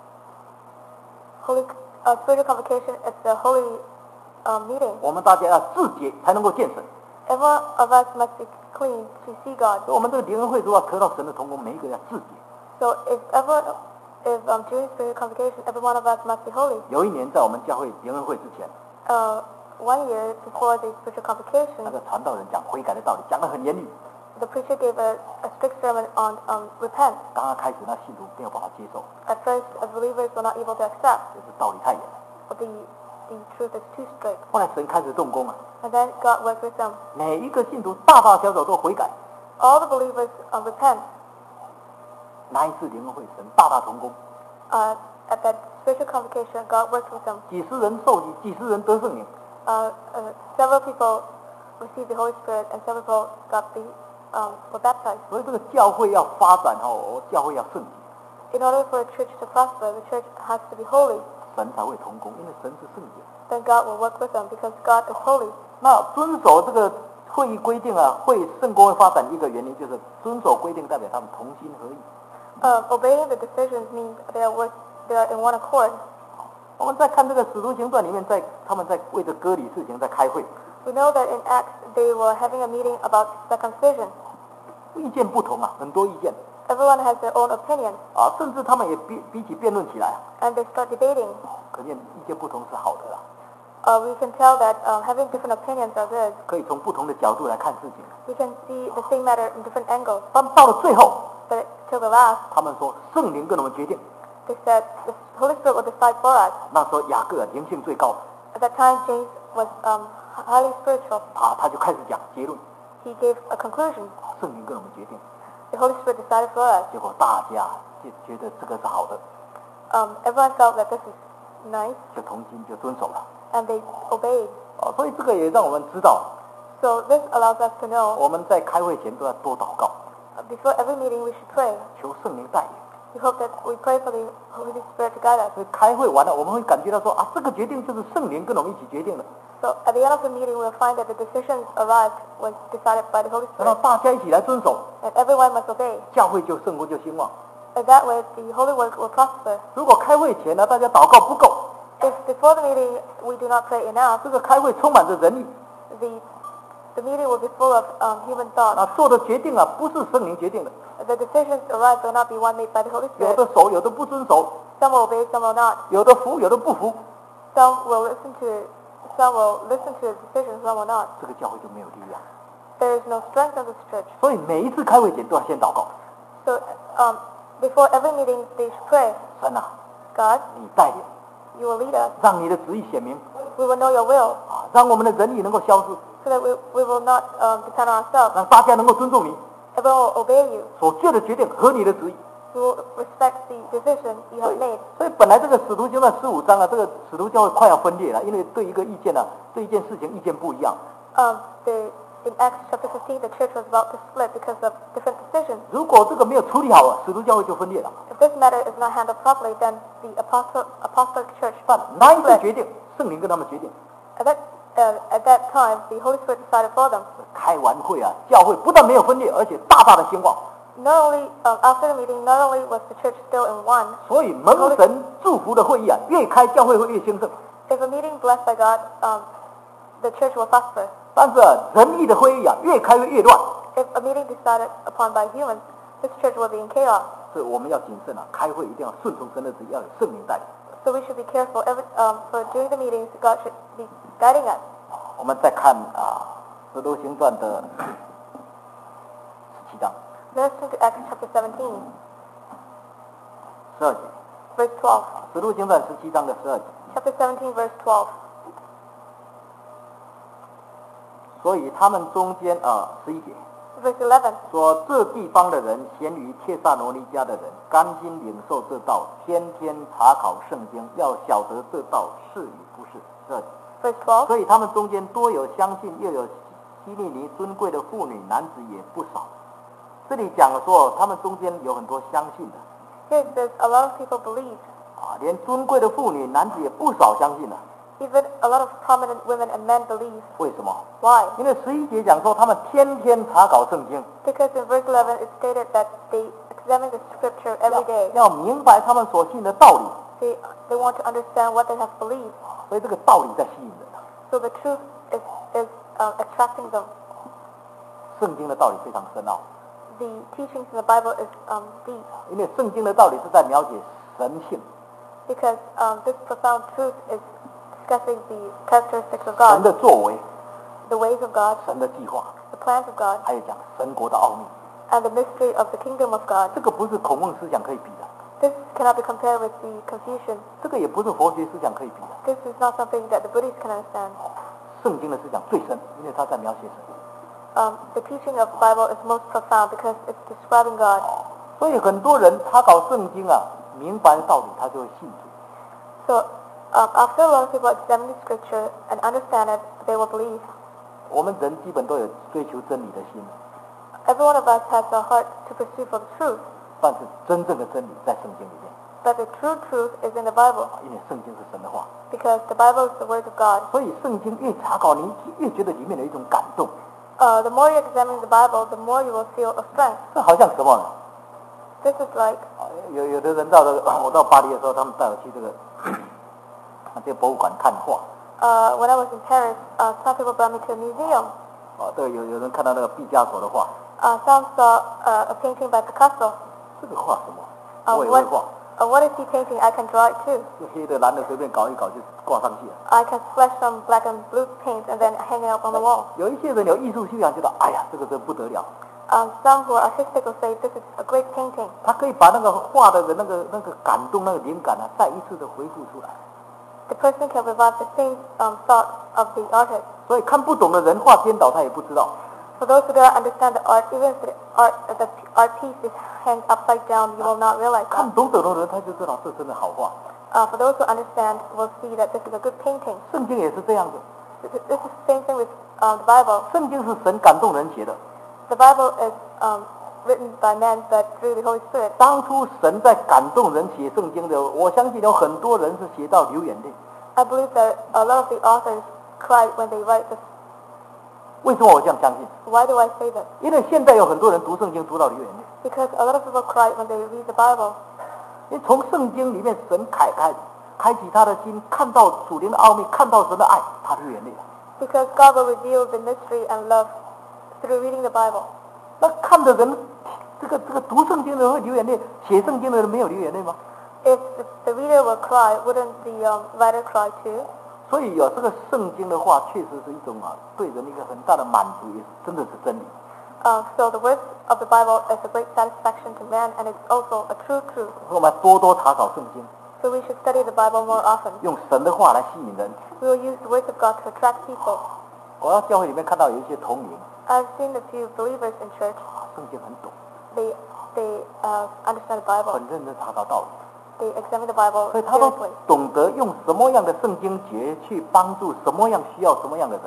holy uh, spiritual convocation. It's a holy um, meeting. 我们大家要自洁才能够见神。 Every one of us must be clean to see God. 所以我们这个灵恩会如果要得到神的同工，每一个人要自洁。 So if ever, if um, during spiritual convocation, every one of us must be holy. 有一年在我们教会灵恩会之前， Uh, one year before the spiritual 那 convocation, 个传道人讲悔改的道理，讲得很严厉。 the preacher gave a, a strict sermon on um, repent. 刚刚开始，那信徒没有办法接受， At first, uh, believers were not able to accept. 就是道理太严了。 But the the truth is too strict. 后来神开始动工啊， And then God worked with them. 每一个信徒大大小小都悔改。 All the believers uh, repent. 那一次灵恩会，神大大同工， Uh, at that spiritual convocation, God worked with them. 几十人受洗，几十人得圣灵。 Uh, uh, several people received the Holy Spirit, and several people got the um, were baptized. 所以这个教会要发展哦，教会要圣洁， In order for a church to prosper, the church has to be holy. 神才会同工，因为神是圣洁。 Then God will work with them because God is holy. 那遵守这个会议规定啊，会圣公会发展一个原因就是遵守规定，代表他们同心合意。 Uh, obeying the decisions means they are work, they are in one accord. 我们在看这个使徒行传里面，在他们在为着割礼事情在开会， We know that in Acts they were having a meeting about circumcision. 意见不同啊，很多意见 Everyone has their own opinion, 啊，甚至他们也比比起辩论起来啊， and they start debating. 可见意见不同是好的啦， Uh, we can tell that um, having different opinions are good. 可以从不同的角度来看事情。 We can see the same matter in different angles. 但到了最后， But till the last, 他们说圣灵跟我们决定。 they said the Holy Spirit will decide for us. 那时候雅各啊灵性最高， At that time, James was um, highly spiritual. 啊，他就开始讲结论， He gave a conclusion. 圣灵跟我们决定。 The Holy Spirit decided for us. 结果大家就觉得这个是好的， Um, everyone felt that this is nice, 就同心就遵守了。 and they obeyed. 啊，所以这个也让我们知道， So this allows us to know 我们在开会前都要多祷告， uh, before every meeting we should pray. 求圣灵带领。 We hope that we pray for the Holy Spirit to guide us. 所以开会完了，我们会感觉到说啊，这个决定就是圣灵跟我们一起决定的， So at the end of the meeting, we'll find that the decisions arrived was decided by the Holy 然后 Spirit, 大家一起来遵守， and everyone must obey. 教会就圣公就兴旺。 And that way, the holy work will prosper. 如果开会前呢，大家祷告不够， If before the meeting we do not pray enough, 这个开会充满着人力， the the meeting will be full of um, human thoughts. 啊，做的决定啊不是圣灵决定的， The decisions arrived will not be one made by the Holy 有 Spirit. 的守，有的不遵守， Some will obey, some will not. 有的服，有的不服， Some will listen to, some will listen to the decisions, some will not. 这个教会就没有力量。 There is no strength in this church. 所以每一次开会前都要先祷告， So um, before every meeting, they should pray. 神啊， God, 你带领， you will lead us. 让你的旨意显明 We will know your will, 啊，让我们的人力能够消失， so that we, we will not um, depend on ourselves. 让大家能够尊重你 Everyone will obey you. 所做的决定和你的旨意。 We will respect the decision you 所 have 以 made. 所以本来这个使徒行传十五章啊，这个使徒教会快要分裂了，因为对一个意见呢、啊，对一件事情意见不一样。 Um, the in Acts chapter fifteen, the church was about to split because of different decisions. 如果这个没有处理好，使徒教会就分裂了。 If this matter is not handled properly, then the apostle, apostolic church 但那一次 split. 决定，圣灵跟他们决定， At that, uh, at that time, the Holy Spirit decided for them. 开完会啊，教会不但没有分裂，而且大大的兴旺。 Not only, um, after the meeting, not only was the church still in one, 所以蒙神祝福的会议啊，越开教会会越兴盛。 if a meeting blessed by God, um, the church will prosper. 但是啊，仁义的会议啊，越开会越乱。 If a meeting decided upon by humans, this church will be in chaos. 所以我们要谨慎啊，开会一定要顺从神的旨意，要有圣灵带领。 So we should be careful. Every, um, for during the meetings, God should be guiding us. 我们再看啊，《使徒行传》的十七章 Let us turn to Acts chapter seventeen, 十二节， verse twelve. 《使徒行传》十七章的十二节。 Chapter seventeen, verse twelve. 所以他们中间啊，十一节 Verse eleven. 说，这地方的人咸于帖撒罗尼迦的人，甘心领受这道，天天查考圣经，要晓得这道是与不是。十二节。 Verse twelve. 所以他们中间多有相信，又有希利尼尊贵的妇女，男子也不少。这里讲说，他们中间有很多相信的 Here it says a lot of people believe. 啊，连尊贵的妇女，男子也不少相信的。 Even a lot of prominent women and men believe. 为什么？ Why? 因为十一节讲说，他们天天查考圣经， Because in verse eleven it stated that they examine the scripture every day. 要明白他们所信的道理。 They, they want to understand what they have believed. 所以这个道理在吸引人啊。 So the truth is, is uh, attracting them. 圣经的道理非常深奥， The teachings in the Bible is um, deep. 因为圣经的道理是在描写神性， Because um, this profound truth is discussing the characteristics of 神 God, 的作为， the ways of God, 神的计划， the plans of God, 还有讲神国的奥秘。 and the mystery of the kingdom of God. 这个不是孔孟思想可以比的， This cannot be compared with the Confucian. 这个也不是佛学思想可以比的。 This is not something that the Buddhists can understand. 圣经的思想最深，因为它在描写神。 Um, the teaching of the Bible is most profound because it's describing God. 所以很多人他搞圣经啊，明白道理，他就会信主。 So um, after a lot of people examine the scripture and understand it, they will believe. 我们人基本都有追求真理的心， Every one of us has a heart to pursue for the truth, 但是真正的真理在圣经里面， but the true truth is in the Bible 因为圣经是神的话， because the Bible is the words of God. 所以圣经越查考，你越觉得里面有一种感动。 Uh, the more you examine the Bible, the more you will feel a strength. 这好像什么呢？ This is like 啊有有的人到这个，我到巴黎的时候，他们带我去这个这个博物馆看画。 uh, when I was in Paris, uh, some people brought me to a museum. 啊，对，有有人看到那个毕加索的画， Uh, some saw uh, a painting by Picasso. 这个画什么？ Uh, 我也会 what, 画， uh, what is he painting? I can draw it too. 就黑的蓝的随便搞一搞就挂上去了。 I can splash some black and blue paint and then hang it up on the wall. 有一些人有艺术修养，觉得哎呀，这个真不得了， Um, some who are artistic will say this is a great painting. 他可以把那个画的那个那个感动、那个灵感啊，再一次的回复出来。 The person can revive the same um, thought of the artist. 所以看不懂的人画颠倒，他也不知道。 For those who do not understand the art, even if the art, uh, the art piece is hanged upside down, you will not realize 看 that. 懂懂的人，他就知道这真的好画。 Uh, for those who understand, will see that this is a good painting. 圣经也是这样的， This is, this is the same thing with uh, the Bible. 圣经是神感动人写的。 The Bible is um, written by men, but through the Holy Spirit. 当初神在感动人写圣经的，我相信有很多人是写到流眼泪。 I believe that a lot of the authors cried when they write this. 为什么我这样相信？ Why do I say that? 因为现在有很多人读圣经读到流眼泪， Because a lot of people cry when they read the Bible. 因为从圣经里面神开开开启他的心，看到属灵的奥秘，看到神的爱，他流眼泪了。 Because God will reveal the mystery and love through reading the Bible. 那看的人，这个这个读圣经的人会流眼泪，写圣经的人没有流眼泪吗？ If the, the reader will cry, wouldn't the um, writer cry too? 所以有这个圣经的话，确实是一种啊，对人一个很大的满足，也是真的是真理。 Uh, so the words of the Bible is a great satisfaction to man, and it's also a true truth. 我们多多查考圣经， So we should study the Bible more often. 用神的话来吸引人。 We will use the words of God to attract people. 我在教会里面看到有一些同龄， I've seen a few believers in church. 啊圣经很懂， They they uh, understand the Bible. 很认真查考道理， They examine the Bible 所以他都 seriously. 懂得用什么样的圣经节去帮助什么样需要什么样的人。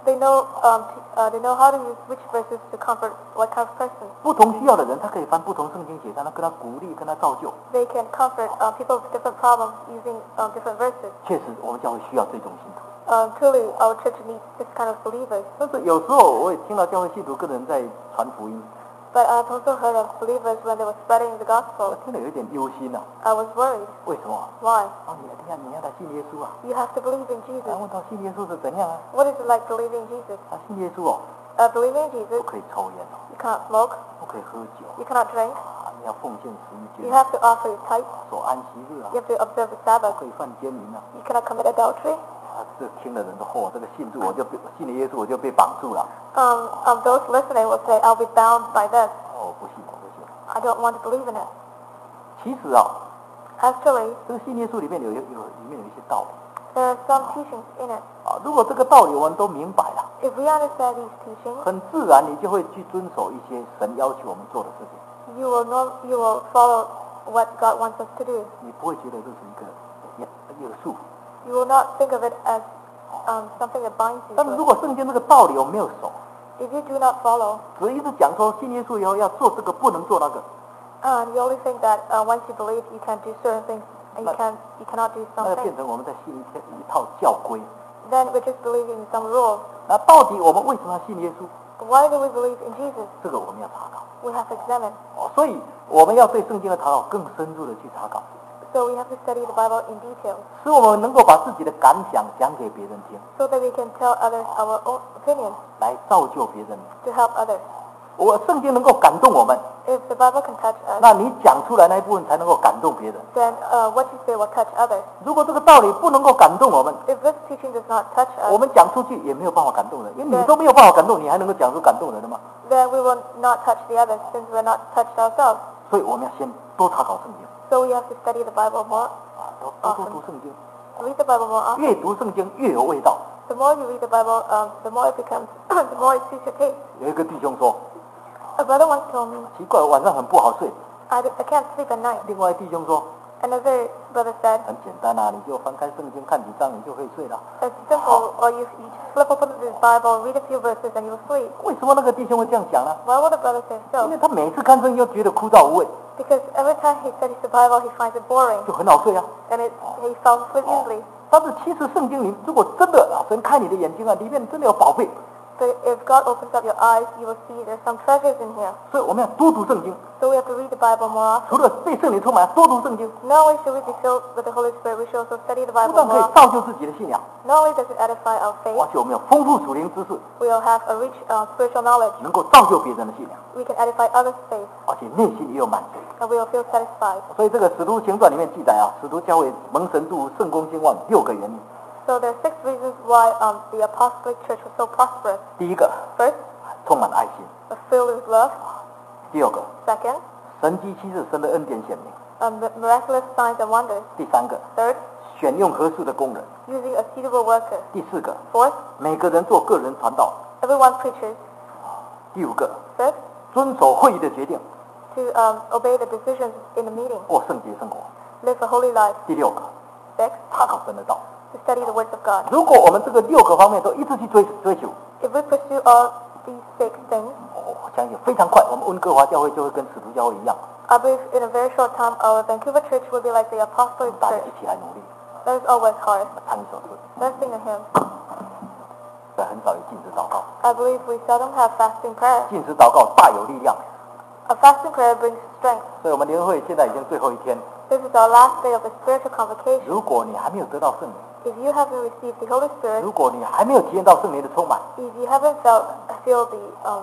they know um, t- uh, they know how to use which verses to comfort what kind of person. 不同需要的人，他可以翻不同圣经写上，他跟他鼓励，跟他造就。 They can comfort uh, people with different problems using um, different verses. 确实，我们教会需要这种信徒。 Um, truly, our church needs this kind of believers. 但是有时候我也听到教会信徒跟人在传福音， But I've also heard of believers when they were spreading the 我 gospel. 听了有点忧心呐、 I was worried. 为什么？ Why? 啊，你你看你要他信耶稣啊， You have to believe in 然 Jesus. 后问他信耶稣是怎样啊？ What is it like believing in Jesus? 他信耶稣哦， Uh, believing in 不 Jesus, 可以抽烟哦， you cannot smoke, 不可以喝酒 you cannot drink, 啊，你要奉献十一 you 捐， have to offer your tithe, 守安息日啊， you have to observe the 不 Sabbath, 可以犯奸淫啊。 you cannot commit adultery. 啊，这听的人都嚯、这个信主我就被信了耶稣我就被绑住了。 Um, um, those listening will say, I'll be bound by this. 哦，不信，我不信。 I don't want to believe in it. 其实啊， Actually, 这个信耶稣里面有有有里面有一些道理 there are some teachings in it. 啊。如果这个道理我们都明白了， If we understand these teachings, 很自然你就会去遵守一些神要求我们做的事情， you will know, you will follow what God wants us to do. 你不会觉得这是一个约束。 You will not think of it as um, something that binds you 但是 to 如 it. 果圣经这个道理我们没有守， If you do not follow, 只一直讲说信耶稣以后要做这个不能做那个， and you only think that uh, once you believe, you can do certain things and you But- can you cannot do 那 some 就 things, 变成我们在信一天一套教规。 then we're just believing in some rules. 那到底我们为什么要信耶稣？ Why do we believe in Jesus? 这个我们要查考。 We have to examine. 哦，所以我们要对圣经的查考更深入的去查考， So we have to study the Bible in detail 使我们能够把自己的感想讲给别人听， so that we can tell others our own opinions 来造就别人。 to help others. 我圣经能够感动我们， If the Bible can touch us, 那你讲出来那一部分才能够感动别人。 then uh, what you say will touch others. 如果这个道理不能够感动我们， If this teaching does not touch 我 us, 们讲出去也没有办法感动人，因为你都没有办法感动，你还能够讲出感动人的吗？ then we will not touch the others since we're not touched ourselves. 所以我们要先多查考圣经 So we have to study the Bible more, 啊，多多多读圣经， read the Bible more often. 越读圣经越有味道。 The more you read the Bible, um, the more it becomes, the more it suits your taste. 有一个弟兄说， A brother once told me, 奇怪，晚上很不好睡。 I, I can't sleep at night. 另外弟兄说， Another brother said, 很简单啊，你就翻开圣经看几章，你就会睡了。 it's simple, or you, you just flip open the Bible, read a few verses, and you'll sleep. 为什么那个弟兄会这样讲呢？ Why would the brother say 因 so? 为他每次看圣经都觉得枯燥无味， Because every time he studies the Bible, he finds it boring, 就很好睡啊。 and it, he falls asleep easily. 但是其实圣经里，如果真的啊，神开你的眼睛啊，里面真的有宝贝， But if God opens up your eyes, you will see there's some treasures in here. 所以我们要多读圣经。 So we have to read the Bible more often. 除了被圣灵充满，多读圣经， Not only should we be filled with the Holy Spirit, we should also study the 不 Bible 但可 more 以 often. 造就自己的信仰， Not only does it edify our 而 faith, 且我们有丰富属灵知识， we will have a rich uh, spiritual knowledge. 能够造就别人的信仰， We can edify others' faith, 而且内心也有满足。 and we will feel satisfied. 所以这个使徒行传里面记载啊，使徒教会蒙神祝福、圣功兴旺六个原因。 So there are six reasons why um, the apostolic church was so prosperous. 第一个， First, 充满爱心； uh, filled with love. 第二个， Second, 神迹奇事，神的恩典显明； um, the miraculous signs and wonders. 第三个， Third, 选用合适的工人； using a suitable worker. 第四个， Fourth, 每个人做个人传道； everyone preaches. 第五个， Fifth, 遵守会议的决定， to um, obey the decisions in the meeting. 过圣洁生活； Live a holy life. 第六个， Six, 查考神的道。 to study the words of God. 如果我们这个六个方面都一直去追追求， If we pursue all these six things, 哦，我相信非常快，我们温哥华教会就会跟使徒教会一样， I believe in a very short time our Vancouver church will be like the apostolic 大家 church. 一起来努力， Let us all work hard. 唱一首诗。 Let's sing a hymn. 对，很少有禁止祷告， I believe we seldom have fasting prayer. 禁止祷告大有力量。 A fasting prayer brings strength. 所以我们联会现在已经最后一天， This is our last day of the spiritual convocation. 如果你还没有得到圣灵， If you haven't received the Holy Spirit, 如果你还没有体验到圣灵的充满， if you haven't felt feel the um,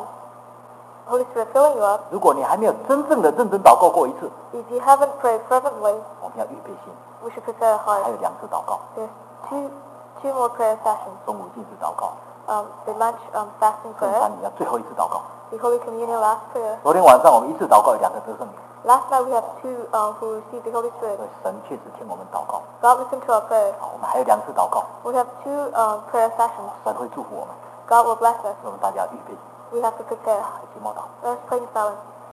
Holy Spirit filling you up, 如果你还没有真正的认真祷告过一次， if you haven't prayed fervently, 我们要预备心， we should prepare our 还有 hearts. 两次祷告， There's two two more prayer sessions. 中午禁止祷告， Um, the lunch um, fasting 圣 prayer, 餐你要最后一次祷告。 the Holy Communion last prayer. 昨天晚上我们一次祷告，有两个得圣灵， Last night we have two um, who received the Holy Spirit. 所以神确实听我们祷告。 God listened to our prayers. 好，我们还有两次祷告， We have two um, prayer sessions. 神会祝福我们， God will bless us. 所以我们大家预备， We have to prepare. 一起默祷。 Let us pray in silence.